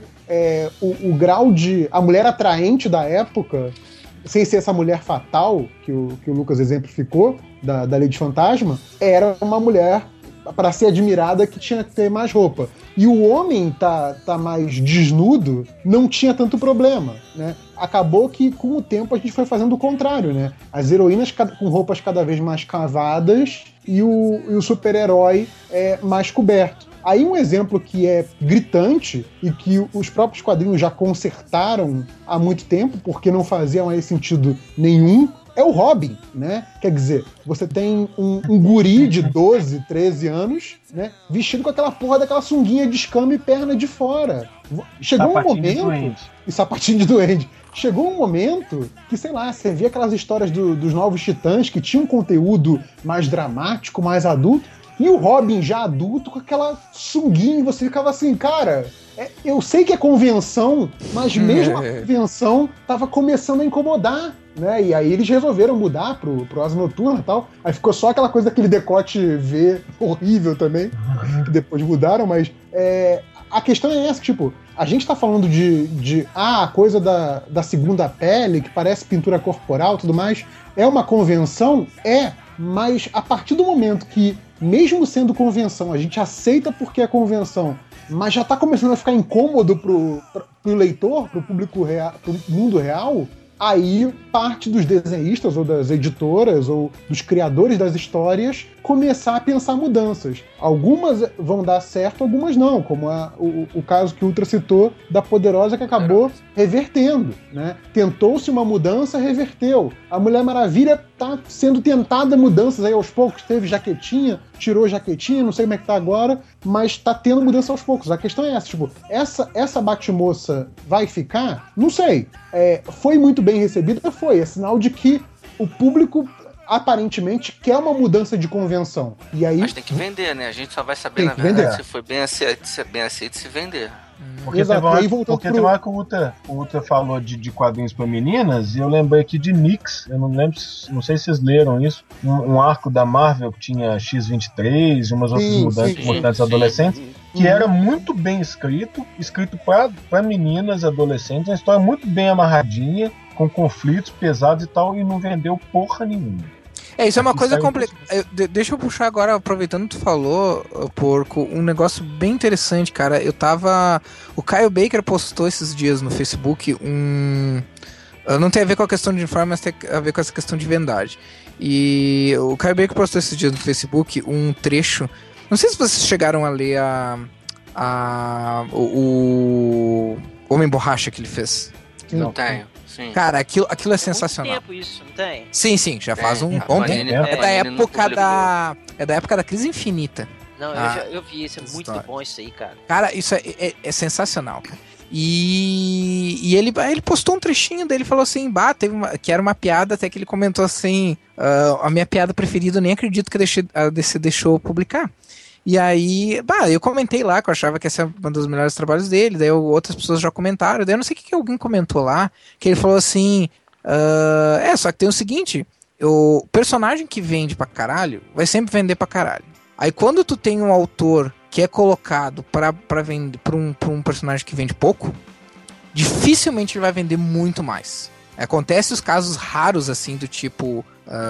o grau de... A mulher atraente da época, sem ser essa mulher fatal que o Lucas exemplificou, da Lady Fantasma, era uma mulher para ser admirada que tinha que ter mais roupa. E o homem tá mais desnudo, não tinha tanto problema, né? Acabou que com o tempo a gente foi fazendo o contrário, né? As heroínas com roupas cada vez mais cavadas e o super-herói mais coberto. Aí um exemplo que é gritante e que os próprios quadrinhos já consertaram há muito tempo, porque não fazia mais sentido nenhum, é o Robin, né? Quer dizer, você tem um guri de 12, 13 anos, né? Vestido com aquela porra daquela sunguinha de escama e perna de fora. Chegou um momento... E sapatinho de duende. Chegou um momento que, sei lá, você via aquelas histórias dos Novos Titãs que tinham um conteúdo mais dramático, mais adulto, e o Robin já adulto com aquela sunguinha, e você ficava assim, cara, eu sei que é convenção, mas mesmo a convenção tava começando a incomodar, né? E aí eles resolveram mudar pro Asa Noturna e tal. Aí ficou só aquela coisa daquele decote V horrível também, que depois mudaram, mas a questão é essa, tipo, a gente tá falando a coisa da segunda pele, que parece pintura corporal e tudo mais, é uma convenção? Mas a partir do momento que, mesmo sendo convenção, a gente aceita porque é convenção, mas já tá começando a ficar incômodo pro leitor, pro público real, pro mundo real, aí parte dos desenhistas ou das editoras ou dos criadores das histórias começar a pensar mudanças. Algumas vão dar certo, algumas não, como o caso que o Ultra citou da Poderosa, que acabou revertendo, né? Tentou-se uma mudança, reverteu. A Mulher Maravilha tá sendo tentada mudanças aí aos poucos, teve jaquetinha, tirou jaquetinha, não sei como é que tá agora, mas tá tendo mudança aos poucos. A questão é essa, tipo, essa Batmoça vai ficar? Não sei. Foi muito bem recebida? Foi. É sinal de que o público aparentemente quer uma mudança de convenção. E aí, mas tem que vender, né? A gente só vai saber, na verdade, se foi bem aceito, se vender. Porque teve uma hora que o Ultra falou de quadrinhos para meninas, e eu lembrei aqui de Nix, eu não sei se vocês leram isso, um arco da Marvel que tinha X-23 e umas outras mutantes adolescentes, que era muito bem escrito para meninas adolescentes, uma história muito bem amarradinha, com conflitos pesados e tal, e não vendeu porra nenhuma. Isso é uma coisa complicada. Deixa eu puxar agora, aproveitando que tu falou, Porco, um negócio bem interessante, cara. O Kyle Baker postou esses dias no Facebook não tem a ver com a questão de uniforme, mas tem a ver com essa questão de vendagem. E o Kyle Baker postou esses dias no Facebook um trecho. Não sei se vocês chegaram a ler a o Homem Borracha que ele fez. Não tenho. Sim. Cara, aquilo é Tem sensacional. muito tempo isso, não tem? Sim, já faz um bom tempo. É da época da Crise Infinita. Não, eu vi isso, é muito história. bom isso aí, cara. Cara, isso é sensacional, cara. E ele postou um trechinho dele, falou assim, que era uma piada, até que ele comentou assim, a minha piada preferida, eu nem acredito que a DC deixou publicar. E aí, eu comentei lá que eu achava que esse é um dos melhores trabalhos dele, daí outras pessoas já comentaram, daí eu não sei o que alguém comentou lá, que ele falou assim, só que tem o seguinte, o personagem que vende pra caralho, vai sempre vender pra caralho. Aí quando tu tem um autor que é colocado pra vender pra um personagem que vende pouco, dificilmente ele vai vender muito mais. Acontece os casos raros, assim, do tipo,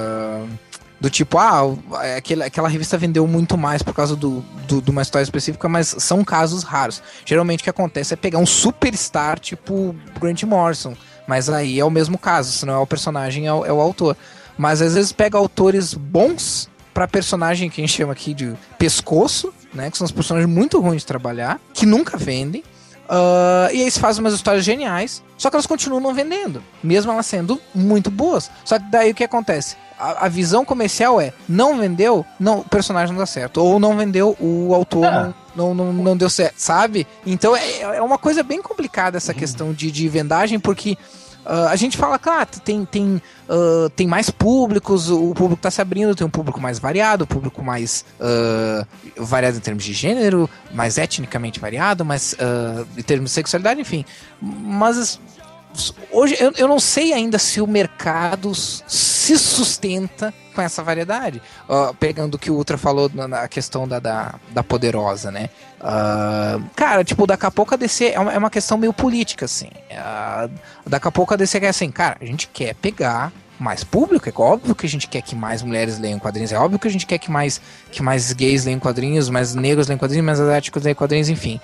aquela revista vendeu muito mais por causa de uma história específica, mas são casos raros. Geralmente o que acontece é pegar um superstar tipo Grant Morrison, mas aí é o mesmo caso, se não é o personagem, é o autor. Mas às vezes pega autores bons pra personagem que a gente chama aqui de pescoço, né, que são os personagens muito ruins de trabalhar, que nunca vendem, e aí se fazem umas histórias geniais, só que elas continuam não vendendo, mesmo elas sendo muito boas. Só que daí o que acontece? A visão comercial não vendeu, o personagem não dá certo. Ou não vendeu, o autor não deu certo, sabe? Então é uma coisa bem complicada essa questão de vendagem, porque a gente fala, claro, tem mais públicos, o público tá se abrindo, tem um público mais variado, um público mais variado em termos de gênero, mais etnicamente variado, mais em termos de sexualidade, enfim. Mas hoje eu não sei ainda se o mercado se sustenta com essa variedade. Pegando o que o Ultra falou na questão da Poderosa, né? Cara, tipo, daqui a pouco a DC é uma questão meio política, assim. Daqui a pouco a DC quer assim, cara, a gente quer pegar mais público, é óbvio que a gente quer que mais mulheres leiam quadrinhos, é óbvio que a gente quer que mais gays leiam quadrinhos, mais negros leiam quadrinhos, mais asiáticos leiam quadrinhos, enfim.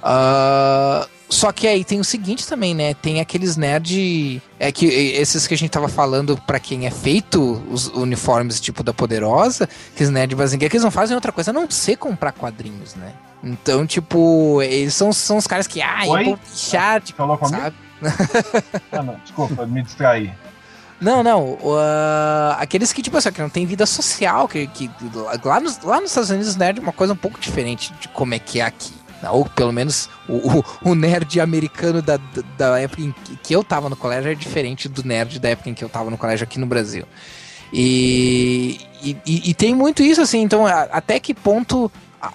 Só que aí tem o seguinte também, né? Tem aqueles nerd... que esses que a gente tava falando pra quem é feito os uniformes tipo da Poderosa, que os nerd bazingueiros, que eles não fazem outra coisa a não ser comprar quadrinhos, né? Então, tipo, eles são os caras que... eu vou deixar, tipo, falou comigo? sabe? Não, desculpa, me distraí. Não, aqueles que, tipo assim, que não tem vida social, que lá nos Estados Unidos, nerd é uma coisa um pouco diferente de como é que é aqui. Ou pelo menos o nerd americano da época em que eu tava no colégio é diferente do nerd da época em que eu tava no colégio aqui no Brasil. E tem muito isso, assim, então até que ponto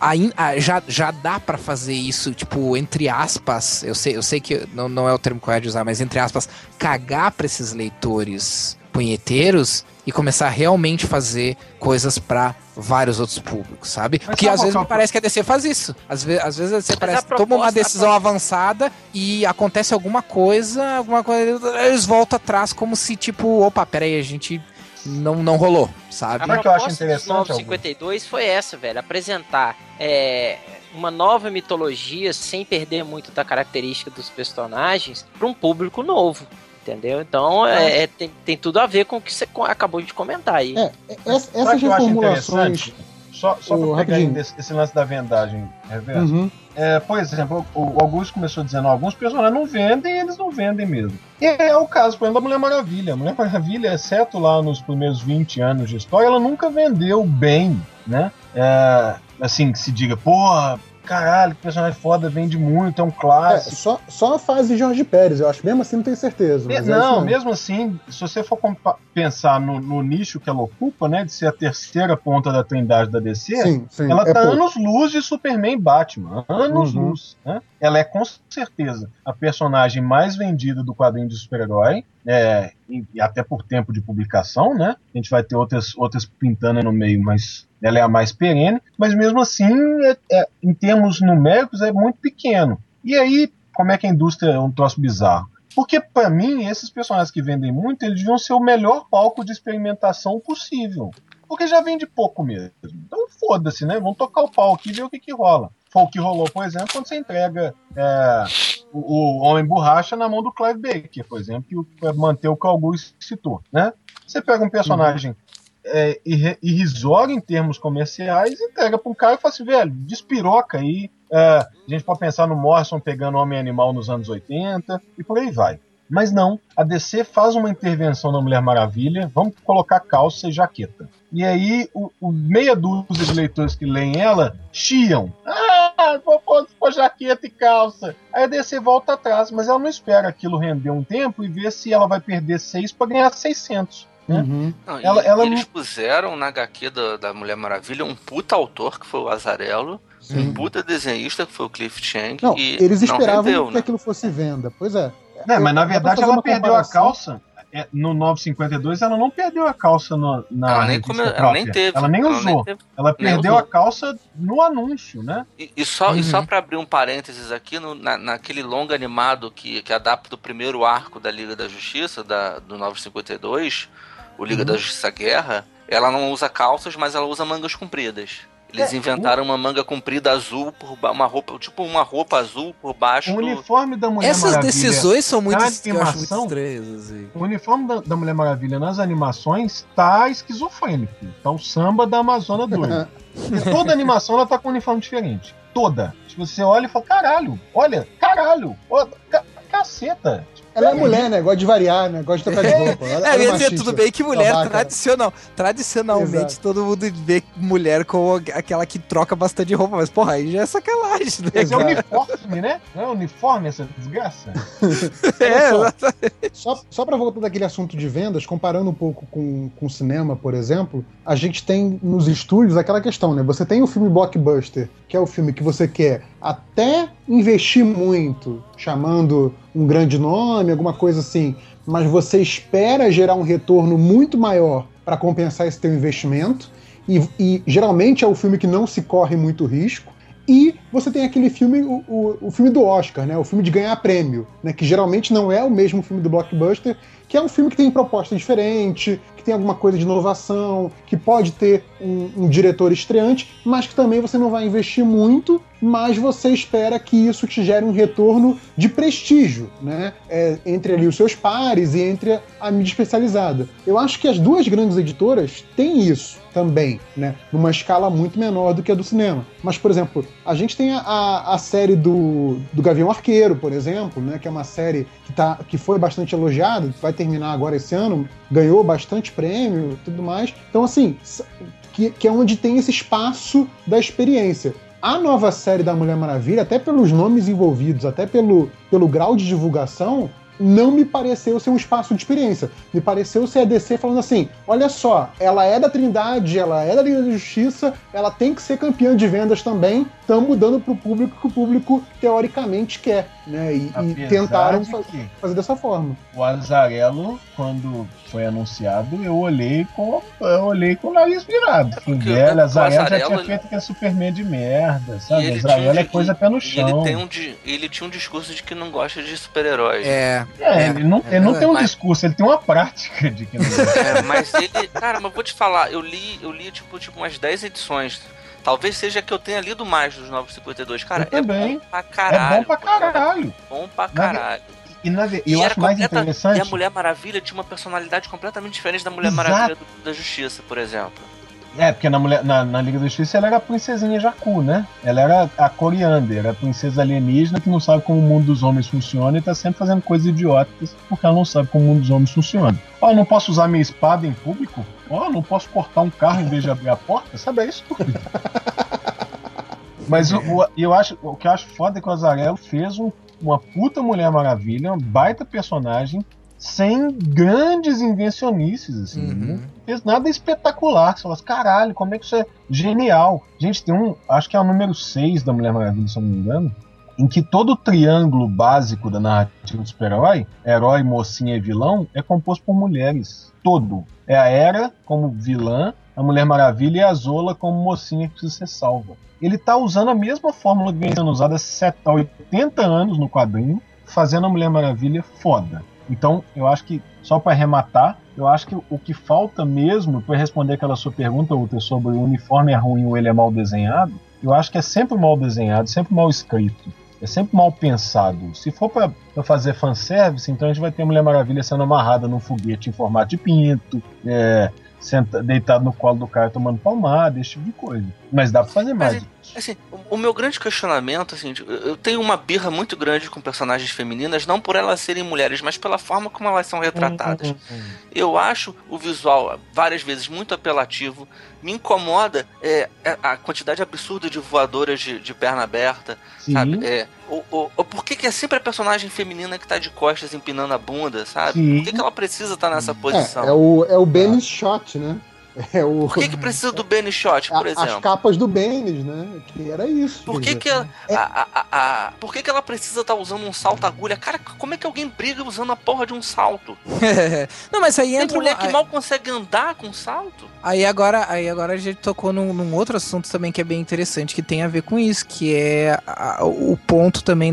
já dá pra fazer isso, tipo, entre aspas, eu sei que não é o termo correto de usar, mas entre aspas, cagar pra esses leitores punheteiros e começar a realmente fazer coisas pra vários outros públicos, sabe? Mas Porque às vezes me parece que a DC faz isso. Às vezes a DC toma uma decisão avançada e acontece alguma coisa, eles voltam atrás como se, tipo, opa, peraí, a gente não rolou, sabe? A proposta dos 952 foi essa, velho, apresentar uma nova mitologia sem perder muito da característica dos personagens pra um público novo. Entendeu? Então tem tudo a ver com o que você acabou de comentar aí. Essas reformulações. Só pra pegar esse lance da vendagem reverso. Por exemplo, o Augusto começou dizendo: alguns personagens não vendem e eles não vendem mesmo. E é o caso, por exemplo, da Mulher Maravilha. A Mulher Maravilha, exceto lá nos primeiros 20 anos de história, ela nunca vendeu bem, né? Assim, que se diga, porra, caralho, que personagem foda, vende muito, é um clássico. Só a fase de Jorge Pérez, eu acho. Mesmo assim, não tenho certeza. Mas mesmo assim, se você for pensar no nicho que ela ocupa, né, de ser a terceira ponta da trindade da DC, sim, ela tá anos-luz de Superman e Batman. Anos-luz. Né? Ela é, com certeza, a personagem mais vendida do quadrinho de super-herói, e até por tempo de publicação, né? A gente vai ter outras pintando no meio, mas ela é a mais perene, mas mesmo assim, em termos numéricos, é muito pequeno. E aí, como é que a indústria é um troço bizarro? Porque, pra mim, esses personagens que vendem muito, eles deviam ser o melhor palco de experimentação possível. Porque já vende pouco mesmo. Então, foda-se, né? Vamos tocar o pau aqui e ver o que rola. Foi o que rolou, por exemplo, quando você entrega o Homem Borracha na mão do Clive Baker, por exemplo, que manter o que o Augusto citou, né? Você pega um personagem irrisório em termos comerciais, entrega para um cara e fala assim, velho, despiroca aí. A gente pode pensar no Morrison pegando Homem Animal nos anos 80 e por aí vai. Mas não, a DC faz uma intervenção na Mulher Maravilha, vamos colocar calça e jaqueta. E aí, meia dúzia de leitores que leem ela chiam. Vou pôr jaqueta e calça. Aí a DC volta atrás, mas ela não espera aquilo render um tempo e ver se ela vai perder 6 para ganhar 600. Né? Uhum. Eles puseram na HQ da Mulher Maravilha um puta autor, que foi o Azarello, um puta desenhista, que foi o Cliff Chang. Não, e eles esperavam rendeu, que aquilo fosse venda. Pois é. Não, mas na verdade ela perdeu a calça. No 952 ela não perdeu a calça ela nem teve. Ela nem usou. Ela perdeu a calça no anúncio, né? E só para abrir um parênteses aqui, naquele longa animado que adapta o primeiro arco da Liga da Justiça, do 952, o Liga da Justiça Guerra, ela não usa calças, mas ela usa mangas compridas. Eles inventaram uma manga comprida azul, uma roupa azul por baixo. O uniforme da Mulher Essas Maravilha. Essas decisões são muito, eu acho muito estranhas. Assim. O uniforme da Mulher Maravilha nas animações tá esquizofrênico. Tá o samba da Amazônia doido. Toda animação ela tá com um uniforme diferente. Toda. Tipo, você olha e fala, caralho, caceta. Ela é mulher, né? Gosta de variar, né? Gosta de trocar de roupa. Ela ia dizer, tudo bem que mulher, tradicionalmente, exato, todo mundo vê mulher como aquela que troca bastante roupa, mas porra, aí já é sacanagem, né? Mas é uniforme, né? Não é uniforme essa desgraça? Só pra voltar daquele assunto de vendas, comparando um pouco com o cinema, por exemplo, a gente tem nos estúdios aquela questão, né? Você tem o filme blockbuster, que é o filme que você quer até investir muito, chamando um grande nome, alguma coisa assim, mas você espera gerar um retorno muito maior para compensar esse teu investimento, e geralmente é o filme que não se corre muito risco, e você tem aquele filme, o filme do Oscar, né, o filme de ganhar prêmio, né, que geralmente não é o mesmo filme do blockbuster, que é um filme que tem proposta diferente, que tem alguma coisa de inovação, que pode ter um diretor estreante, mas que também você não vai investir muito, mas você espera que isso te gere um retorno de prestígio, né? Entre ali os seus pares e entre a mídia especializada. Eu acho que as duas grandes editoras têm isso também, né? Numa escala muito menor do que a do cinema. Mas, por exemplo, a gente tem a série do Gavião Arqueiro, por exemplo, né? Que é uma série que foi bastante elogiada, vai terminar agora esse ano, ganhou bastante prêmio e tudo mais. Então, assim, que é onde tem esse espaço da experiência. A nova série da Mulher Maravilha, até pelos nomes envolvidos, até pelo grau de divulgação, não me pareceu ser um espaço de experiência. Me pareceu ser a DC falando assim, olha só, ela é da Trindade, ela é da Liga da Justiça, ela tem que ser campeã de vendas também, estamos dando pro público que o público teoricamente quer, né? E tentaram fazer dessa forma. O Azarello, quando foi anunciado, eu olhei com o nariz virado. Velho, Azarello já tinha feito aquele Superman de merda, sabe? Azarello é coisa pé no chão. Ele tinha um discurso de que não gosta de super-heróis. Ele não tem um discurso, ele tem uma prática de que não gosta. Mas ele... Cara, mas vou te falar, eu li tipo umas 10 edições. Talvez seja que eu tenha lido mais dos 952. Cara, bom pra caralho. É bom pra caralho. Bom pra caralho. E eu acho mais interessante... E a Mulher Maravilha tinha uma personalidade completamente diferente da Mulher Maravilha da Justiça, por exemplo. Porque na Liga da Justiça ela era a princesinha Jakku, né? Ela era a Coriander, era a princesa alienígena que não sabe como o mundo dos homens funciona e tá sempre fazendo coisas idiotas porque ela não sabe como o mundo dos homens funciona. Eu não posso usar minha espada em público? Não posso cortar um carro em vez de abrir a porta? Sabe, é estúpido. Mas o que eu acho foda é que o Azarello fez uma puta Mulher Maravilha, uma baita personagem, sem grandes invencionices, assim. Não fez nada espetacular. Você fala assim, caralho, como é que isso é genial. Gente, tem acho que é o número 6 da Mulher Maravilha, se eu não me engano, em que todo o triângulo básico da narrativa do super-herói, herói, mocinha e vilão, é composto por mulheres. Todo. É a Hera como vilã, a Mulher Maravilha e a Zola como mocinha que precisa ser salva. Ele tá usando a mesma fórmula que vem sendo usada há 80 anos no quadrinho, fazendo a Mulher Maravilha foda. Então, eu acho que, só para arrematar, eu acho que o que falta mesmo, para responder aquela sua pergunta, Uta, sobre o uniforme é ruim ou ele é mal desenhado, eu acho que é sempre mal desenhado, sempre mal escrito, é sempre mal pensado. Se for para fazer fanservice, então a gente vai ter a Mulher Maravilha sendo amarrada num foguete em formato de pinto, deitado no colo do cara tomando palmada, esse tipo de coisa. Mas dá pra fazer mais. Assim, o meu grande questionamento, assim, eu tenho uma birra muito grande com personagens femininas, não por elas serem mulheres, mas pela forma como elas são retratadas. Eu acho o visual várias vezes muito apelativo. Me incomoda a quantidade absurda de voadoras de perna aberta, sabe? Por que é sempre a personagem feminina que tá de costas empinando a bunda, sabe? Sim. Por que ela precisa estar nessa posição? É o Benny Shot, né? Por que precisa do Benny Shot, por exemplo? As capas do Benny, né? Que era isso. Por que por que ela precisa estar usando um salto-agulha? Cara, como é que alguém briga usando a porra de um salto? Não, mas aí entra Tem mulher que mal consegue andar com salto. Aí agora a gente tocou num outro assunto também que é bem interessante, que tem a ver com isso, que é o ponto também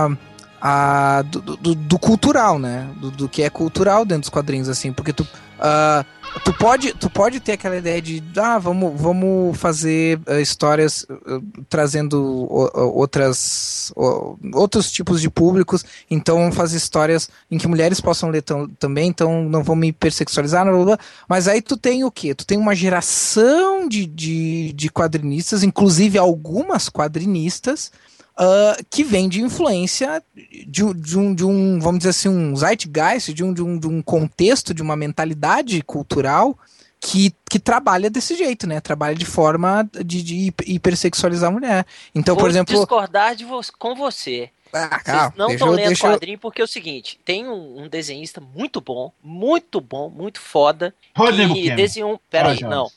do cultural, né? Do que é cultural dentro dos quadrinhos, assim, porque tu pode ter aquela ideia de vamos fazer histórias trazendo outros tipos de públicos, então vamos fazer histórias em que mulheres possam ler também, então não vamos hipersexualizar, blá, blá, blá. Mas aí tu tem o quê? Tu tem uma geração de quadrinistas, inclusive algumas quadrinistas, que vem de influência de um, vamos dizer assim, um zeitgeist, de um contexto, de uma mentalidade cultural que trabalha desse jeito, né? Trabalha de forma de hipersexualizar a mulher. Então, por exemplo... Vou discordar com você. Vocês não estão lendo quadrinho porque é o seguinte, tem um desenhista muito bom, muito foda, que desenhou... Peraí, não.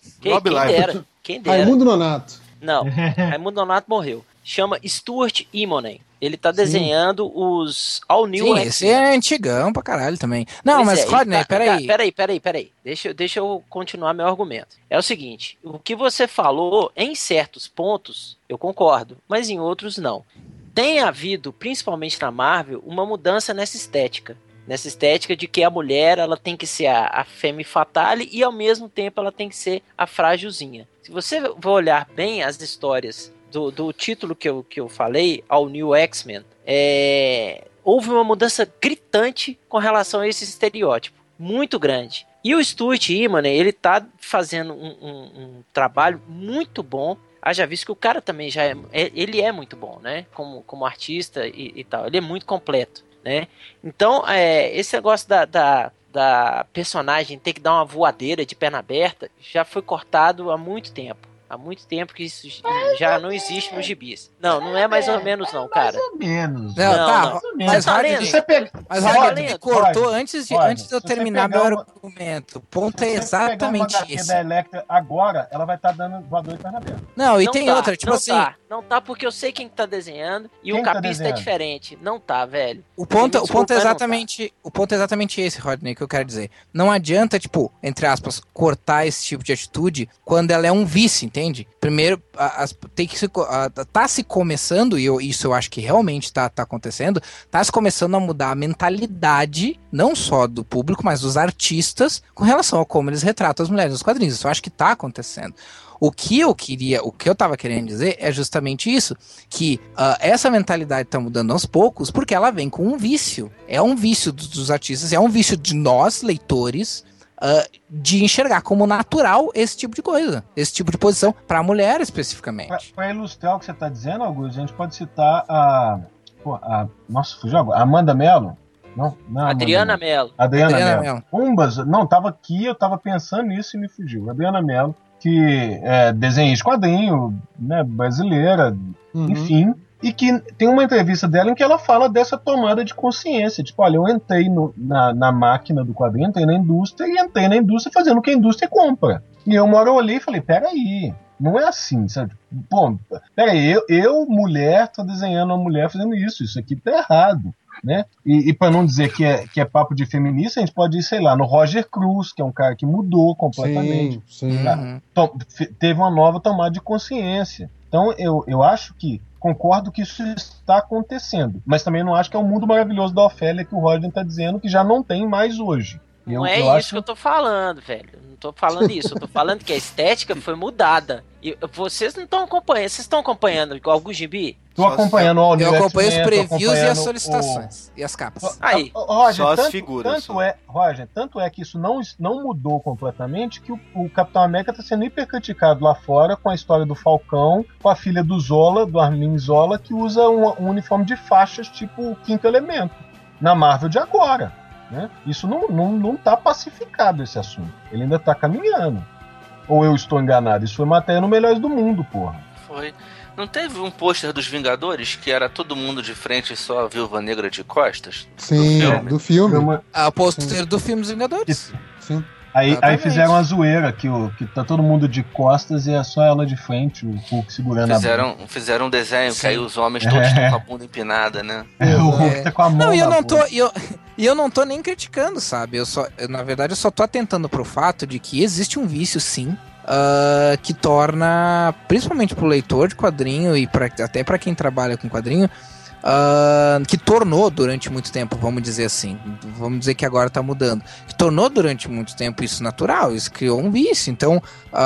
Quem dera. Raimundo Nonato. Não, Raimundo Nonato morreu. Chama Stuart Immonen. Ele tá desenhando os All New X-Men. Esse é antigão pra caralho também. Não, pois mas Rodney, peraí. Deixa eu continuar meu argumento. É o seguinte, o que você falou, em certos pontos, eu concordo, mas em outros não. Tem havido, principalmente na Marvel, uma mudança nessa estética. Nessa estética de que a mulher ela tem que ser a femme fatale e ao mesmo tempo ela tem que ser a frágilzinha. Se você for olhar bem as histórias do título que eu falei, All New X-Men, houve uma mudança gritante com relação a esse estereótipo, muito grande. E o Stuart Immonen, ele tá fazendo um trabalho muito bom. Haja visto que o cara também ele é muito bom, né? Como artista e tal, ele é muito completo, né? Então, esse negócio da personagem ter que dar uma voadeira de perna aberta já foi cortado há muito tempo. Há muito tempo que isso já não existe nos gibis. Não é mais ou menos não, cara. Mais ou menos. Não. Mas Rodney, me cortou antes de eu terminar meu argumento. O ponto é exatamente esse. Da Electra agora, ela vai estar dando voador de perna aberta. Não, e tem outra, tipo assim... Não tá porque eu sei quem tá desenhando e o capista é diferente. Não tá, velho. O ponto é exatamente esse, Rodney, que eu quero dizer. Não adianta, tipo, entre aspas, cortar esse tipo de atitude quando ela é um vício, entende? Primeiro, tá se começando, e isso eu acho que realmente tá acontecendo, tá se começando a mudar a mentalidade, não só do público, mas dos artistas, com relação a como eles retratam as mulheres nos quadrinhos. Isso eu acho que tá acontecendo. O que eu tava querendo dizer é justamente isso, que essa mentalidade tá mudando aos poucos, porque ela vem com um vício. É um vício dos artistas, é um vício de nós, leitores, de enxergar como natural esse tipo de coisa, esse tipo de posição, pra mulher especificamente. Pra ilustrar o que você tá dizendo, Augusto, a gente pode citar nossa, fugiu agora. Amanda Mello? Não, Adriana Mello. Adriana Mello. Umbas, não, tava aqui, eu tava pensando nisso e me fugiu. Adriana Mello, que é desenhista quadrinho, né, brasileira, enfim, e que tem uma entrevista dela em que ela fala dessa tomada de consciência, tipo, olha, eu entrei na máquina do quadrinho, entrei na indústria e entrei na indústria fazendo o que a indústria compra. E eu uma hora olhei e falei, peraí, não é assim, sabe? Pô, peraí, eu mulher, tô desenhando uma mulher fazendo isso aqui tá errado. Né? E para não dizer que é papo de feminista, a gente pode ir, sei lá, no Roger Cruz, que é um cara que mudou completamente. Sim. Teve uma nova tomada de consciência. Então eu acho que, concordo que isso está acontecendo, mas também não acho que é o mundo maravilhoso da Ofélia que o Roger está dizendo que já não tem mais hoje. Não é isso que eu tô falando, velho. Não tô falando isso. Eu tô falando que a estética foi mudada. E vocês não estão acompanhando. Vocês estão acompanhando igual o Gimbi? Tô acompanhando o Eu acompanho os previews e as solicitações. E as capas. Aí. Roger, só as figuras. Tanto é que isso não mudou completamente, que o Capitão América tá sendo hipercriticado lá fora com a história do Falcão, com a filha do Zola, do Armin Zola, que usa um uniforme de faixas tipo o Quinto Elemento. Na Marvel de agora. Né? Isso não tá pacificado, esse assunto. Ele ainda tá caminhando. Ou eu estou enganado? Isso foi matéria no Melhores do Mundo, porra. Foi. Não teve um pôster dos Vingadores que era todo mundo de frente e só a Viúva Negra de costas? Sim, do filme. O pôster do filme dos Vingadores. Sim. Aí fizeram uma zoeira que tá todo mundo de costas e é só ela de frente, o Hulk segurando a bunda. Fizeram um desenho que aí os homens todos estão com a bunda empinada, né? O Hulk tá com a mão não, na eu não tô nem criticando, sabe? Na verdade, eu só tô atentando pro fato de que existe um vício, sim, que torna, principalmente pro leitor de quadrinho e até pra quem trabalha com quadrinho, que tornou durante muito tempo, vamos dizer assim, vamos dizer que agora tá mudando, que tornou durante muito tempo isso natural, isso criou um vício. Então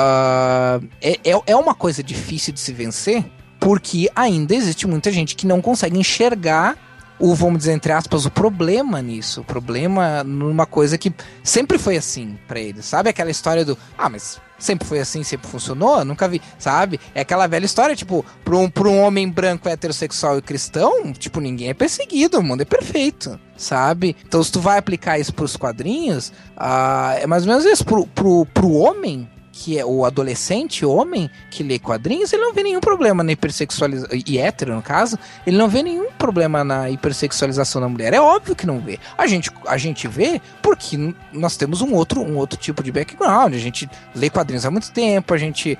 é uma coisa difícil de se vencer, porque ainda existe muita gente que não consegue enxergar vamos dizer, entre aspas, o problema nisso, o problema numa coisa que sempre foi assim pra eles, sabe? Aquela história do, mas sempre foi assim, sempre funcionou, nunca vi, sabe? É aquela velha história, tipo, pra um homem branco, heterossexual e cristão, tipo, ninguém é perseguido, o mundo é perfeito, sabe? Então, se tu vai aplicar isso pros quadrinhos, é mais ou menos isso, pro homem, que é o adolescente homem que lê quadrinhos, ele não vê nenhum problema na hipersexualização, e hétero no caso, ele não vê nenhum problema na hipersexualização da mulher. É óbvio que não vê. A gente vê porque nós temos um outro tipo de background, a gente lê quadrinhos há muito tempo, a gente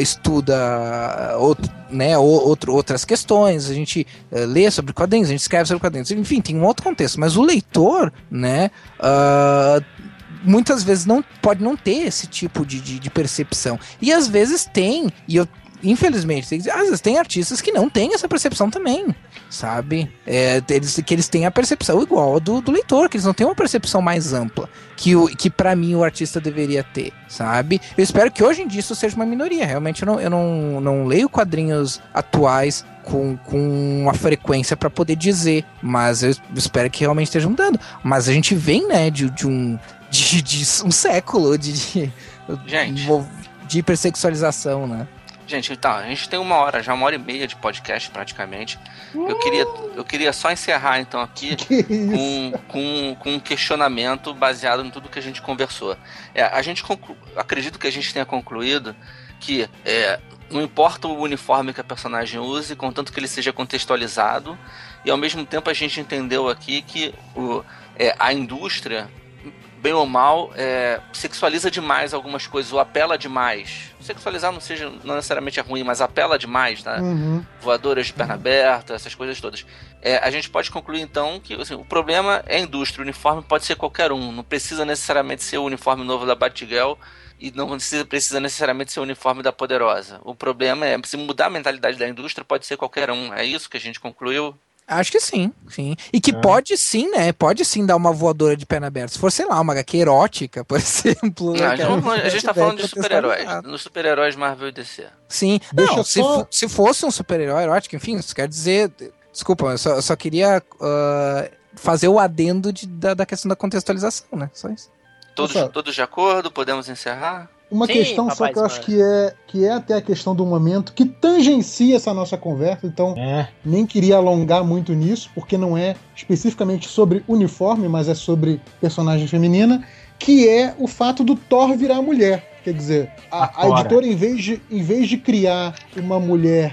estuda outras questões, a gente lê sobre quadrinhos, a gente escreve sobre quadrinhos, enfim, tem um outro contexto, mas o leitor, né, muitas vezes pode não ter esse tipo de percepção. E às vezes tem, infelizmente, às vezes tem artistas que não têm essa percepção também, sabe? Que eles têm a percepção igual a do leitor, que eles não têm uma percepção mais ampla, que pra mim o artista deveria ter, sabe? Eu espero que hoje em dia isso seja uma minoria. Realmente eu não leio quadrinhos atuais com uma frequência pra poder dizer, mas eu espero que realmente esteja mudando. Mas a gente vem, né, de um século de hipersexualização, né? Gente, então, a gente tem 1 hora e meia de podcast praticamente. Eu queria só encerrar então aqui com um questionamento baseado em tudo que a gente conversou. Acredito que a gente tenha concluído que não importa o uniforme que a personagem use, contanto que ele seja contextualizado, e ao mesmo tempo a gente entendeu aqui que a indústria, bem ou mal, sexualiza demais algumas coisas, ou apela demais. Sexualizar não necessariamente é ruim, mas apela demais, tá? Uhum. Voadoras de perna aberta, essas coisas todas. A gente pode concluir, então, que assim, o problema é a indústria. O uniforme pode ser qualquer um. Não precisa necessariamente ser o uniforme novo da Batgirl e não precisa necessariamente ser o uniforme da Poderosa. O problema é, se mudar a mentalidade da indústria, pode ser qualquer um. É isso que a gente concluiu? Acho que sim. E que pode sim, né? Pode sim dar uma voadora de perna aberta. Se for, sei lá, uma HQ erótica, por exemplo. A gente tá falando de super-heróis. Nos super-heróis Marvel e DC. Sim. Se fosse um super-herói erótico, enfim, isso quer dizer... Desculpa, eu só queria fazer o adendo da questão da contextualização, né? Só isso. Todos de acordo? Podemos encerrar? Uma questão só que eu acho que é até a questão do momento, que tangencia essa nossa conversa, então nem queria alongar muito nisso, porque não é especificamente sobre uniforme, mas é sobre personagem feminina, que é o fato do Thor virar mulher. Quer dizer, a editora, em vez de criar uma mulher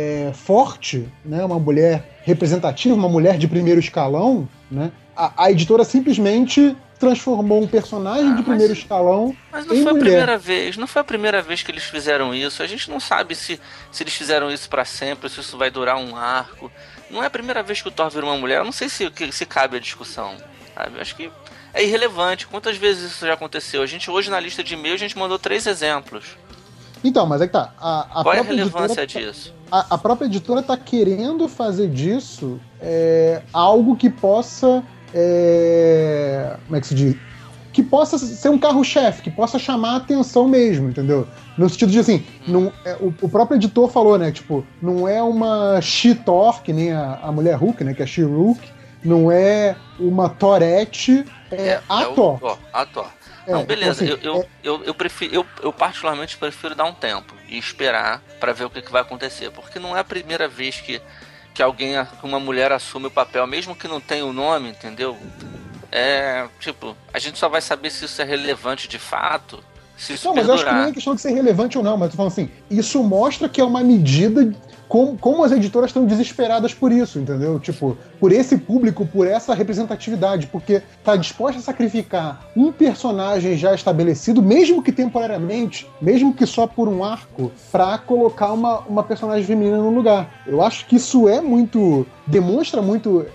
forte, né, uma mulher representativa, uma mulher de primeiro escalão, né, a editora simplesmente transformou um personagem de primeiro escalão mas não em foi mulher. A primeira vez, não foi a primeira vez que eles fizeram isso. A gente não sabe se eles fizeram isso pra sempre, se isso vai durar um arco. Não é a primeira vez que o Thor vira uma mulher. Eu não sei se cabe a discussão, sabe? Eu acho que é irrelevante. Quantas vezes isso já aconteceu? A gente hoje na lista de e-mail a gente mandou 3 exemplos. Então, mas é que tá. Qual é a relevância disso? A própria editora tá querendo fazer disso algo que possa... como é que se diz? que possa ser um carro-chefe, que possa chamar a atenção mesmo, entendeu? No sentido de, assim, o próprio editor falou, né, tipo, não é uma She-Thor, que nem a Mulher Hulk, né, que é She-Hulk, não é uma Tourette, a Thor. A Thor. Não, beleza, então, assim, eu particularmente prefiro dar um tempo e esperar pra ver o que vai acontecer, porque não é a primeira vez que uma mulher assume o papel, mesmo que não tenha o nome, entendeu? Tipo, a gente só vai saber se isso é relevante de fato, se isso perdurar. Mas eu acho que não é questão de ser relevante ou não, mas eu tô falando assim, isso mostra que é uma medida, como as editoras estão desesperadas por isso, entendeu? Tipo, por esse público, por essa representatividade, porque tá disposta a sacrificar um personagem já estabelecido, mesmo que temporariamente, mesmo que só por um arco, pra colocar uma personagem feminina no lugar. Eu acho que isso demonstra muito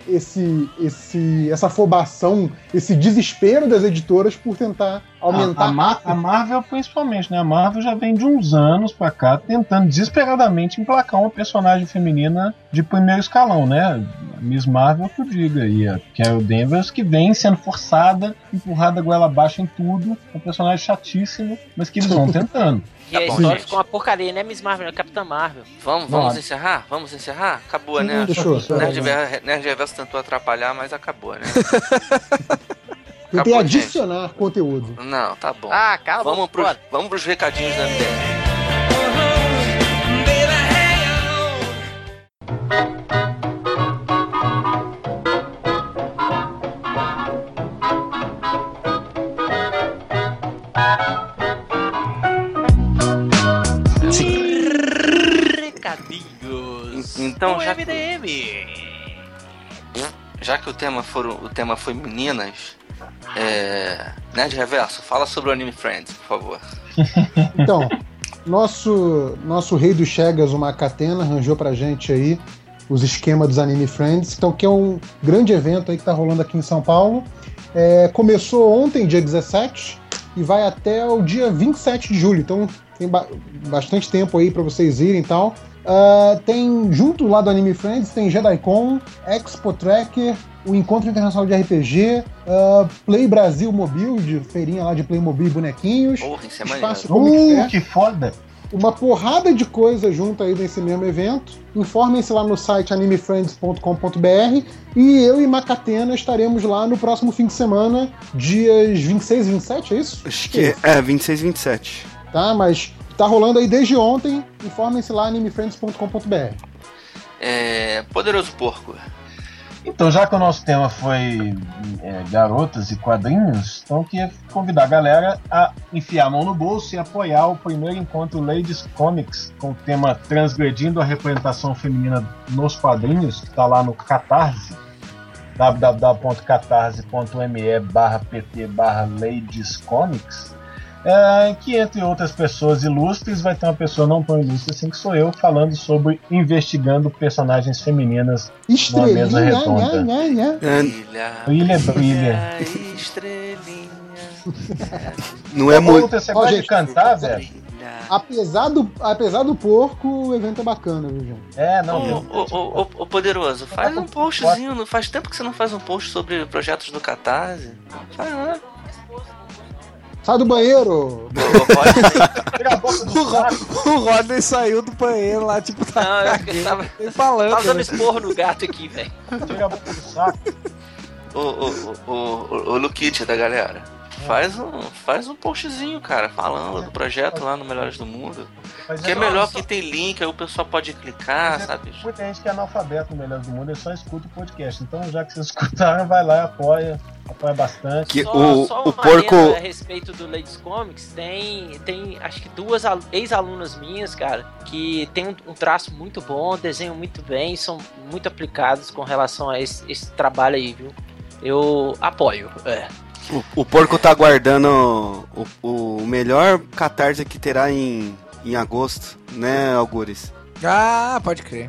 essa afobação, esse desespero das editoras por tentar aumentar a Marvel principalmente, né? A Marvel já vem de uns anos pra cá tentando desesperadamente emplacar uma personagem feminina de primeiro escalão, né? A Miss Marvel que eu diga, e a Carol Danvers que vem sendo forçada, empurrada goela abaixo em tudo, um personagem chatíssimo, mas que eles vão tentando. E a história ficou uma porcaria, né, Miss Marvel, é Capitã Marvel. Vamos encerrar? Vamos encerrar? Acabou, Sim, né? deixou. Nerdverso tentou atrapalhar, mas acabou, né? Tentei adicionar conteúdo. Não, tá bom. Cala a boca. Vamos pros recadinhos da MDM. Recadinhos. Então, MDM. Já que o tema foi meninas, Nerd Reverso, fala sobre o Anime Friends, por favor. Então, nosso rei dos Chegas, o Macatena, arranjou pra gente aí os esquemas dos Anime Friends, então, que é um grande evento aí que tá rolando aqui em São Paulo. Começou ontem, dia 17, e vai até o dia 27 de julho, então tem bastante tempo aí pra vocês irem e tal. Tem, junto lá do Anime Friends, tem JediCon, Expo Tracker, o Encontro Internacional de RPG, Play Brasil Mobile, de feirinha lá de Playmobil e bonequinhos. Porra, isso é Espaço maneiro. Comic Fair. Que foda! Uma porrada de coisa junto aí nesse mesmo evento. Informem-se lá no site animefriends.com.br e eu e Macatena estaremos lá no próximo fim de semana, dias 26 e 27, é isso? Acho que é 26 e 27. Tá, mas tá rolando aí desde ontem. Informem-se lá animefriends.com.br. Poderoso Porco. Então, já que o nosso tema foi garotas e quadrinhos, então eu queria convidar a galera a enfiar a mão no bolso e apoiar o primeiro encontro Ladies Comics com o tema Transgredindo a Representação Feminina nos Quadrinhos, que está lá no Catarse, www.catarse.me/pt/ladiescomics, que entre outras pessoas ilustres vai ter uma pessoa não tão ilustre assim que sou eu, falando sobre investigando personagens femininas numa mesa redonda. Brilha. Estrelinha. Não é muito. Você gosta de cantar, velho? Apesar do porco, o evento é bacana, viu, gente? Ô Poderoso, faz um postzinho. Não faz tempo que você não faz um post sobre projetos do Catarse. Faz lá. Sai do banheiro! O Rodney saiu do banheiro lá, tipo, tá falando. Tá dando esporro no gato aqui, velho. Tira a boca do saco. O Luquite da galera. Faz um postzinho, cara, falando do projeto lá no Melhores do Mundo. Que é melhor que tem link, aí o pessoal pode clicar, sabe? Muita gente que é analfabeto no Melhores do Mundo, ele só escuta o podcast. Então, já que vocês escutaram, vai lá e apoia bastante. Que só o porco. A respeito do Ladies Comics, tem acho que 2 ex-alunas minhas, cara, que tem um traço muito bom, desenham muito bem, são muito aplicados com relação a esse trabalho aí, viu? Eu apoio. O porco tá aguardando o melhor Catarse que terá em agosto, né, Algures? Ah, pode crer.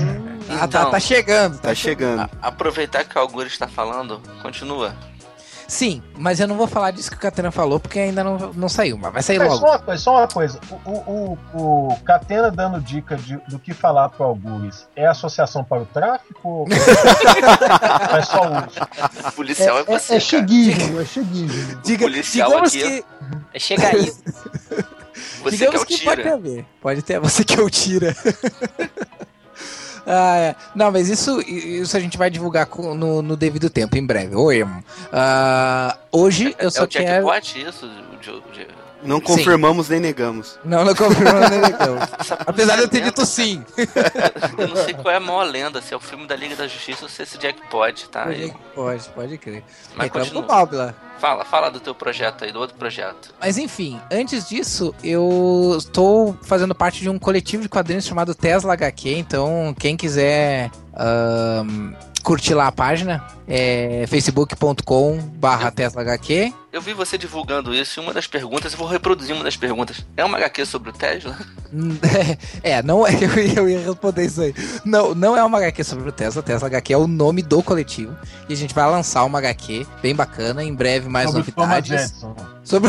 Então, tá chegando. Tá chegando. Aproveitar que o Algures está falando, continua. Sim, mas eu não vou falar disso que o Catena falou, porque ainda não saiu, mas vai sair Mas logo. só uma coisa. O Catena dando dica do que falar pro Algures é associação para o tráfico? Ou é só uso? O policial é você, É cara. cheguismo, é cheguismo. policial digamos aqui- que, É chega aí. Você que é digamos o que pode tira. haver. Pode ter, você que é o tira. Ah, é. Não, mas isso a gente vai divulgar no devido tempo, em breve. Oi, irmão. Hoje eu É só o quero. jackpot isso? Não confirmamos nem negamos. Não confirmo nem legal. Apesar de eu ter dito sim. Eu não sei qual é a maior lenda, se é o filme da Liga da Justiça ou se é esse jackpot, tá? E- Pode crer. Mas Reclama continua. do Balbila. Fala do teu projeto aí, do outro projeto. Mas enfim, antes disso, eu estou fazendo parte de um coletivo de quadrinhos chamado Tesla HQ, então quem quiser curtir lá a página, é facebook.com/Tesla HQ. Eu vi você divulgando isso e uma das perguntas, eu vou reproduzir uma das perguntas. É uma HQ sobre o Tesla? Não é, eu ia responder isso aí. Não é uma HQ sobre o Tesla. Tesla HQ é o nome do coletivo. E a gente vai lançar uma HQ bem bacana. Em breve, mais Sobre o Thomas novidades. Edison. Sobre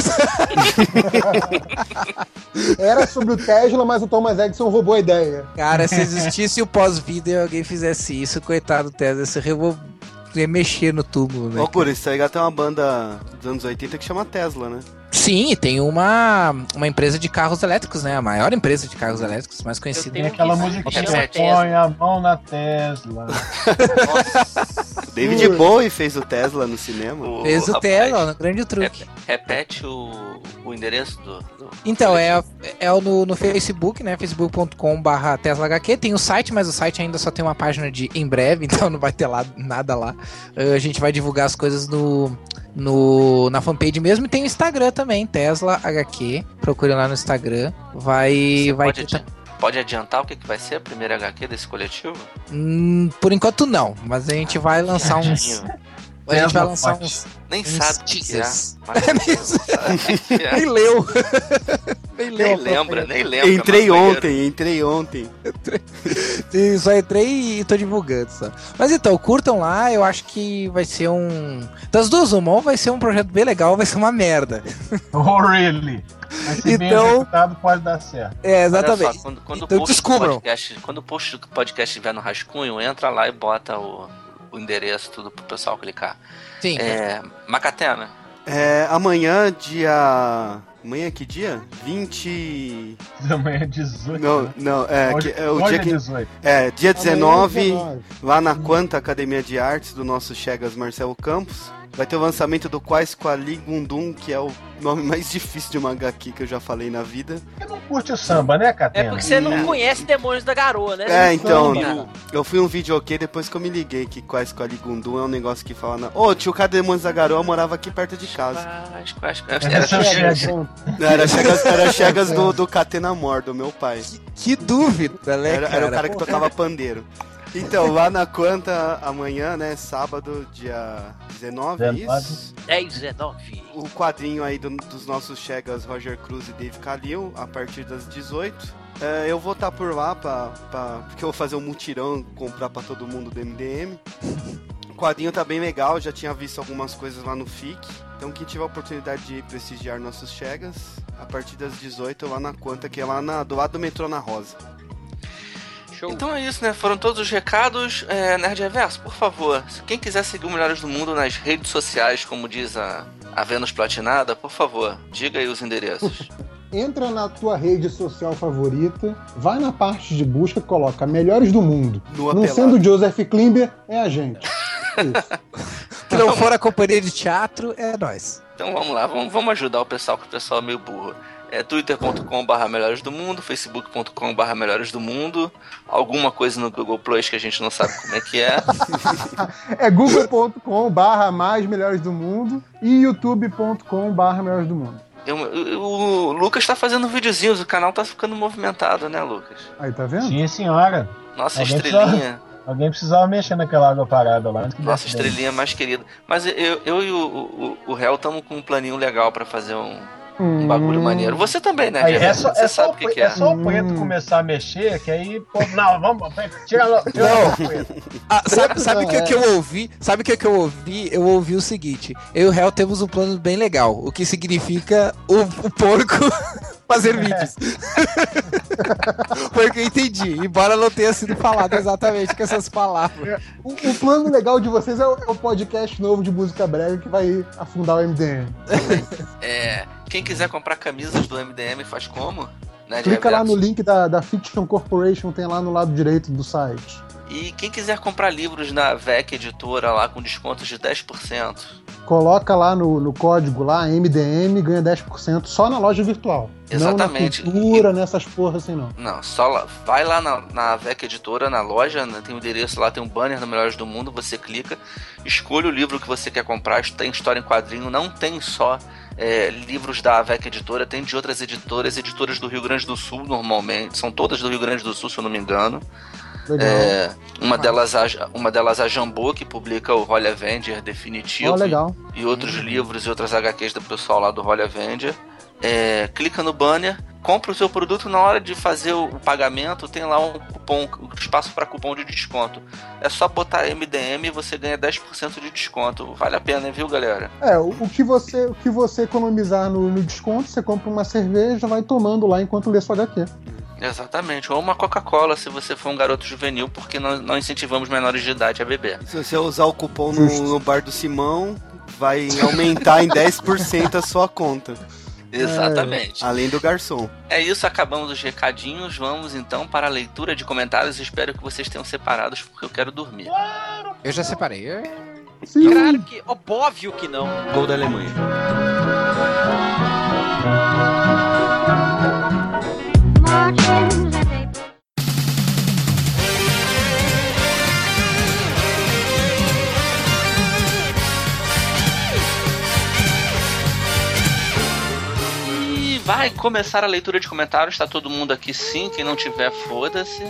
Era sobre o Tesla, mas o Thomas Edison roubou a ideia. Cara, se existisse o pós-vida e alguém fizesse isso, coitado do Tesla, você ia mexer no túmulo, né? Ô, Cura, isso aí tem uma banda dos anos 80 que chama Tesla, né? Sim, tem uma empresa de carros elétricos, né? A maior empresa de carros elétricos, mais conhecida. tenho Aquela Isso, musiquinha, chama põe a mão na Tesla. David Bowie fez o Tesla no cinema. Fez o rapaz, Tesla, no grande truque. Repete o endereço do... Então, é no Facebook, né? facebook.com/TeslaHQ. Tem o site, mas o site ainda só tem uma página de em breve, então não vai ter nada lá. A gente vai divulgar as coisas na fanpage mesmo. E tem o Instagram também, Tesla HQ. Procure lá no Instagram. Pode adiantar o que vai ser a primeira HQ desse coletivo? Por enquanto não, mas a gente vai lançar uns... A gente vai lançar uns... Nem sabe o que é. teasers. Mas- Nem leu. Nem lembra, nem lembra. Entrei mas- ontem. Sim, só entrei e tô divulgando só. Mas então, curtam lá, eu acho que vai ser das duas uma, ou vai ser um projeto bem legal, ou vai ser uma merda. Oh, really? Mas se bem Então- executado, pode dar certo. É, Olha exatamente. só, quando Então o post do descubram. podcast, quando o post do podcast estiver no rascunho, entra lá e bota o endereço, tudo pro pessoal clicar. Sim. Macatena, Amanhã, dia... Amanhã é que dia? 20... Amanhã é 18. Não, Hoje, é o hoje dia é que... 18. Dia 19, Amanhã é 19. lá na Quanta Academia de Artes do nosso Chegas Marcelo Campos, vai ter o lançamento do Quais Quali Gundum, que é o nome mais difícil de uma HQ que eu já falei na vida. Você não curte o samba, né, É Catena? porque você não conhece Demônios da Garoa, né? Então, Cara. eu fui um vídeo ok depois que eu me liguei que Quais Quali Gundum é um negócio que fala Ô, tio Cademônios da Garoa morava aqui perto de casa. quais. Era seu chefe. Era Chegas do Catena Mor, do meu pai. Que dúvida, né, Era o cara que tocava pandeiro. Então, lá na Quanta, amanhã, né, sábado, dia 19, 19. isso? 10, 19. O quadrinho aí dos nossos Chegas Roger Cruz e Dave Calil, a partir das 18. Eu vou estar por lá, porque eu vou fazer um mutirão, comprar pra todo mundo do MDM. O quadrinho tá bem legal, já tinha visto algumas coisas lá no FIC. Então quem tiver a oportunidade de prestigiar nossos Chegas, a partir das 18 lá na Quanta, que é lá do lado do metrô na Rosa. Show. Então é isso, né? Foram todos os recados. Nerd Reverso, por favor, se quem quiser seguir o Melhores do Mundo nas redes sociais, como diz a Vênus Platinada, por favor, diga aí os endereços. Entra na tua rede social favorita, vai na parte de busca e coloca Melhores do Mundo. Nua Não pelada. sendo Joseph Klimber, é a gente. Isso. Se não for a companhia de teatro, é nós. Então vamos lá, vamos ajudar o pessoal, que o pessoal é meio burro. twitter.com/melhores do mundo, facebook.com/melhores do mundo, alguma coisa no Google Plus que a gente não sabe como é que é. É google.com/mais melhores do mundo e youtube.com/melhores do mundo. O Lucas tá fazendo videozinhos, o canal tá ficando movimentado, né, Lucas? Aí, tá vendo? Sim, senhora. Nossa Alguém estrelinha. Alguém precisava mexer naquela água parada lá. antes que Nossa desse bem. estrelinha mais querida. Mas eu e o Hel estamos com um planinho legal pra fazer Um bagulho maneiro. Você também, né, Aí, Jeff? Você sabe o que é. É só o Preto começar a mexer, que aí... Pô, não, vamos... Tira logo, Preto. Sabe o que eu ouvi? Sabe o que eu ouvi? Eu ouvi o seguinte: eu e o Hel temos um plano bem legal, o que significa o porco fazer vídeos. Foi o que eu entendi, embora não tenha sido falado exatamente com essas palavras. O plano legal de vocês é o podcast novo de música brega que vai afundar o MDM. Quem quiser comprar camisas do MDM faz como? Né, Clica lá no Jeff? link da Fiction Corporation, tem lá no lado direito do site. E quem quiser comprar livros na VEC Editora lá com descontos de 10%. Coloca lá no código lá, MDM, ganha 10% só na loja virtual. Exatamente. Não na cultura, nessas porras assim, não. Não, só lá. Vai lá na VEC Editora, na loja, né, tem o endereço lá, tem um banner no Melhores do Mundo, você clica, escolhe o livro que você quer comprar, tem história em quadrinho, não tem só livros da VEC Editora, tem de outras editoras do Rio Grande do Sul, normalmente, são todas do Rio Grande do Sul, se eu não me engano. Uma delas a Jambô, que publica o Holly Avenger definitivo, legal. e outros livros e outras HQs do pessoal lá do Holly Avenger. Clica no banner, compra o seu produto, na hora de fazer o pagamento tem lá um cupom, espaço para cupom de desconto. É só botar MDM e você ganha 10% de desconto. Vale a pena, viu, galera? O que você economizar no desconto, você compra uma cerveja, vai tomando lá enquanto lê sua HQ. Exatamente, ou uma Coca-Cola se você for um garoto juvenil, porque não incentivamos menores de idade a beber. Se você usar o cupom no bar do Simão, vai aumentar em 10% a sua conta. Exatamente. Além do garçom. É isso, acabamos os recadinhos. Vamos então para a leitura de comentários. Espero que vocês tenham separados, porque eu quero dormir. Eu já separei. Sim. Claro que, óbvio que não. Gol da Alemanha. E vai começar a leitura de comentários. Tá todo mundo aqui sim. Quem não tiver, foda-se.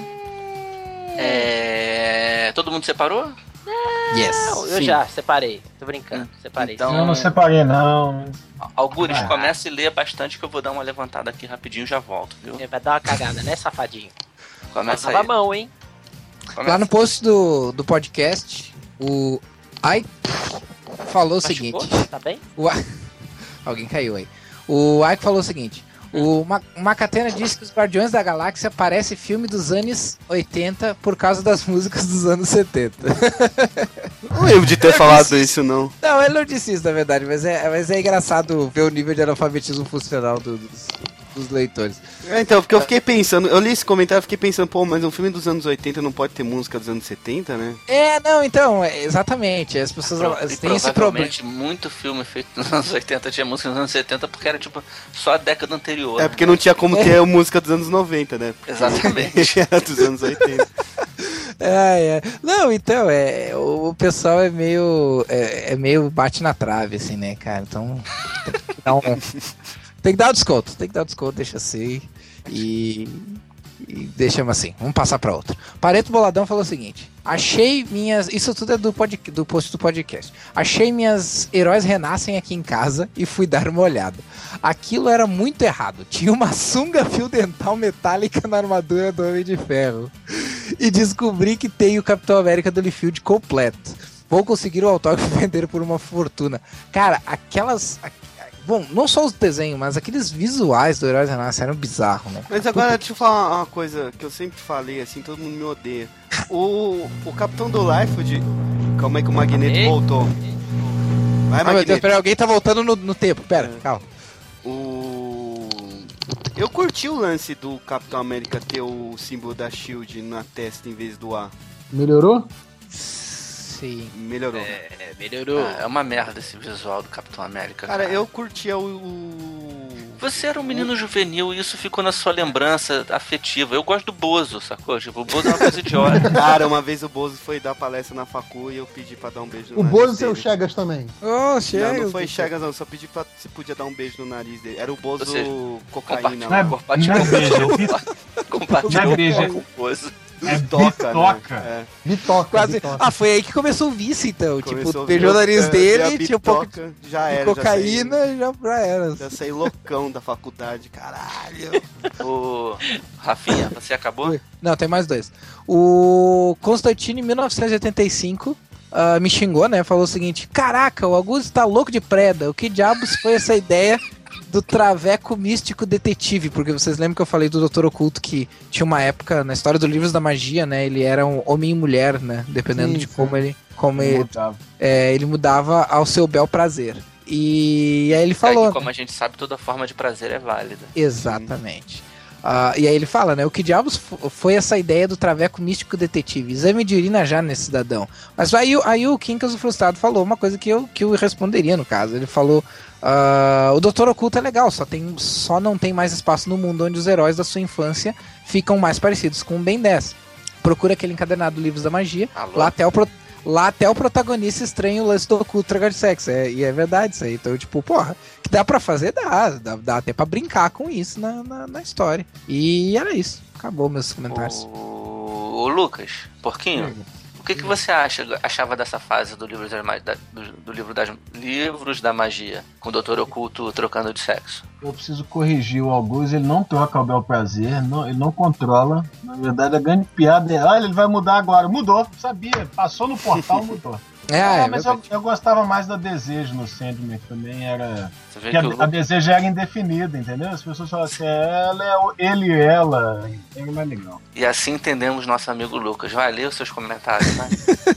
Todo mundo separou? Yes. Eu já separei. Tô brincando, separei. Então, Eu não separei, não. Algures, comece e lê bastante que eu vou dar uma levantada aqui rapidinho e já volto, viu? Vai dar uma cagada, né, safadinho? Começa Lava aí. a mão, hein? Lá no post do podcast, o Ike falou o Machucou? seguinte. Tá bem? Alguém caiu aí. O Ike falou o seguinte. O Macatena disse que os Guardiões da Galáxia parece filme dos anos 80 por causa das músicas dos anos 70. Não lembro de ter falado isso, não. Não, ele não disse isso, na verdade, mas é engraçado ver o nível de analfabetismo funcional dos leitores. Então, porque eu fiquei pensando, eu li esse comentário e fiquei pensando, pô, mas um filme dos anos 80 não pode ter música dos anos 70, né? Não, então, exatamente, as pessoas elas têm esse problema. Provavelmente muito filme feito nos anos 80 tinha música nos anos 70 porque era tipo só a década anterior. É porque não tinha como ter a música dos anos 90, né? Exatamente. Era dos anos 80. Não, então, o pessoal é meio bate na trave, assim, né, cara? Então, tem que dar o desconto, deixa assim. E deixamos assim, vamos passar pra outra. Pareto Boladão falou o seguinte: achei minhas. Isso tudo é do post do podcast. Achei minhas heróis renascem aqui em casa e fui dar uma olhada. Aquilo era muito errado. Tinha uma sunga fio dental metálica na armadura do Homem de Ferro. E descobri que tem o Capitão América do Liefeld completo. Vou conseguir o autógrafo e vender por uma fortuna. Cara, bom, não só os desenhos, mas aqueles visuais do Heróis Renascem eram bizarros, né? Mas agora, deixa eu falar uma coisa que eu sempre falei, assim, todo mundo me odeia. O Capitão do Liefeld... Calma aí que o Magneto voltou. Vai, Meu Deus, Magneto. pera, alguém tá voltando no tempo, pera, calma. Eu curti o lance do Capitão América ter o símbolo da SHIELD na testa em vez do A. Melhorou? Sim. Melhorou. Melhorou. É uma merda esse visual do Capitão América. Cara, eu curtia Você era um menino juvenil e isso ficou na sua lembrança afetiva. Eu gosto do Bozo, sacou? Tipo, o Bozo é uma coisa idiota. Cara, uma vez o Bozo foi dar palestra na facu e eu pedi pra dar um beijo no O nariz Bozo e seu dele. Chegas também. Oh, chega. Não foi Chegas não, só pedi pra se podia dar um beijo no nariz dele. Era o Bozo Ou seja, cocaína. Na lá. igreja. Compartilhou Na igreja. com o Bozo. Bitoca, Bitoca. né? Bitoca. Quase. Bitoca. Ah, foi aí que começou o vício, então. Começou tipo, a beijou o nariz dele, a tinha um pouco de bitoca, já era. cocaína e já era. Já saí loucão da faculdade, caralho. O Rafinha, você acabou? Não, tem mais dois. O Constantino, em 1985, me xingou, né? Falou o seguinte: caraca, o Augusto tá louco de preda. O que diabos foi essa ideia do traveco místico detetive? Porque vocês lembram que eu falei do Dr. Oculto que tinha uma época, na história dos livros da magia, né? Ele era um homem e mulher, né? Dependendo Sim, de sim. como ele mudava ao seu bel prazer. E aí ele falou... Como a gente sabe, toda forma de prazer é válida. Exatamente. E aí ele fala, né? O que diabos foi essa ideia do traveco místico detetive? Exame de urina já nesse cidadão. Mas aí o Quincas, o frustrado, falou uma coisa que eu responderia no caso. Ele falou: o Doutor Oculto é legal, só não tem mais espaço no mundo onde os heróis da sua infância ficam mais parecidos com o Ben 10. Procura aquele encadernado Livros da Magia. Alô? Lá até o protagonista estranha o lance do oculto tragar de sexo. E é verdade isso aí. Então, tipo, porra, que dá pra fazer, dá até pra brincar com isso na história. E era isso. Acabou meus comentários. O Lucas, Porquinho, o que você achava dessa fase do livro Livros da Magia, com o Doutor Oculto trocando de sexo? Eu preciso corrigir o Augusto, ele não troca o bel prazer, ele não controla. Na verdade, a grande piada é: olha, ele vai mudar agora. Mudou, sabia, passou no portal, mudou. Mas eu gostava mais da Desejo no Sandman, que também era... Que a Desejo era indefinida, entendeu? As pessoas falam assim: ele e ela, era mais legal. E assim entendemos nosso amigo Lucas. Vai ler os seus comentários, né?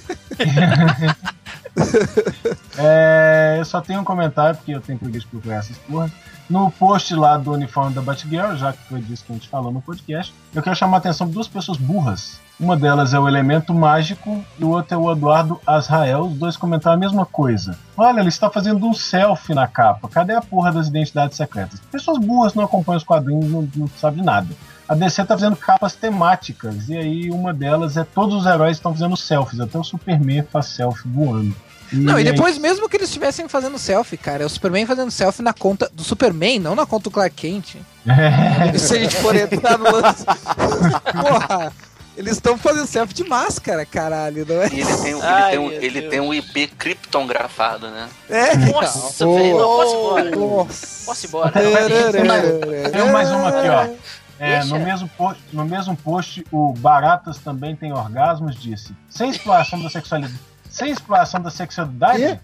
Eu só tenho um comentário, porque eu tenho preguiça de procurar essas porra. No post lá do uniforme da Batgirl, já que foi disso que a gente falou no podcast, eu quero chamar a atenção de duas pessoas burras. Uma delas é o Elemento Mágico e o outro é o Eduardo Azrael. Os dois comentaram a mesma coisa. Olha, ele está fazendo um selfie na capa. Cadê a porra das identidades secretas? Pessoas burras não acompanham os quadrinhos, não sabem nada. A DC tá fazendo capas temáticas, e aí uma delas é todos os heróis estão fazendo selfies. Até o Superman faz selfie voando. E depois, mesmo que eles estivessem fazendo selfie, cara, é o Superman fazendo selfie na conta do Superman, não na conta do Clark Kent. Se a gente for entrar no lance. Porra, eles estão fazendo selfie de máscara, caralho, não é? E ele tem um IP criptografado, né? Nossa, velho, não posso ir embora. Posso ir embora. Tem mais uma aqui, ó. No mesmo post, o Baratas também tem orgasmos, disse. Sem exploração da sexualidade,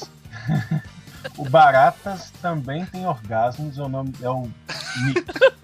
o Baratas também tem orgasmos, é o Nick.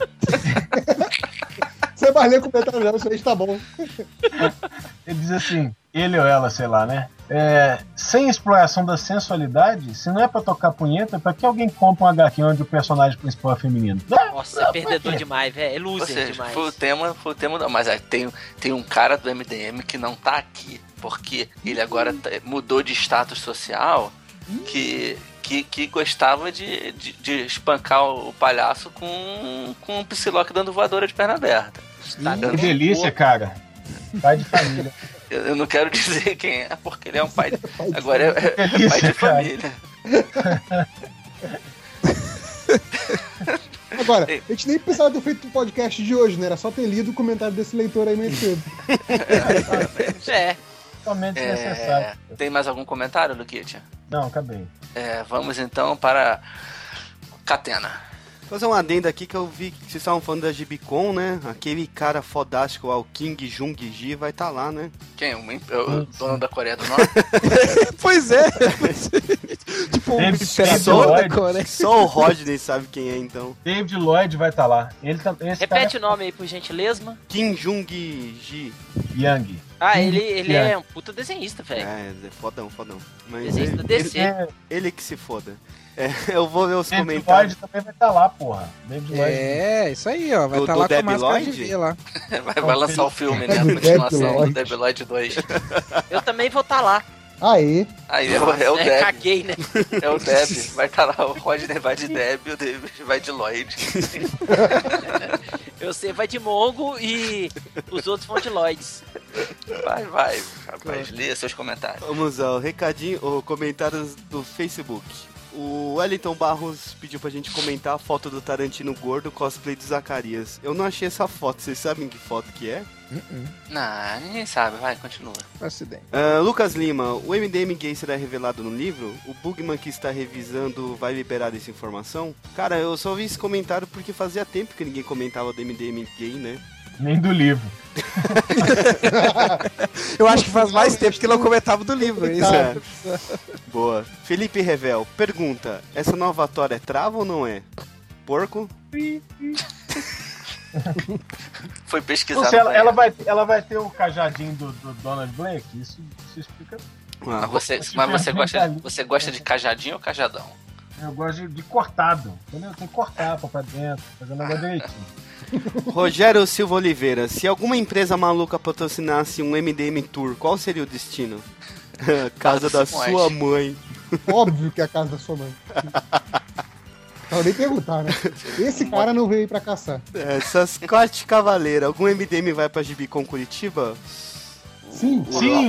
Você vai ler comentário não, isso aí tá bom. Ele diz assim, ele ou ela, sei lá, né? Sem exploração da sensualidade, se não é pra tocar punheta, pra que alguém compra um HQ onde o personagem principal é feminino? Nossa, é perdedor demais, velho. É loser demais. Foi o tema, mas tem um cara do MDM que não tá aqui, porque ele agora mudou de status social, que gostava de espancar o palhaço com um Psylocke dando voadora de perna aberta. Que delícia, cara. Pai de família. Eu não quero dizer quem é, porque ele é um pai. Agora é pai de família. Agora, a gente nem precisava ter feito o podcast de hoje, né? Era só ter lido o comentário desse leitor aí meio cedo. Totalmente necessário. Tem mais algum comentário, Luquitia? Não, acabei. Vamos então para Catena. Vou fazer um adendo aqui que eu vi que vocês estavam falando da Gibicon, né? Aquele cara fodástico, o King Jung-ji, vai estar lá, né? Quem? O dono da Coreia do Norte? Pois é. Tipo, só o Rodney sabe quem é, então. David Lloyd vai estar lá. Repete o nome aí, por gentileza. Kim Jung-ji. Yang. Ele é um puta desenhista, velho. É fodão. Mas desenhista DC. Ele que se foda. Eu vou ver os comentários. David Lloyd também vai estar lá, porra. David Lloyd. Isso aí, ó. Vai estar lá com a máscara de V lá. Vai lançar o filme, né? A continuação do Debi Lloyd 2. Eu também vou estar lá. Aí é o Deb. Caguei, né? É o Deb. Vai estar lá, o Rodney vai de Deb e o David vai de Lloyd. Você vai de Mongo e os outros vão de Lloyds. Vai, rapaz, lê seus comentários. Vamos ao recadinho, comentários do Facebook. O Wellington Barros pediu pra gente comentar a foto do Tarantino gordo, cosplay do Zacarias. Eu não achei essa foto, vocês sabem que foto que é? Não, ninguém sabe. Vai, continua. Acidente. Lucas Lima, o MDM gay será revelado no livro? O Bugman que está revisando vai liberar essa informação? Cara, eu só vi esse comentário porque fazia tempo que ninguém comentava do MDM gay, né? Nem do livro. Eu acho que faz mais tempo que não comentava do livro. Isso. É. Boa. Felipe Revel, pergunta, essa nova Thor é trava ou não é? Porco? Foi Não pesquisado. sei, ela vai ter o cajadinho do Donald Blake? Isso explica. Mas você gosta de cajadinho ou cajadão? Eu gosto de cortado, entendeu? Tem que cortar pra dentro, fazer um negócio direitinho. Rogério Silva Oliveira, se alguma empresa maluca patrocinasse um MDM Tour, qual seria o destino? Casa da sua mãe. Óbvio que é a casa da sua mãe. Não nem perguntar, né? Esse cara não veio aí pra caçar. Scott Cavaleiro, algum MDM vai pra Gibicon Curitiba? Sim.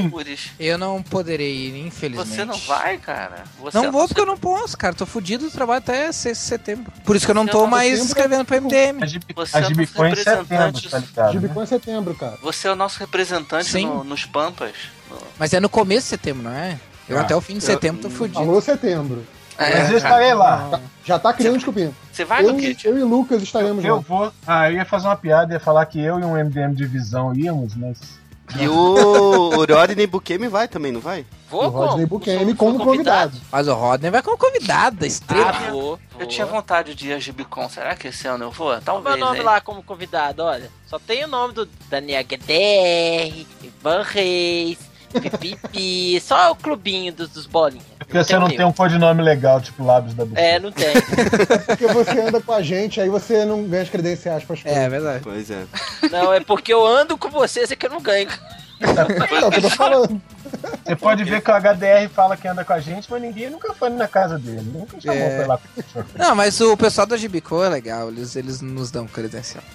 Eu não poderei ir, infelizmente. Você não vai, cara? Não vou porque eu não posso, cara. Tô fudido do trabalho até 6 de setembro. Por isso que eu não tô mais escrevendo pra MDM. A Gibicon em setembro, tá ligado? Gibicon em setembro, cara. Você é o nosso representante nos Pampas. Mas é no começo de setembro, não é? Eu até o fim de setembro tô fudido. Falou setembro. Mas eu estarei lá. Já tá criando desculpinha. Você vai no quê? Eu e o Lucas estaremos Eu lá. vou. Eu ia fazer uma piada, ia falar que eu e um MDM de visão íamos, mas. E o Rodney Bukemi vai também, não vai? O Rodney Bukemi como convidado. Mas o Rodney vai como convidado, estrela. Vou. Eu tinha vontade de ir a Gibicon. Será que esse ano eu vou? Talvez. Meu nome lá como convidado, olha. Só tem o nome do Daniel Guedes, Ivan Reis, Pipipi. Só o clubinho dos bolinhas. Porque você não tem um codinome legal, tipo Lábios da Buceta. Não tem. Porque você anda com a gente, aí você não ganha as credenciais pras coisas. É verdade. Pois é. Não, é porque eu ando com vocês é que eu não ganho. É o que eu tô falando. Você pode ver que o HDR fala que anda com a gente, mas ninguém nunca foi na casa dele. Nunca chamou pra ir lá. Não, mas o pessoal da Gibicon é legal, eles nos dão credencial.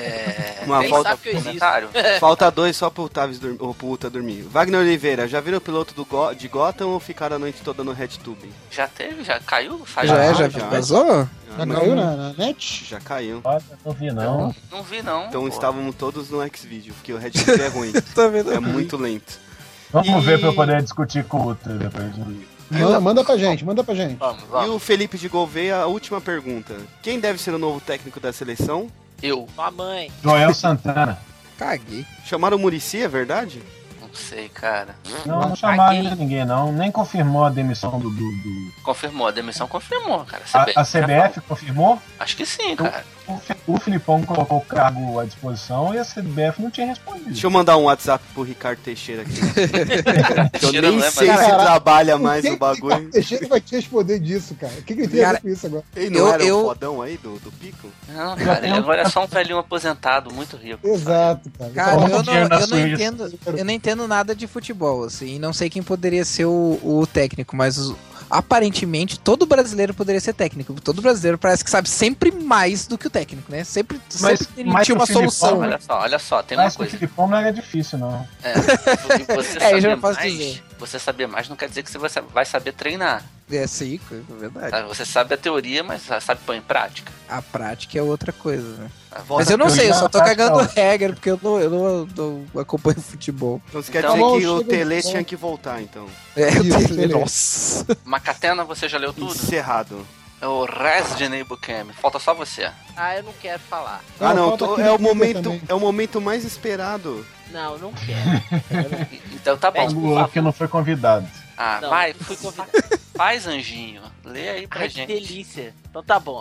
Uma Nem volta sabe que eu existo. Falta 2 só pro Tavis pro Uta dormir. Wagner Oliveira, já viram o piloto de Gotham ou ficaram a noite toda no RedTube? Já teve? Já caiu? Já vazou? Já caiu na net? Já caiu. Não vi, não. Não vi, não. Então estávamos todos no Xvideo, porque o RedTube é ruim. É muito lento. Vamos ver pra eu poder discutir com o Ultra depois. Manda pra gente. Vamos. E o Felipe de Gouveia, a última pergunta. Quem deve ser o novo técnico da seleção? Eu. Sua mãe. Joel Santana. Caguei. Chamaram o Muricy, é verdade? Não sei, cara. Não chamaram ainda ninguém, não. Nem confirmou a demissão do... Confirmou, a demissão confirmou, cara. A CBF confirmou? Acho que sim, cara. O Filipão colocou o cargo à disposição e a CBF não tinha respondido. Deixa eu mandar um WhatsApp pro Ricardo Teixeira aqui. Eu Teixeira nem não é sei mais- se Caralho, trabalha mais Quem no bagulho. que Teixeira vai te responder disso, cara? O que ele tem a ver com isso agora? Ele não era o fodão aí do Pico? Não, cara, ele agora é só um velhinho aposentado, muito rico. Exato, cara. Cara, Coloca o dinheiro na eu não Suíça. entendo. Eu não entendo nada de futebol, assim. E não sei quem poderia ser o técnico, mas aparentemente todo brasileiro poderia ser técnico. Todo brasileiro parece que sabe sempre mais do que o técnico, né? Sempre mas tinha o uma Filipão, solução. Olha só, tem uma Mas o coisa. Filipão não era difícil, não. Você É, eu já saber posso mais, dizer. você saber mais não quer dizer que você vai saber treinar. É, sim, é verdade. Tá? Você sabe a teoria, mas sabe pôr em prática. A prática é outra coisa, né? Volta Mas eu não pra- sei, eu só tô prática, cagando não. regra, porque eu não acompanho futebol. Então você quer Então- dizer Tá bom, que o chega Tele de- tinha que voltar, então. É, Isso, beleza. nossa. Macatena, você já leu tudo? Encerrado. É o Resident Bukemi. Falta só você. Eu não quero falar. Ah, não, falta aquele é o Twitter momento, também. é o momento mais esperado. Não, eu não quero. Então tá bom. Pede. O Luke não foi convidado. Não, vai, fui convidado. faz, Anjinho. Lê aí pra Ai, que gente. delícia. Então tá bom.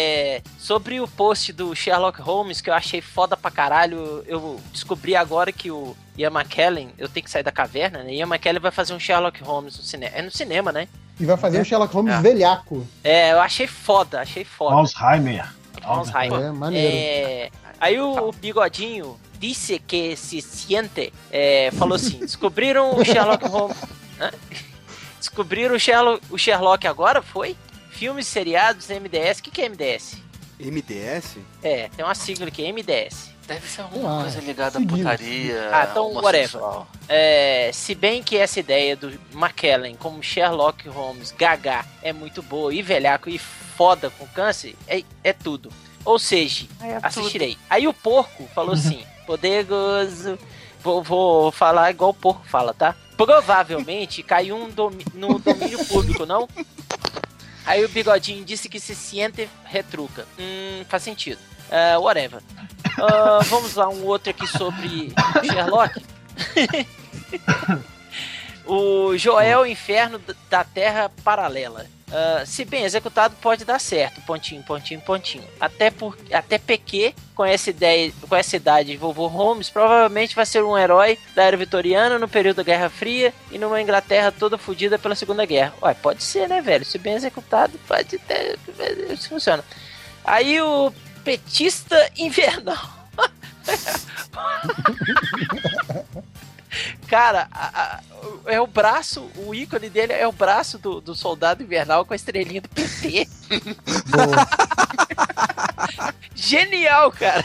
Sobre o post do Sherlock Holmes, que eu achei foda pra caralho, eu descobri agora que o Ian McKellen, eu tenho que sair da caverna, né? Ian McKellen vai fazer um Sherlock Holmes no cinema. É no cinema, né? E vai fazer um Sherlock Holmes velhaco. Eu achei foda. Alzheimer. Alzheimer. É, maneiro. Aí o Bigodinho disse que se siente, falou assim, descobriram o Sherlock Holmes. Hã? Descobriram o Sherlock agora, foi? Filmes, seriados, MDS. O que é MDS? MDS? Tem uma sigla aqui, MDS. Deve ser alguma coisa ligada à seguido. putaria. Então, homossexual. Se bem que essa ideia do McKellen como Sherlock Holmes, gaga, é muito boa, e velhaco, e foda com câncer, é tudo. Ou seja, assistirei. Aí o porco falou assim, Poderoso. Vou falar igual o porco fala, tá? Provavelmente caiu no domínio público, não? Aí o Bigodinho disse que se siente retruca. Faz sentido. Whatever. Vamos lá, um outro aqui sobre Sherlock. O Joel Inferno da Terra Paralela. Se bem executado, pode dar certo. Pontinho, pontinho, pontinho. Até PQ, com essa idade de vovô Holmes, provavelmente vai ser um herói da era vitoriana no período da Guerra Fria e numa Inglaterra toda fodida pela Segunda Guerra. Ué, pode ser, né, velho? Se bem executado, pode ter. Isso funciona. Aí o Petista Invernal. Cara, é o braço, o ícone dele é o braço do soldado invernal com a estrelinha do PT. Genial, cara.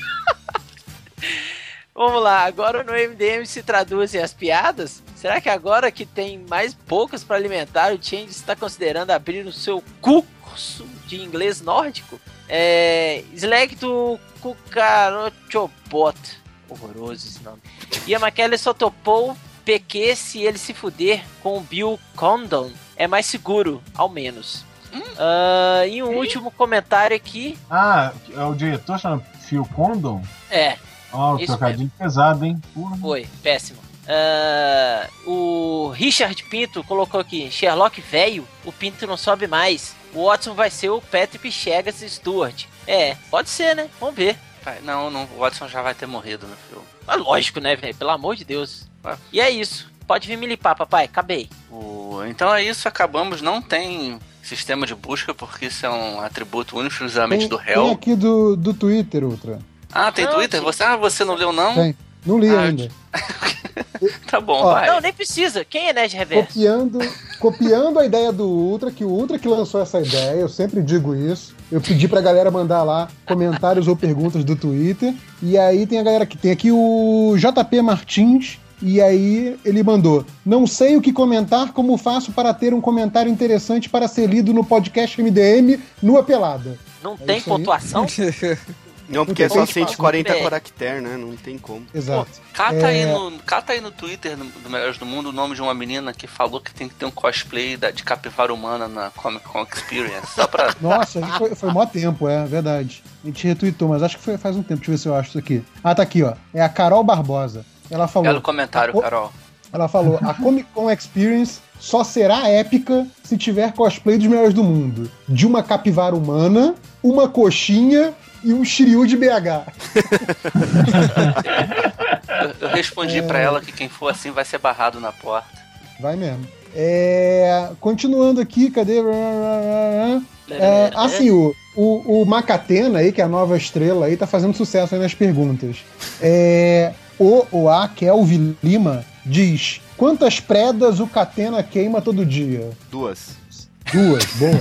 Vamos lá, agora no MDM se traduzem as piadas? Será que agora que tem mais bocas para alimentar, o Change está considerando abrir o seu curso de inglês nórdico? Slag do Cucarochobot. Horroroso esse nome. E a McKellar só topou PQ se ele se fuder com o Bill Condon. É mais seguro, ao menos. E um último comentário aqui. É o diretor chama Phil Condon? O trocadilho pesado, hein? Porra. Foi, péssimo. O Richard Pinto colocou aqui: Sherlock velho, o Pinto não sobe mais. O Watson vai ser o Patrick Chegas Stewart. Pode ser, né? Vamos ver. Não, o Watson já vai ter morrido no filme. Mas lógico, né, velho? Pelo amor de Deus. E é isso. Pode vir me limpar, papai. Acabei. Então é isso, acabamos. Não tem sistema de busca, porque isso é um atributo único exclusivamente do réu. Tem aqui do Twitter, Ultra. Tem Twitter? Você não leu, não? Tem. Não li ainda. Tá bom, vai. Não, nem precisa. Quem é Nerd Reverso? Copiando a ideia do Ultra, que o Ultra que lançou essa ideia, eu sempre digo isso. Eu pedi pra galera mandar lá comentários ou perguntas do Twitter. E aí tem a galera que tem aqui o JP Martins. E aí ele mandou: não sei o que comentar, como faço para ter um comentário interessante para ser lido no podcast MDM Nua Pelada. Não tem pontuação? Não, porque é só 140 caracteres, né? Não tem como. Exato. Cata aí no Twitter do Melhores do Mundo o nome de uma menina que falou que tem que ter um cosplay de capivara humana na Comic Con Experience. Só pra... Nossa, foi mó tempo, é verdade. A gente retweetou, mas acho que foi faz um tempo. Deixa eu ver se eu acho isso aqui. Tá aqui, ó. É a Carol Barbosa. Ela falou... Belo comentário, Carol. Ela falou: a Comic Con Experience só será épica se tiver cosplay dos Melhores do Mundo. De uma capivara humana, uma coxinha e um Shiryu de BH. Eu respondi pra ela que quem for assim vai ser barrado na porta. Vai mesmo. Continuando aqui, cadê? Assim, o Macatena aí, que é a nova estrela aí, tá fazendo sucesso aí nas perguntas. O A. Kelvin Lima diz: quantas predas o Catena queima todo dia? 2. 2, boa.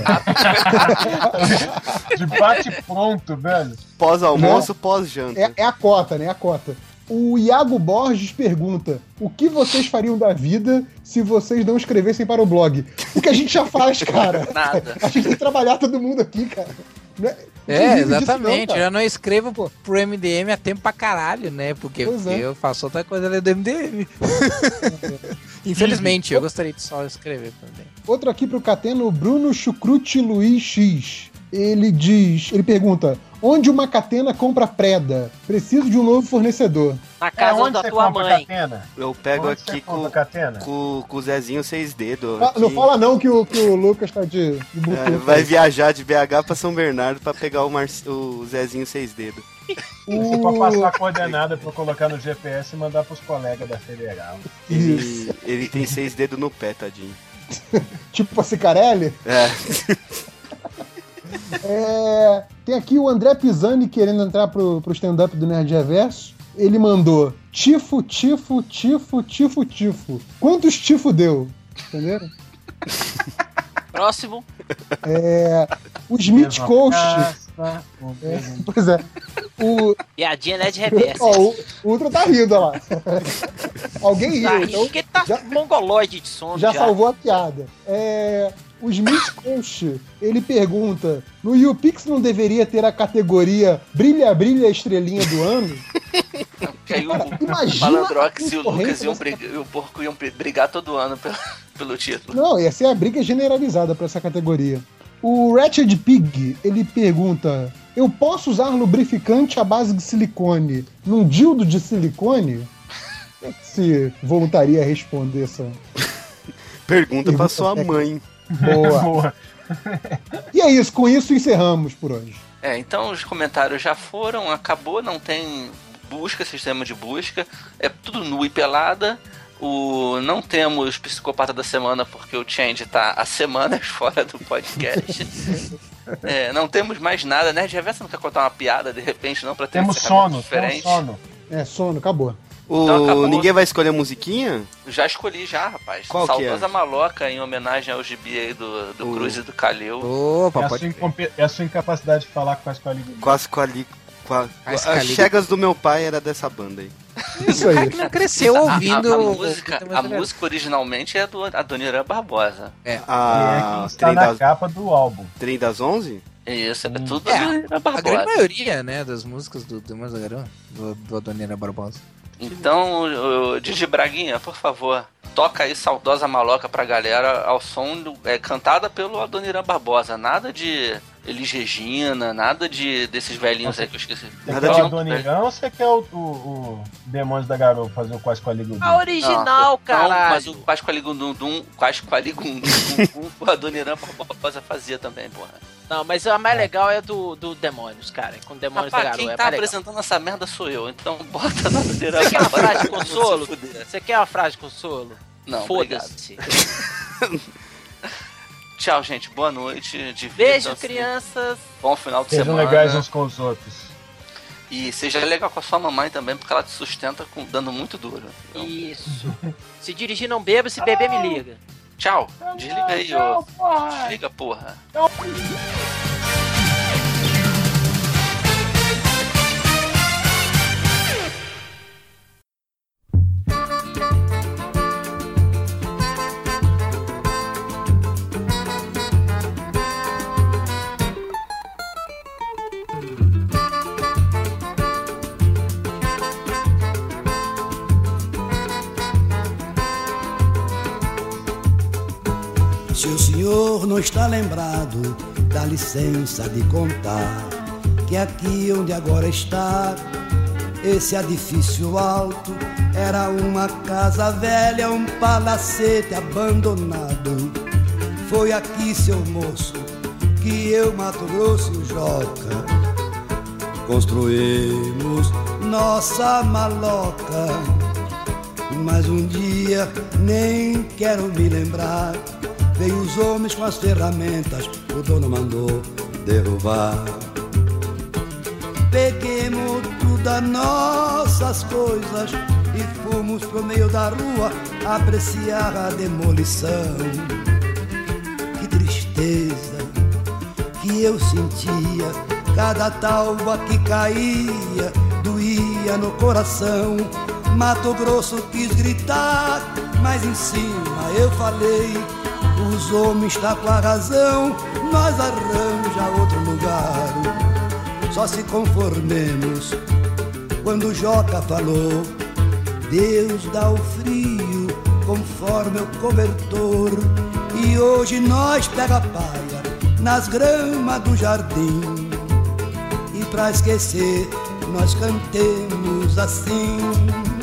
De bate pronto, velho. Pós-almoço, pós-janta. É a cota, né? A cota. O Iago Borges pergunta: o que vocês fariam da vida se vocês não escrevessem para o blog? O que a gente já faz, cara. Nada. A gente tem que trabalhar todo mundo aqui, cara. Exatamente. Não, eu já não escrevo pro MDM há tempo pra caralho, né? Porque eu faço outra coisa ali do MDM. Infelizmente, eu gostaria de só escrever também. Outro aqui pro Catena, o Bruno Chucrute Luiz X. Ele pergunta: onde uma Catena compra preda? Preciso de um novo fornecedor. Na casa da tua mãe. Catena? Eu pego Onde aqui com o Zezinho 6 dedos. Não fala não que o Lucas tá de vai viajar de BH pra São Bernardo pra pegar o Zezinho 6 dedos. Você pode passar a coordenada pra eu colocar no GPS e mandar pros colegas da Federal. Ele tem 6 dedos no pé, tadinho. Tipo a Cicarelli? Tem aqui o André Pisani querendo entrar pro stand-up do Nerd Reverso. Ele mandou: tifo. Quantos tifo deu? Entenderam? Próximo. O Smith Coast. Pois é. Piadinha Nerd Reverso. O Ultra tá rindo, olha lá. Alguém riu. Então porque tá mongoloide de som. Já salvou a piada. O Smith Coach, ele pergunta: no YouPix não deveria ter a categoria Brilha, Brilha, Estrelinha do Ano? Que aí o imagina Malandrox a e o Lucas concorrência iam brigar, e o Porco iam brigar todo ano pelo título. Não, ia ser a briga generalizada pra essa categoria. O Ratchet Pig, ele pergunta: eu posso usar lubrificante à base de silicone num dildo de silicone? Quem é que se voluntaria a responder essa? Pergunta pra sua mãe. Boa. Boa. E é isso, com isso encerramos por hoje. Então os comentários já foram, acabou, não tem sistema de busca, é tudo nu e pelada. Não temos psicopata da semana porque o Change tá há semanas fora do podcast. Não temos mais nada, né? De reversa não quer contar uma piada de repente, não, pra ter Temos sono, temos sono. Sono, acabou. Acabou. Ninguém vai escolher a musiquinha? Já escolhi já, rapaz. Qual que é? Saudosa Maloca, em homenagem ao gibi aí do Cruz e do Calil. Opa, É a sua incapacidade de falar com as As chegas do meu pai era dessa banda aí. Isso aí. que não cresceu ouvindo... A música originalmente é do Adoniran Barbosa. que está na capa do álbum. Trem das 11? Isso, é tudo A Barbosa. grande maioria, né, das músicas do Demônios da Garoa, do Adoniran Barbosa. Então, Didi Braguinha, por favor, toca aí Saudosa Maloca pra galera ao som cantada pelo Adoniran Barbosa. Nada de Elis Regina, nada desses velhinhos aí que eu esqueci. Você quer o Adoniran ou você quer o Demônios da Garoa fazer o Quase Qualigundum? A original, caralho. Mas o Quase Qualigundum, o Adoniran Barbosa fazia também, porra. Não, mas a mais legal é do Demônios, cara. Com Demônios da Garoa. Quem é tá mais legal. apresentando essa merda sou eu, então bota na Adoniran. Você quer uma frase de consolo? Você quer uma frase de consolo? Não, foda-se. Tchau, gente. Boa noite. Beijo, crianças. Bom final de Sejam semana. legais uns com os outros. E seja legal com a sua mamãe também, porque ela te sustenta dando muito duro. Então... Isso. Se dirigir, não beba. Se beber, me liga. Tchau. Desliga aí, ó. Desliga, porra. Se o senhor não está lembrado, dá licença de contar que aqui onde agora está, esse edifício alto era uma casa velha, um palacete abandonado. Foi aqui, seu moço, que eu, Mato Grosso e o Joca construímos nossa maloca. Mas um dia, nem quero me lembrar, veio os homens com as ferramentas, o dono mandou derrubar. Peguemos todas nossas coisas e fomos pro meio da rua apreciar a demolição. Que tristeza que eu sentia, cada talba que caía doía no coração. Mato Grosso quis gritar, mas em cima eu falei: os homens tá com a razão, nós arranja outro lugar. Só se conformemos quando o Joca falou: Deus dá o frio conforme o cobertor. E hoje nós pega a palha nas gramas do jardim, e pra esquecer nós cantemos assim: